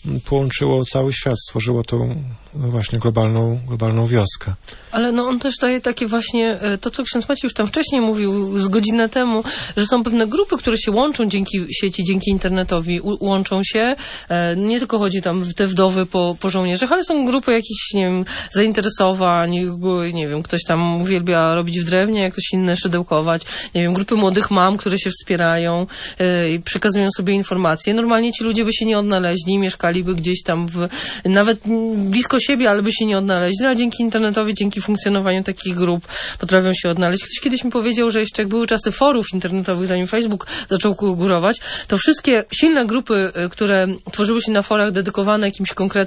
połączyło cały świat, stworzyło tą właśnie globalną wioskę. Ale no on też daje takie właśnie, to co ksiądz Maciej już tam wcześniej mówił z godzinę temu, że są pewne grupy, które się łączą dzięki sieci, dzięki internetowi, łączą się. Nie tylko chodzi tam te wdowy po żołnierzach, ale są grupy jakichś, nie wiem, zainteresowań, nie wiem, ktoś tam uwielbia robić w drewnie, jak ktoś inny szydełkować, nie wiem, grupy młodych mam, które się wspierają i przekazują sobie informacje. Normalnie ci ludzie by się nie odnaleźli, mieszkaliby gdzieś tam nawet blisko siebie, ale by się nie odnaleźli, a dzięki internetowi, dzięki funkcjonowaniu takich grup potrafią się odnaleźć. Ktoś kiedyś mi powiedział, że jeszcze jak były czasy forów internetowych, zanim Facebook zaczął górować, to wszystkie silne grupy, które tworzyły się na forach dedykowane jakimś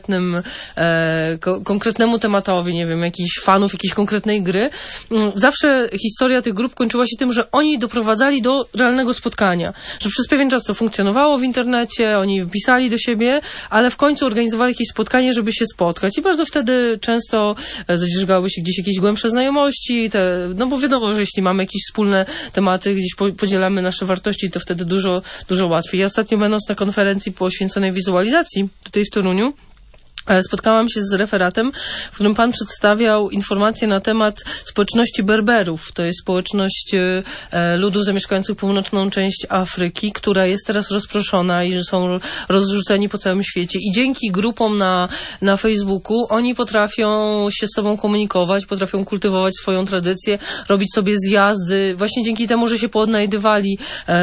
konkretnemu tematowi, nie wiem, jakichś fanów jakiejś konkretnej gry, zawsze historia tych grup kończyła się tym, że oni doprowadzali do realnego spotkania. Że przez pewien czas to funkcjonowało w internecie, oni pisali do siebie, ale w końcu organizowali jakieś spotkanie, żeby się spotkać. I bardzo wtedy często zadzierzgały się gdzieś jakieś głębsze znajomości, no bo wiadomo, że jeśli mamy jakieś wspólne tematy, gdzieś podzielamy nasze wartości, to wtedy dużo łatwiej. Ja ostatnio, będąc na konferencji poświęconej wizualizacji tutaj w Toruniu, spotkałam się z referatem, w którym pan przedstawiał informacje na temat społeczności Berberów. To jest społeczność ludu zamieszkających północną część Afryki, która jest teraz rozproszona i że są rozrzuceni po całym świecie. I dzięki grupom na Facebooku oni potrafią się z sobą komunikować, potrafią kultywować swoją tradycję, robić sobie zjazdy, właśnie dzięki temu, że się poodnajdywali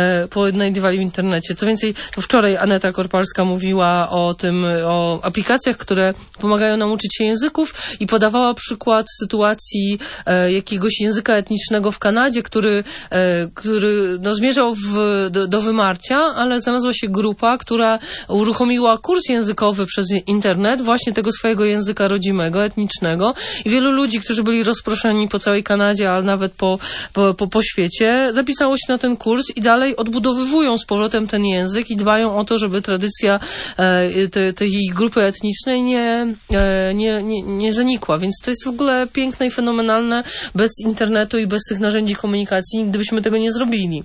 w internecie. Co więcej, to wczoraj Aneta Korpalska mówiła o aplikacjach, które pomagają nam uczyć się języków i podawała przykład sytuacji jakiegoś języka etnicznego w Kanadzie, który no, zmierzał do wymarcia, ale znalazła się grupa, która uruchomiła kurs językowy przez internet właśnie tego swojego języka rodzimego, etnicznego i wielu ludzi, którzy byli rozproszeni po całej Kanadzie, ale nawet po świecie, zapisało się na ten kurs i dalej odbudowywują z powrotem ten język i dbają o to, żeby tradycja tej grupy etnicznej nie zanikła, więc to jest w ogóle piękne i fenomenalne. Bez internetu i bez tych narzędzi komunikacji nigdy byśmy tego nie zrobili.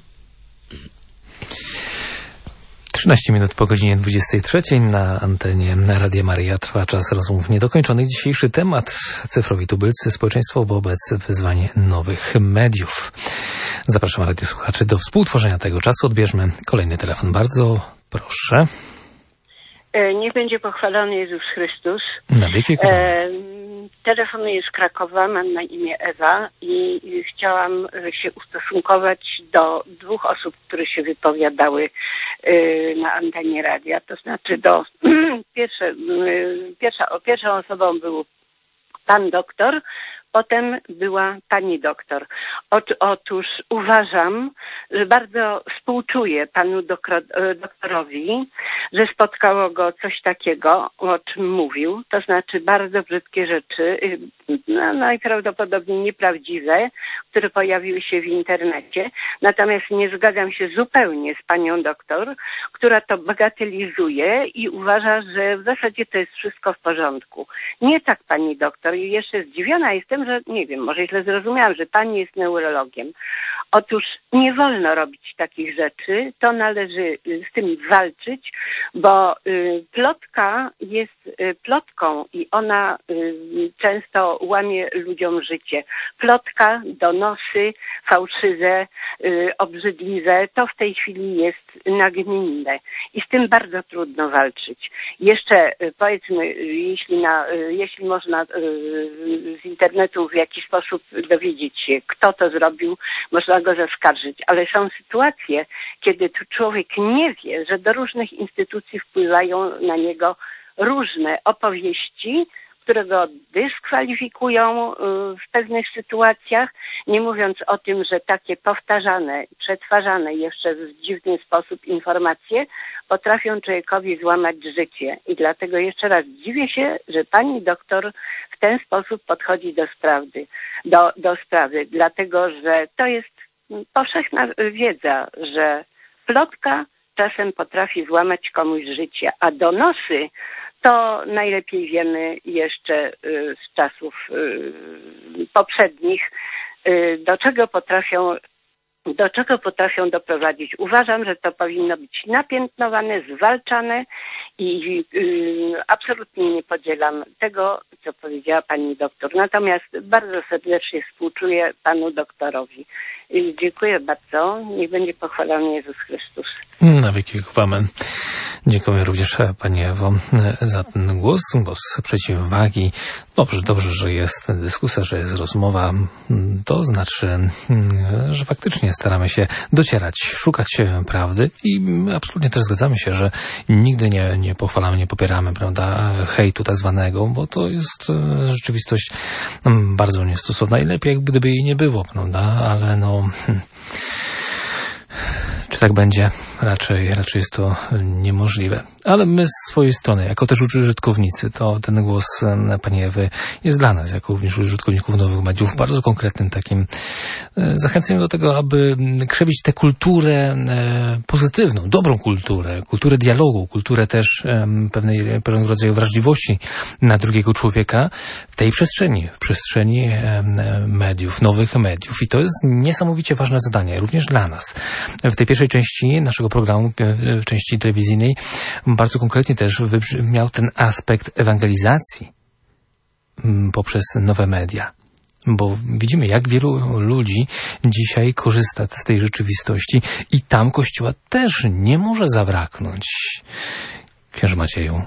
13 minut po godzinie 23 na antenie Radia Maryja trwa czas rozmów niedokończonych. Dzisiejszy temat: cyfrowi tubylcy, społeczeństwo wobec wyzwań nowych mediów. Zapraszam radiosłuchaczy do współtworzenia tego czasu. Odbierzmy kolejny telefon. Bardzo proszę. Niech będzie pochwalony Jezus Chrystus. Na wieki Telefonuję z Krakowa, mam na imię Ewa i chciałam się ustosunkować do dwóch osób, które się wypowiadały na antenie radia. To znaczy pierwszą osobą był pan doktor, potem była pani doktor. Otóż uważam, że bardzo współczuję panu doktorowi, że spotkało go coś takiego, o czym mówił, to znaczy bardzo brzydkie rzeczy, najprawdopodobniej nieprawdziwe, które pojawiły się w internecie. Natomiast nie zgadzam się zupełnie z panią doktor, która to bagatelizuje i uważa, że w zasadzie to jest wszystko w porządku. Nie tak, pani doktor. I jeszcze zdziwiona jestem, że nie wiem, może źle zrozumiałam, że pani jest neurologiem. Otóż nie wolno robić takich rzeczy, to należy z tym walczyć, bo plotka jest plotką i ona często łamie ludziom życie. Plotka, donosy, fałszywe, obrzydliwe, to w tej chwili jest nagminne i z tym bardzo trudno walczyć. Jeszcze powiedzmy, jeśli można z internetu w jakiś sposób dowiedzieć się, kto to zrobił, można go zaskarżyć, ale są sytuacje, kiedy tu człowiek nie wie, że do różnych instytucji wpływają na niego różne opowieści, które go dyskwalifikują w pewnych sytuacjach, nie mówiąc o tym, że takie powtarzane, przetwarzane jeszcze w dziwny sposób informacje potrafią człowiekowi złamać życie. I dlatego jeszcze raz dziwię się, że pani doktor w ten sposób podchodzi do sprawy, dlatego że to jest powszechna wiedza, że plotka czasem potrafi złamać komuś życie, a donosy to najlepiej wiemy jeszcze z czasów poprzednich, do czego potrafią doprowadzić. Uważam, że to powinno być napiętnowane, zwalczane i absolutnie nie podzielam tego, co powiedziała pani doktor. Natomiast bardzo serdecznie współczuję panu doktorowi. Dziękuję bardzo. Niech będzie pochwalony Jezus Chrystus. Na wieki amen. Dziękuję również pani Ewo za ten głos przeciwwagi. Dobrze, że jest dyskusja, że jest rozmowa. To znaczy, że faktycznie staramy się docierać, szukać prawdy i absolutnie też zgadzamy się, że nigdy nie pochwalamy, nie popieramy, prawda, hejtu tak zwanego, bo to jest rzeczywistość bardzo niestosowna i lepiej, gdyby jej nie było, prawda, ale czy tak będzie? Raczej jest to niemożliwe. Ale my z swojej strony, jako też użytkownicy, to ten głos pani Ewy jest dla nas, jako również użytkowników nowych mediów, bardzo konkretnym takim zachęceniem do tego, aby krzewić tę kulturę pozytywną, dobrą kulturę dialogu, kulturę też pewnego rodzaju wrażliwości na drugiego człowieka w tej przestrzeni, w przestrzeni mediów, nowych mediów. I to jest niesamowicie ważne zadanie, również dla nas. W tej pierwszej części naszego programu, w części telewizyjnej, bardzo konkretnie też wybrzmiał ten aspekt ewangelizacji poprzez nowe media. Bo widzimy, jak wielu ludzi dzisiaj korzysta z tej rzeczywistości i tam Kościoła też nie może zabraknąć. Księże Macieju.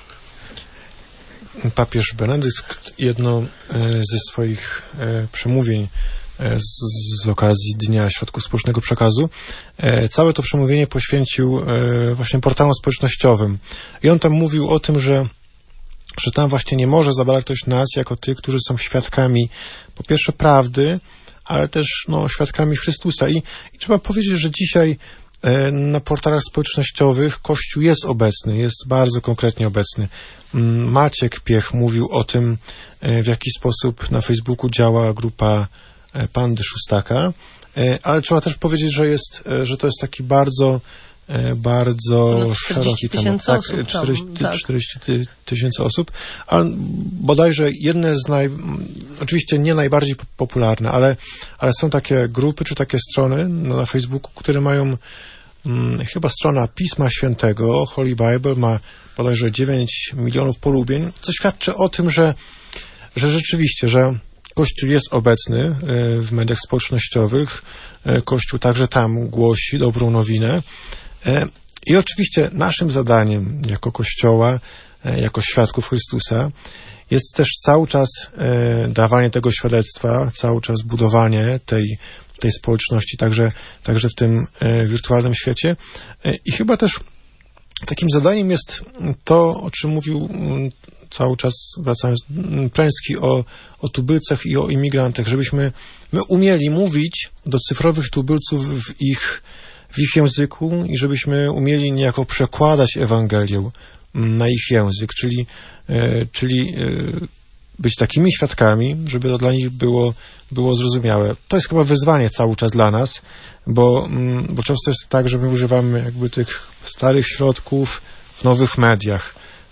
Papież Benedykt jedno ze swoich przemówień z okazji Dnia Środków Społecznego Przekazu, całe to przemówienie poświęcił właśnie portalom społecznościowym. I on tam mówił o tym, że tam właśnie nie może zabraknąć nas jako tych, którzy są świadkami po pierwsze prawdy, ale też świadkami Chrystusa. I trzeba powiedzieć, że dzisiaj na portalach społecznościowych Kościół jest obecny, jest bardzo konkretnie obecny. Maciek Piech mówił o tym, w jaki sposób na Facebooku działa grupa Pandy Szóstaka, ale trzeba też powiedzieć, że to jest taki bardzo szeroki temat. Tak, 40 tysięcy osób, ale bodajże jedne z oczywiście nie najbardziej popularne, ale są takie grupy czy takie strony na Facebooku, które mają chyba strona Pisma Świętego, Holy Bible, ma bodajże 9 milionów polubień, co świadczy o tym, że rzeczywiście, że Kościół jest obecny w mediach społecznościowych, Kościół także tam głosi dobrą nowinę i oczywiście naszym zadaniem jako Kościoła, jako świadków Chrystusa jest też cały czas dawanie tego świadectwa, cały czas budowanie tej społeczności, także w tym wirtualnym świecie i chyba też takim zadaniem jest to, o czym mówił cały czas, wracając, Pręski o tubylcach i o imigrantach, żebyśmy my umieli mówić do cyfrowych tubylców w ich języku i żebyśmy umieli niejako przekładać Ewangelię na ich język, czyli być takimi świadkami, żeby to dla nich było zrozumiałe. To jest chyba wyzwanie cały czas dla nas, bo często jest tak, że my używamy jakby tych starych środków w nowych mediach.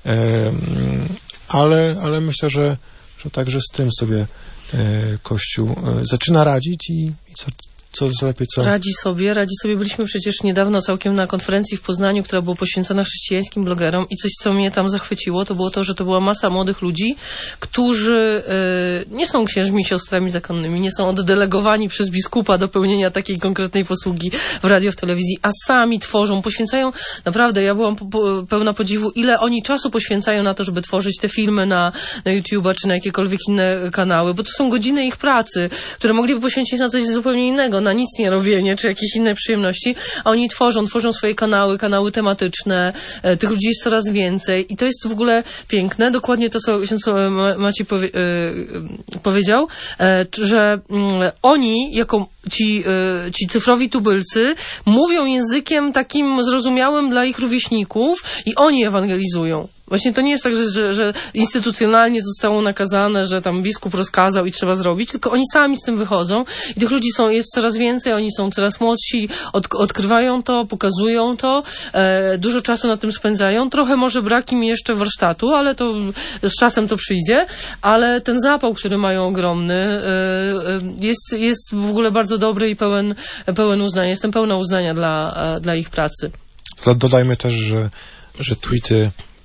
Ale myślę, że także z tym sobie Kościół zaczyna radzić i co lepiej, co... Radzi sobie. Byliśmy przecież niedawno całkiem na konferencji w Poznaniu, która była poświęcona chrześcijańskim blogerom i coś, co mnie tam zachwyciło, to było to, że to była masa młodych ludzi, którzy nie są księżmi, siostrami zakonnymi, nie są oddelegowani przez biskupa do pełnienia takiej konkretnej posługi w radio, w telewizji, a sami tworzą, poświęcają, naprawdę, ja byłam pełna podziwu, ile oni czasu poświęcają na to, żeby tworzyć te filmy na YouTube'a, czy na jakiekolwiek inne kanały, bo to są godziny ich pracy, które mogliby poświęcić na coś zupełnie innego, na nic nie robienie, czy jakieś inne przyjemności, a oni tworzą swoje kanały tematyczne, tych ludzi jest coraz więcej i to jest w ogóle piękne, dokładnie to, co Maciej powiedział, że oni, jako ci cyfrowi tubylcy, mówią językiem takim zrozumiałym dla ich rówieśników i oni ewangelizują. Właśnie to nie jest tak, że instytucjonalnie zostało nakazane, że tam biskup rozkazał i trzeba zrobić, tylko oni sami z tym wychodzą i tych ludzi jest coraz więcej, oni są coraz młodsi, odkrywają to, pokazują to, dużo czasu na tym spędzają. Trochę może brak im jeszcze warsztatu, ale to z czasem to przyjdzie, ale ten zapał, który mają ogromny, jest w ogóle bardzo dobry i pełen uznania. Jestem pełna uznania dla ich pracy. Dodajmy też, że tweety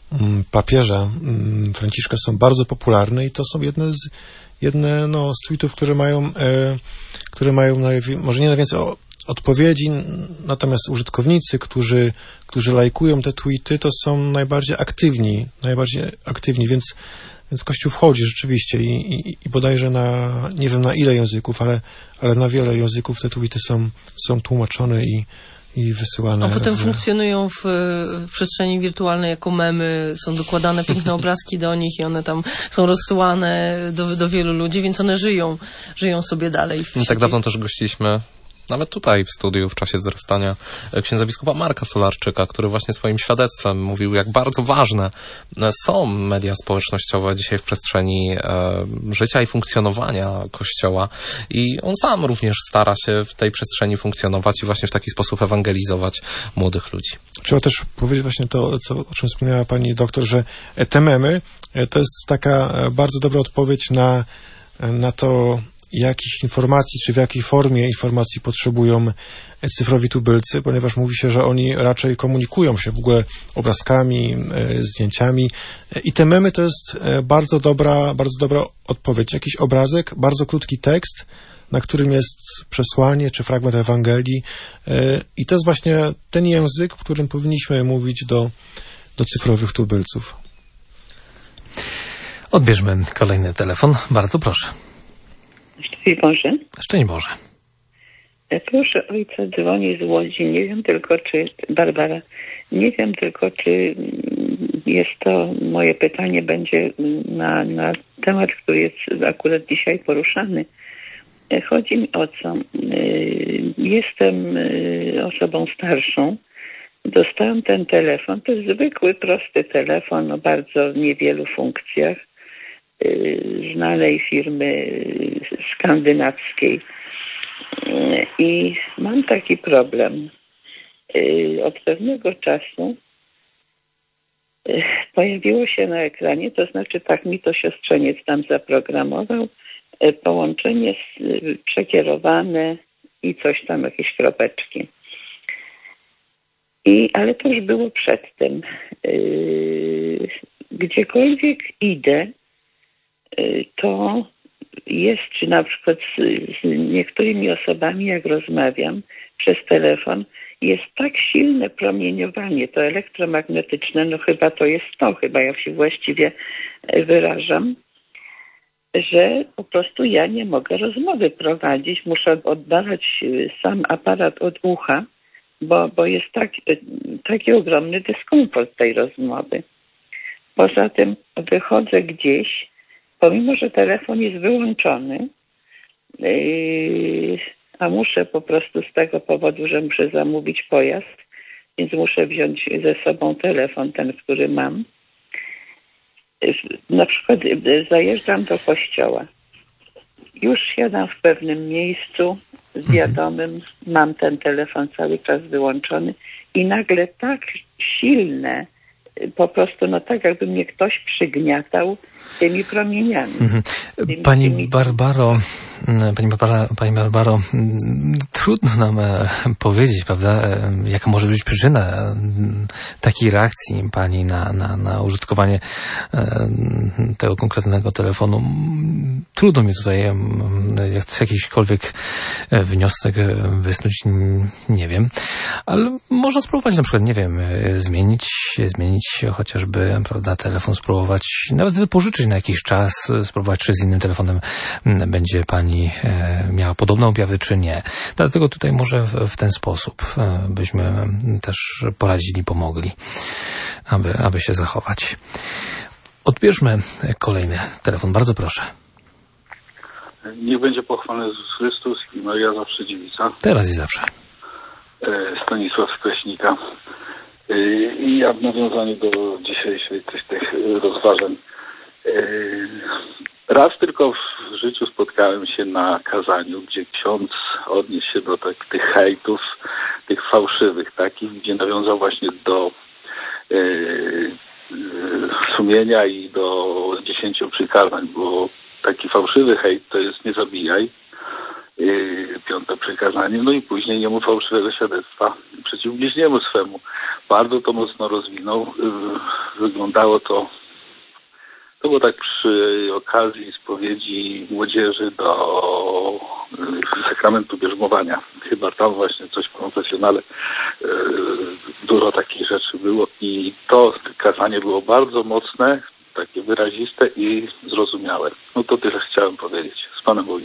papieża Franciszka są bardzo popularne i to są jedne z tweetów, które mają może nie najwięcej odpowiedzi, natomiast użytkownicy, którzy lajkują te tweety, to są najbardziej aktywni, więc Kościół wchodzi rzeczywiście i bodajże nie wiem na ile języków, ale na wiele języków te tweety są tłumaczone i wysyłane. A potem funkcjonują w przestrzeni wirtualnej jako memy, są dokładane piękne obrazki do nich i one tam są rozsyłane do wielu ludzi, więc one żyją sobie dalej. Tak dawno też gościliśmy nawet tutaj w studiu w czasie wzrastania księdza biskupa Marka Solarczyka, który właśnie swoim świadectwem mówił, jak bardzo ważne są media społecznościowe dzisiaj w przestrzeni życia i funkcjonowania Kościoła. I on sam również stara się w tej przestrzeni funkcjonować i właśnie w taki sposób ewangelizować młodych ludzi. Trzeba też powiedzieć właśnie to, o czym wspomniała pani doktor, że te memy to jest taka bardzo dobra odpowiedź na to, jakich informacji, czy w jakiej formie informacji potrzebują cyfrowi tubylcy, ponieważ mówi się, że oni raczej komunikują się w ogóle obrazkami, zdjęciami i te memy to jest bardzo dobra odpowiedź. Jakiś obrazek, bardzo krótki tekst, na którym jest przesłanie, czy fragment Ewangelii i to jest właśnie ten język, w którym powinniśmy mówić do cyfrowych tubylców. Odbierzmy kolejny telefon. Bardzo proszę. Szczęść Boże. Szczęść Boże. Proszę ojca, dzwoni z Łodzi. Nie wiem tylko, czy Barbara, nie wiem tylko, czy jest to moje pytanie będzie na temat, który jest akurat dzisiaj poruszany. Chodzi mi o co? Jestem osobą starszą. Dostałam ten telefon. To jest zwykły, prosty telefon o bardzo niewielu funkcjach. Znanej firmy skandynawskiej. I mam taki problem. Od pewnego czasu pojawiło się na ekranie, to znaczy tak mi to siostrzeniec tam zaprogramował, połączenie przekierowane i coś tam, jakieś kropeczki. Ale to już było przedtem. Gdziekolwiek idę, to jest, czy na przykład z niektórymi osobami, jak rozmawiam przez telefon, jest tak silne promieniowanie, to elektromagnetyczne, no chyba to jest to, chyba ja się właściwie wyrażam, że po prostu ja nie mogę rozmowy prowadzić, muszę oddalać sam aparat od ucha, bo jest taki ogromny dyskomfort tej rozmowy. Poza tym wychodzę gdzieś, pomimo że telefon jest wyłączony, a muszę po prostu z tego powodu, że muszę zamówić pojazd, więc muszę wziąć ze sobą telefon, ten, który mam. Na przykład zajeżdżam do kościoła. Już siadam w pewnym miejscu z wiadomym, mam ten telefon cały czas wyłączony i nagle tak silne, po prostu tak jakby mnie ktoś przygniatał tymi promieniami. Pani Barbaro, trudno nam powiedzieć, prawda, jaka może być przyczyna takiej reakcji pani na użytkowanie tego konkretnego telefonu. Trudno mi tutaj jakikolwiek wniosek wysnuć, nie wiem, ale można spróbować na przykład, nie wiem, zmienić chociażby, prawda, telefon, spróbować nawet wypożyczyć na jakiś czas, spróbować, czy z innym telefonem będzie pani miała podobne objawy, czy nie. Dlatego tutaj może w ten sposób byśmy też poradzili, pomogli, aby się zachować. Odbierzmy kolejny telefon. Bardzo proszę. Niech będzie pochwalony Jezus Chrystus i Maria zawsze dziewica. Teraz i zawsze. Stanisław z Kraśnika. I ja w nawiązaniu do dzisiejszych tych rozważań. Raz tylko w życiu spotkałem się na kazaniu, gdzie ksiądz odniósł się do tych hejtów, tych fałszywych takich, gdzie nawiązał właśnie do sumienia i do 10 przykazań, bo taki fałszywy hejt to jest nie zabijaj Piąte przykazanie, no i później nie mów fałszywego świadectwa przeciw bliźniemu swemu. Bardzo to mocno rozwinął. Wyglądało to było tak przy okazji spowiedzi młodzieży do sakramentu bierzmowania. Chyba tam właśnie coś w konfesjonale dużo takich rzeczy było i to kazanie było bardzo mocne, takie wyraziste i zrozumiałe. No to tyle chciałem powiedzieć. Z Panem Bogiem.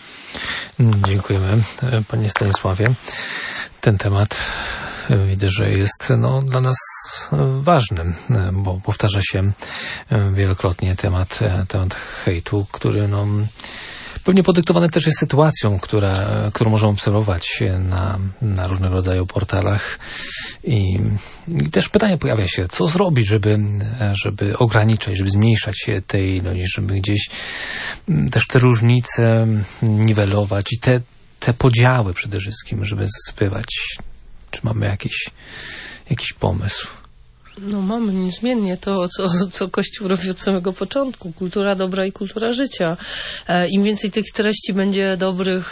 Dziękujemy, panie Stanisławie. Ten temat widzę, że jest dla nas ważny, bo powtarza się wielokrotnie temat hejtu, który pewnie podyktowany też jest sytuacją, którą możemy obserwować na różnego rodzaju portalach. I też pytanie pojawia się, co zrobić, żeby ograniczać, żeby zmniejszać się tej ilości, żeby gdzieś też te różnice niwelować i te podziały przede wszystkim, żeby zasypywać. Czy mamy jakiś pomysł? Mamy niezmiennie to, co Kościół robi od samego początku. Kultura dobra i kultura życia. Im więcej tych treści będzie dobrych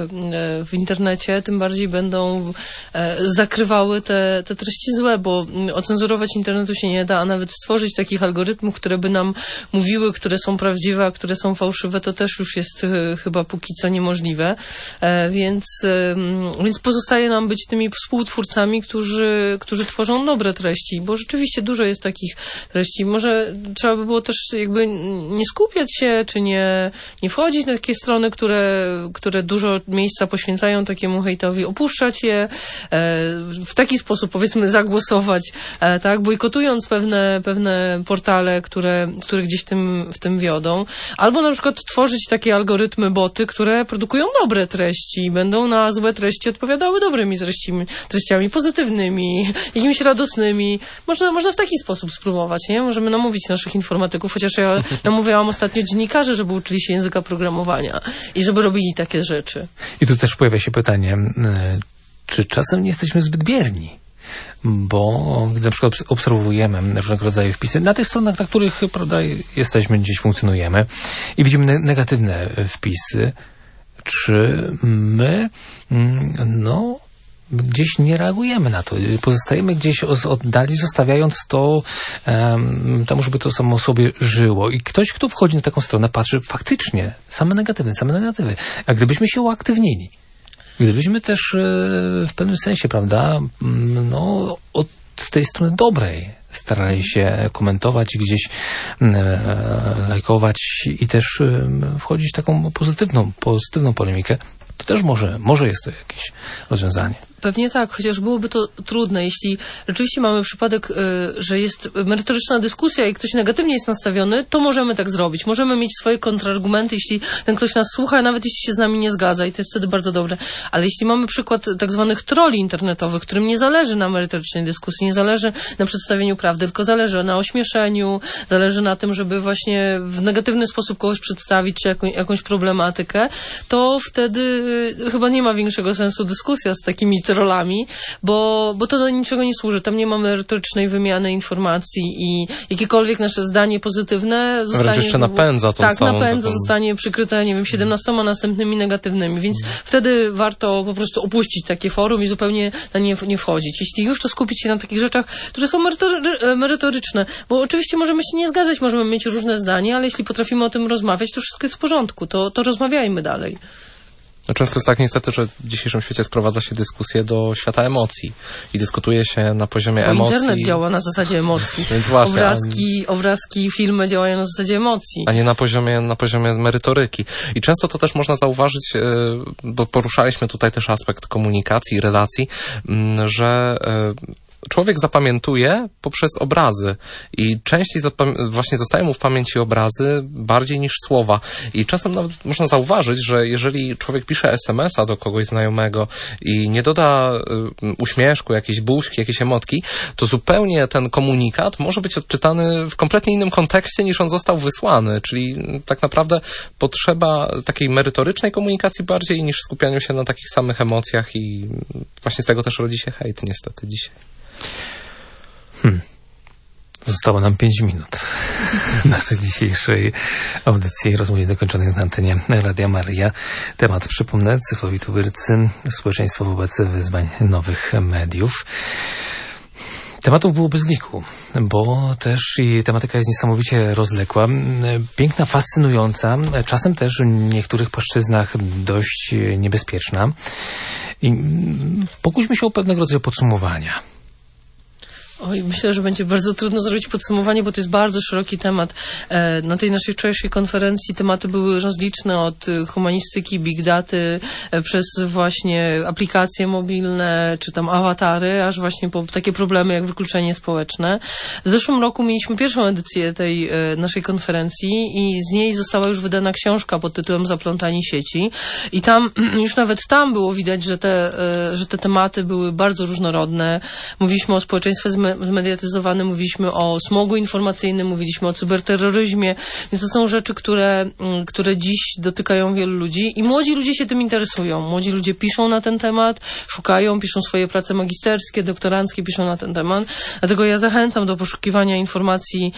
w internecie, tym bardziej będą zakrywały te treści złe, bo ocenzurować internetu się nie da, a nawet stworzyć takich algorytmów, które by nam mówiły, które są prawdziwe, a które są fałszywe, to też już jest chyba póki co niemożliwe. Więc pozostaje nam być tymi współtwórcami, którzy tworzą dobre treści, bo rzeczywiście dużo jest takich treści. Może trzeba by było też jakby nie skupiać się, czy nie wchodzić na takie strony, które dużo miejsca poświęcają takiemu hejtowi, opuszczać je, w taki sposób powiedzmy zagłosować, tak, bojkotując pewne portale, które gdzieś w tym wiodą. Albo na przykład tworzyć takie algorytmy, boty, które produkują dobre treści i będą na złe treści odpowiadały dobrymi treściami pozytywnymi, jakimiś radosnymi. Można w taki sposób spróbować, nie? Możemy namówić naszych informatyków, chociaż ja namówiłam ostatnio dziennikarzy, żeby uczyli się języka programowania i żeby robili takie rzeczy. I tu też pojawia się pytanie, czy czasem nie jesteśmy zbyt bierni? Bo gdy na przykład obserwujemy różnego rodzaju wpisy na tych stronach, na których, prawda, jesteśmy, gdzieś funkcjonujemy i widzimy negatywne wpisy, czy my, gdzieś nie reagujemy na to. Pozostajemy gdzieś oddali, zostawiając to temu, żeby to samo sobie żyło. I ktoś, kto wchodzi na taką stronę, patrzy faktycznie same negatywy. A gdybyśmy się uaktywnili, gdybyśmy też w pewnym sensie, prawda, od tej strony dobrej starali się komentować, gdzieś lajkować i też wchodzić w taką pozytywną polemikę, to też może jest to jakieś rozwiązanie. Pewnie tak, chociaż byłoby to trudne, jeśli rzeczywiście mamy przypadek, że jest merytoryczna dyskusja i ktoś negatywnie jest nastawiony, to możemy tak zrobić. Możemy mieć swoje kontrargumenty, jeśli ten ktoś nas słucha, nawet jeśli się z nami nie zgadza i to jest wtedy bardzo dobre. Ale jeśli mamy przykład tak zwanych trolli internetowych, którym nie zależy na merytorycznej dyskusji, nie zależy na przedstawieniu prawdy, tylko zależy na ośmieszeniu, zależy na tym, żeby właśnie w negatywny sposób kogoś przedstawić, czy jakąś problematykę, to wtedy chyba nie ma większego sensu dyskusja z takimi trollami, bo to do niczego nie służy. Tam nie ma merytorycznej wymiany informacji i jakiekolwiek nasze zdanie pozytywne zostanie... Wręcz jeszcze napędza tą całą... Tak, napędza, zostanie przykryte, 17 następnymi negatywnymi, więc wtedy warto po prostu opuścić takie forum i zupełnie na nie wchodzić. Jeśli już, to skupić się na takich rzeczach, które są merytoryczne, bo oczywiście możemy się nie zgadzać, możemy mieć różne zdania, ale jeśli potrafimy o tym rozmawiać, to wszystko jest w porządku, to rozmawiajmy dalej. Często jest tak niestety, że w dzisiejszym świecie sprowadza się dyskusję do świata emocji i dyskutuje się na poziomie emocji. Internet działa na zasadzie emocji. Więc właśnie, obrazki, filmy działają na zasadzie emocji. A nie na poziomie merytoryki. I często to też można zauważyć, bo poruszaliśmy tutaj też aspekt komunikacji, relacji, że człowiek zapamiętuje poprzez obrazy i częściej właśnie zostają mu w pamięci obrazy bardziej niż słowa. I czasem nawet można zauważyć, że jeżeli człowiek pisze SMS-a do kogoś znajomego i nie doda uśmieszku, jakiejś buźki, jakiejś emotki, to zupełnie ten komunikat może być odczytany w kompletnie innym kontekście niż on został wysłany. Czyli tak naprawdę potrzeba takiej merytorycznej komunikacji bardziej niż skupianiu się na takich samych emocjach i właśnie z tego też rodzi się hejt niestety dzisiaj. Zostało nam 5 minut. naszej dzisiejszej audycji rozmowy dokończonej na antenie Radia Maryja. Temat, przypomnę, cyfrowi tubylcy, społeczeństwo wobec wyzwań nowych mediów. Tematów było bez liku, bo też i tematyka jest niesamowicie rozległa, piękna, fascynująca, czasem też w niektórych płaszczyznach dość niebezpieczna. I pokuśmy się o pewnego rodzaju podsumowania. Oj, myślę, że będzie bardzo trudno zrobić podsumowanie, bo to jest bardzo szeroki temat. Na tej naszej wczorajszej konferencji tematy były rozliczne, od humanistyki, big daty, przez właśnie aplikacje mobilne, czy tam awatary, aż właśnie po takie problemy jak wykluczenie społeczne. W zeszłym roku mieliśmy pierwszą edycję tej naszej konferencji i z niej została już wydana książka pod tytułem Zaplątani sieci. I tam, już nawet tam było widać, że te tematy były bardzo różnorodne. Mówiliśmy o społeczeństwie zmediatyzowane, mówiliśmy o smogu informacyjnym, mówiliśmy o cyberterroryzmie, więc to są rzeczy, które dziś dotykają wielu ludzi i młodzi ludzie się tym interesują. Młodzi ludzie piszą na ten temat, szukają, piszą swoje prace magisterskie, doktoranckie, piszą na ten temat. Dlatego ja zachęcam do poszukiwania informacji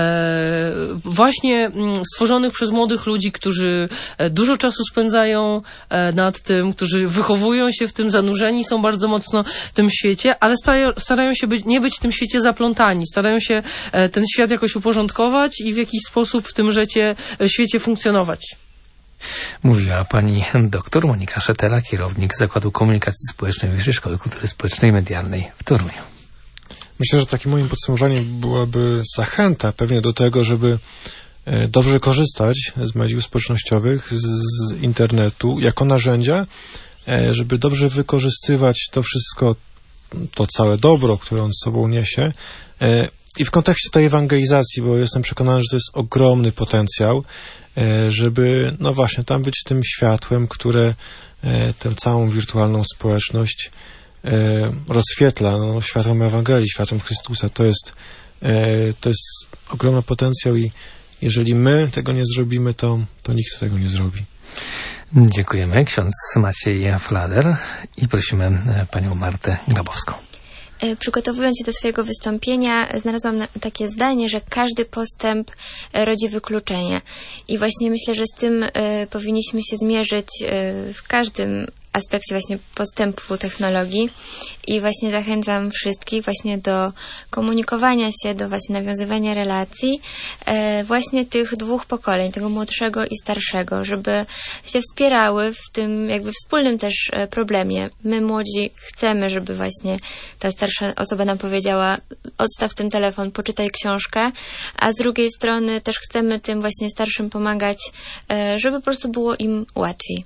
właśnie stworzonych przez młodych ludzi, którzy dużo czasu spędzają nad tym, którzy wychowują się w tym, zanurzeni są bardzo mocno w tym świecie, ale starają się nie być w tym świecie zaplątani. Starają się ten świat jakoś uporządkować i w jakiś sposób w tym świecie funkcjonować. Mówiła pani doktor Monika Szetela, kierownik Zakładu Komunikacji Społecznej Wyższej Szkoły Kultury Społecznej i Medialnej w Toruniu. Myślę, że takim moim podsumowaniem byłaby zachęta pewnie do tego, żeby dobrze korzystać z mediów społecznościowych, z internetu jako narzędzia, żeby dobrze wykorzystywać to wszystko, to całe dobro, które on z sobą niesie. I w kontekście tej ewangelizacji, bo jestem przekonany, że to jest ogromny potencjał, żeby, no właśnie, tam być tym światłem, które tę całą wirtualną społeczność rozświetla, no, światłem Ewangelii, światłem Chrystusa. To jest ogromny potencjał i jeżeli my tego nie zrobimy, to nikt tego nie zrobi. Dziękujemy. Ksiądz Maciej Flader i prosimy panią Martę Grabowską. Przygotowując się do swojego wystąpienia, znalazłam takie zdanie, że każdy postęp rodzi wykluczenie. I właśnie myślę, że z tym powinniśmy się zmierzyć w każdym aspekcie właśnie postępu technologii i właśnie zachęcam wszystkich właśnie do komunikowania się, do właśnie nawiązywania relacji właśnie tych dwóch pokoleń, tego młodszego i starszego, żeby się wspierały w tym jakby wspólnym też problemie. My młodzi chcemy, żeby właśnie ta starsza osoba nam powiedziała: odstaw ten telefon, poczytaj książkę, a z drugiej strony też chcemy tym właśnie starszym pomagać, żeby po prostu było im łatwiej.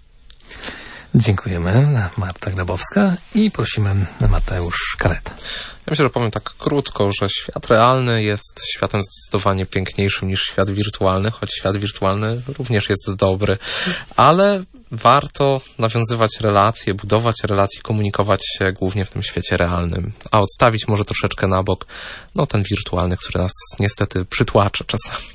Dziękujemy. Marta Grabowska i prosimy Mateusz Kaleta. Ja myślę, że powiem tak krótko, że świat realny jest światem zdecydowanie piękniejszym niż świat wirtualny, choć świat wirtualny również jest dobry, ale warto nawiązywać relacje, budować relacje, komunikować się głównie w tym świecie realnym, a odstawić może troszeczkę na bok ten wirtualny, który nas niestety przytłacza czasami.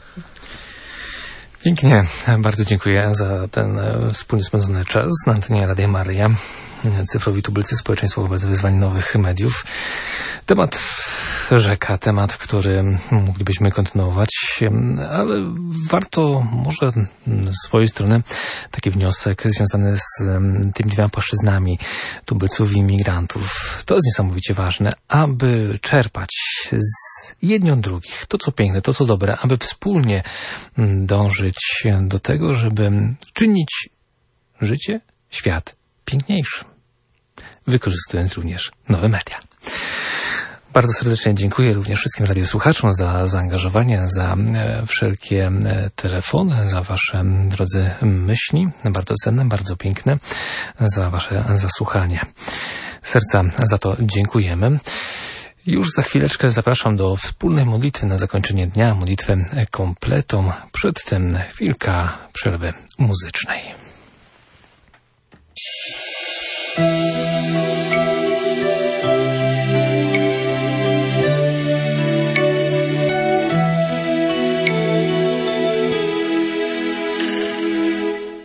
Pięknie. Bardzo dziękuję za ten wspólnie spędzony czas na antenie Radia Maryja. Cyfrowi tubylcy, społeczeństwo wobec wyzwań nowych mediów. Temat rzeka, temat, który moglibyśmy kontynuować, ale warto może z swojej strony taki wniosek związany z tymi dwiema płaszczyznami tubylców i imigrantów. To jest niesamowicie ważne, aby czerpać z jedni od drugich to, co piękne, to, co dobre, aby wspólnie dążyć do tego, żeby czynić życie, świat piękniejszym, wykorzystując również nowe media. Bardzo serdecznie dziękuję również wszystkim radiosłuchaczom za zaangażowanie, za wszelkie telefony, za wasze, drodzy, myśli, bardzo cenne, bardzo piękne, za wasze zasłuchanie. Serca za to dziękujemy. Już za chwileczkę zapraszam do wspólnej modlitwy na zakończenie dnia, modlitwę kompletą, przed tym chwilka przerwy muzycznej.